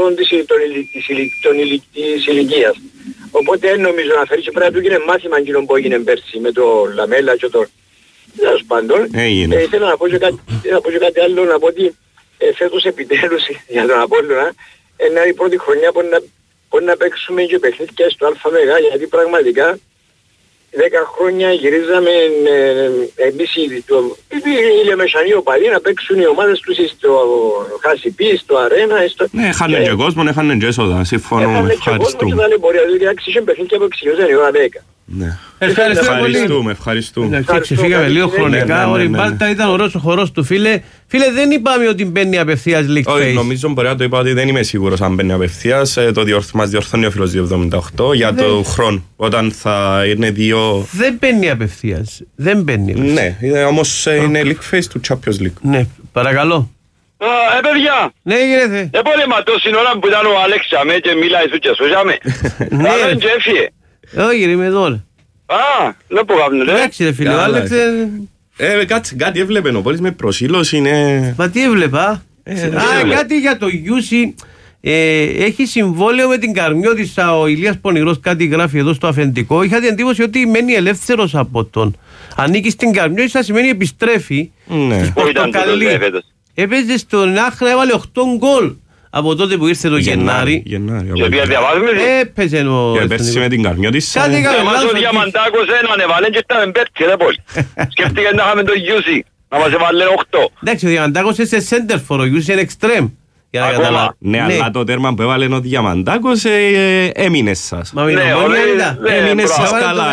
της ηλικίας. Οπότε νομίζω να φέρει και πρέπει να του γίνει μάθημα εκείνο που έγινε πέρσι με το Λαμέλα και το... Τέλος πάντων, θέλω να πω και κάτι άλλο, να πω ότι φέτος επιτέλους για τον Απόλλωνα είναι η πρώτη χρονιά που να παίξουμε και παιχνίδια στο ΑΜΕΓ, γιατί πραγματικά 10 χρόνια γυρίζαμε εμείς οι Λεμεσανοί οπαδοί να παίξουν οι ομάδες τους στο Χασιπί, στο Αρένα. Ναι, έχανε και κόσμο, έχανε και έσοδα, συμφωνούμε, ευχαριστούμε. Έχανε και κόσμο και ταλαιπωρία, διότι άξιζε παιχνίδια που εξηγούσαν η ώρα 10. Ναι. Ευχαριστούμε. Ξεφύγαμε λίγο χρονικά. Ο Ριμπάλτα ήταν ωραίος ο χορός του, φίλε. Φίλε, δεν είπαμε ότι μπαίνει απευθείας League Phase. Όχι, νομίζω μπορεί να το είπα ότι δεν είμαι σίγουρος αν μπαίνει απευθείας. Μας διορθώνει ο φίλος 278 για το χρόνο. Όταν θα είναι δύο. Δεν μπαίνει απευθείας. Ναι, όμως είναι League Phase του Champions League. Ναι, παρακαλώ. Παιδιά! Ναι, γίνεται. Πολύ ματός είναι ώρα που ήταν ο Άλεξ αμέ και μιλάει σου και σώζαμε. Αλλά και έφυγε. Όχι, είμαι εδώ. Δεν πω κάπνε, ρε. Εντάξει ρε φίλε, ο Άλεξ... Κάτι έβλεπε ο Πόλης με προσήλωση, είναι... Μα τι έβλεπα? Κάτι για το Γιούσι. Έχει συμβόλαιο με την Καρμιώτισσα ο Ηλίας Πονηρός, κάτι γράφει εδώ στο αφεντικό. Είχα την εντύπωση ότι μένει ελεύθερος από τον. Ανήκει στην Καρμιώτισσα σημαίνει επιστρέφει. Πού ήταν το φέτος? Έπαιζε στον Άχρα, έβαλε 8 γκολ από τότε που ήρθε το Γενάρη. Και ποια διαβάζουμε? Έπαιζε ο... Και πέρσι με την Καρμιώτισσα. Εμάς ο Διαμαντάκος έναν έβαλε και ήταν πέρσι, ρε πολύ. Σκέφτηκε να είχαμε το Γιούσι, να μας έβαλε 8. Εντάξει, ο Διαμαντάκος είναι σε σέντερφορ, ο Γιούσι είναι εξτρέμ. Ναι, αλλά το τέρμα που έβαλε ο Διαμαντάκος έμεινε σας. Μα μην έμεινε σας καλά.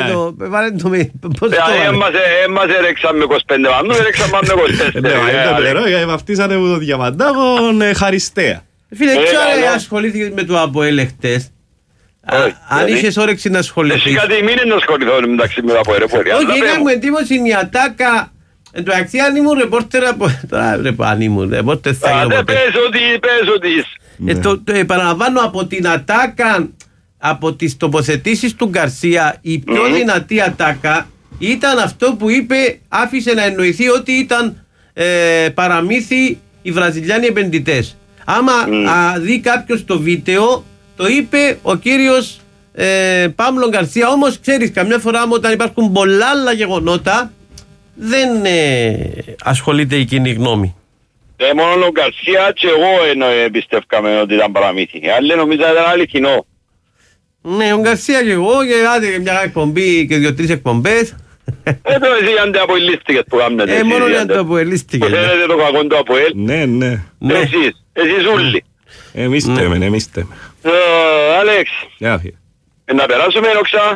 Εμάς έρεξαμε 25 βαμνούς, έρεξαμε 24. Βαφτίσατε από τον Διαμαντάκον χαριστέα. Φίλε, ξέρω ασχολήθηκες με το ΑΠΟΕΛ χτες. Αν είχες όρεξη να ασχοληθείς. Εσύ κάτι μήνες να ασχοληθώ μεταξύ με το ΑΠΟΕΛ. Όχι, είχα μου εντύπωση η ατάκα. Εν τω μεταξύ αν ήμουν ρεπόρτερ από... Τώρα αν ήμουν ρεπόρτερ θα γίνω ποτέ. Πες ότι επαναλαμβάνω, από την ατάκα, από τις τοποθετήσεις του Γκαρσία, η πιο δυνατή ατάκα ήταν αυτό που είπε, άφησε να εννοηθεί ότι ήταν παραμύθι οι Βραζιλιάνοι επενδυτές. Άμα δει κάποιος το βίντεο, το είπε ο κύριος Παύλο Γκαρσία. Όμως ξέρεις, καμιά φορά όταν υπάρχουν πολλά άλλα γεγονότα, δεν ασχολείται η κοινή γνώμη. Μόνο ο Γκαρσία και εγώ εμπιστεύκαμε ότι ήταν παραμύθι. Άλλοι νομίζω ήταν αληθινό. Ναι, ο Γκαρσία και εγώ και άντε μια εκπομπή και 2-3 εκπομπές. Εδώ εσύ αντιαποελίστηκες που κάνετε. Μόνο για αντιαποελίστηκες. Που θέλετε το κακό του Αποέλ. Ναι. Εσείς ούλοι. Εμείς θέμε. Άλεξ. Να περάσουμε ενόξα.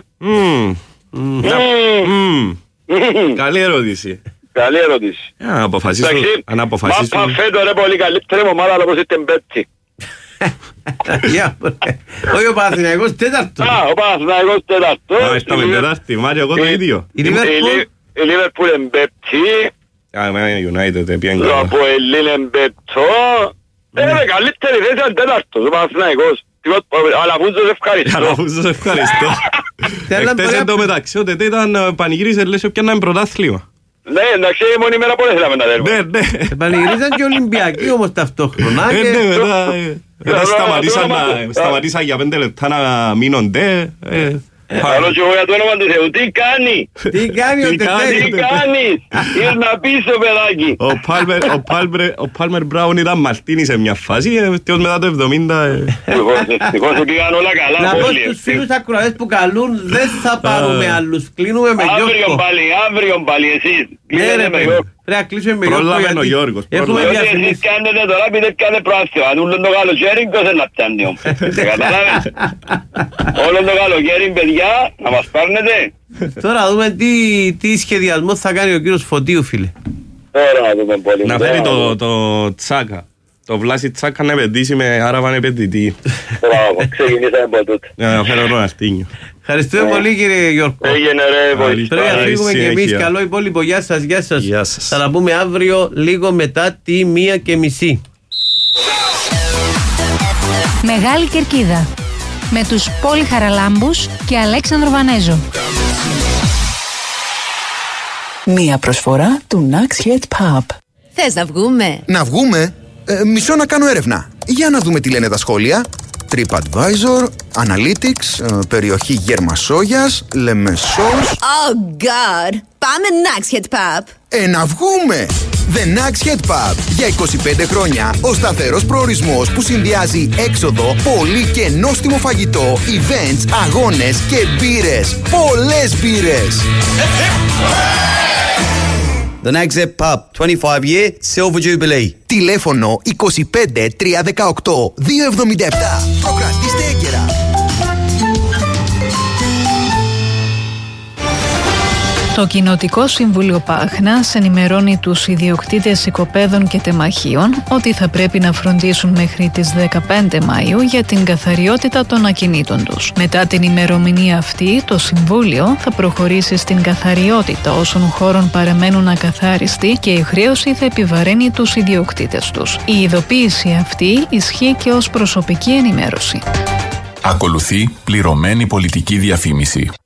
Καλή ερώτηση. Αν αποφασίσω. Μα φέτο ρε πολύ καλύτερη ομάδα όπως ήταν πέτσι. Όχι ο Παναθηναϊκός τέταρτο. Ο Παναθηναϊκός τέταρτο. Είσταμε τέταρτη, Μάριο εγώ το ίδιο. Η Λίβερπουλ είναι πέτσι. Το Αποέλ είναι πέτσο. Είναι καλύτερη θέση αν τέταρτος ο Παναθηναϊκός. Αλαφούζος ευχαριστώ. Εκτές εν τω μεταξύ ο Τετέ ήταν πανηγύρισε λες όποια να είναι πρωτάθλημα. Ναι, εντάξει, μόνη μέρα που θέλαμε να δέρουμε. Ναι. Πανηγυρίζαν και Ολυμπιακοί όμως ταυτόχρονα. Μετά σταματήσαν για 5 λεπτά να μείνονται. Καλό και εγώ για το όνομα του Θεού. Τι κάνει ο Τετέ. Τι κάνεις. Ήρθα πίσω παιδάκι. Ο Πάλμερ Μπράουν ήταν Μαρτίνη σε μια φάση και μετά το 70. Ευτυχώς ότι είχαν όλα καλά. Να πω στους φίλους ακροατές που καλούν, δεν θα πάρουμε άλλους. Κλείνουμε με Γιώργο. Αύριο πάλι εσείς. Πρέπει να κλείσουμε με Γιώργο. Έχουμε διαφημίσει. Εσείς κάνετε τώρα επειδή κάνετε προάστιο. Αν ούλον το καλοκαίρι ποιος είναι να πιάνει όμως. Καταλάβες. Όλο το καλοκαίρι παιδιά να μας πάρνετε. Τώρα δούμε τι σχεδιασμό θα κάνει ο κύριος Φωτίου φίλε. Τώρα να δούμε πολύ. Να φέρει το Τσάκα. Το Βλάση Τσάκα να επενδύσει με Άραβαν επενδυτή. Μπράβο, ξεκινήσαμε από τούτο. Να φέρω Ροναλντίνιο. Ευχαριστούμε πολύ κύριε Γιώργο. Έγινε ρε, πρέπει να φύγουμε και εμείς. Καλό υπόλοιπο. Γεια σας, γεια σας. Θα τα πούμε αύριο λίγο μετά τη 1:30. Μεγάλη Κερκίδα με τους Πόλη Χαραλάμπους και Αλέξανδρο Βανέζο. Μία προσφορά του Nax Head Pub. Θες να βγούμε? Να βγούμε? Μισό να κάνω έρευνα. Για να δούμε τι λένε τα σχόλια. TripAdvisor, Analytics, περιοχή Γερμασόγιας, Λεμεσός. Oh God! Πάμε Nax Head Pub. Να βγούμε! The Nax Head Pub. Για 25 χρόνια ο σταθερός προορισμός που συνδυάζει έξοδο, πολύ και νόστιμο φαγητό, events, αγώνες και μπύρες. Πολλές μπύρες! The Nax Head Pub, 25 year Silver Jubilee. Τηλέφωνο 25 318 277. Προκρατήστε έγκαιρα. Το Κοινοτικό Συμβούλιο Πάχνας ενημερώνει τους ιδιοκτήτες οικοπαίδων και τεμαχίων ότι θα πρέπει να φροντίσουν μέχρι τις 15 Μαΐου για την καθαριότητα των ακινήτων τους. Μετά την ημερομηνία αυτή, το Συμβούλιο θα προχωρήσει στην καθαριότητα όσων χώρων παραμένουν ακαθάριστοι και η χρέωση θα επιβαρύνει τους ιδιοκτήτες τους. Η ειδοποίηση αυτή ισχύει και ως προσωπική ενημέρωση. Ακολουθεί πληρωμένη πολιτική διαφήμιση.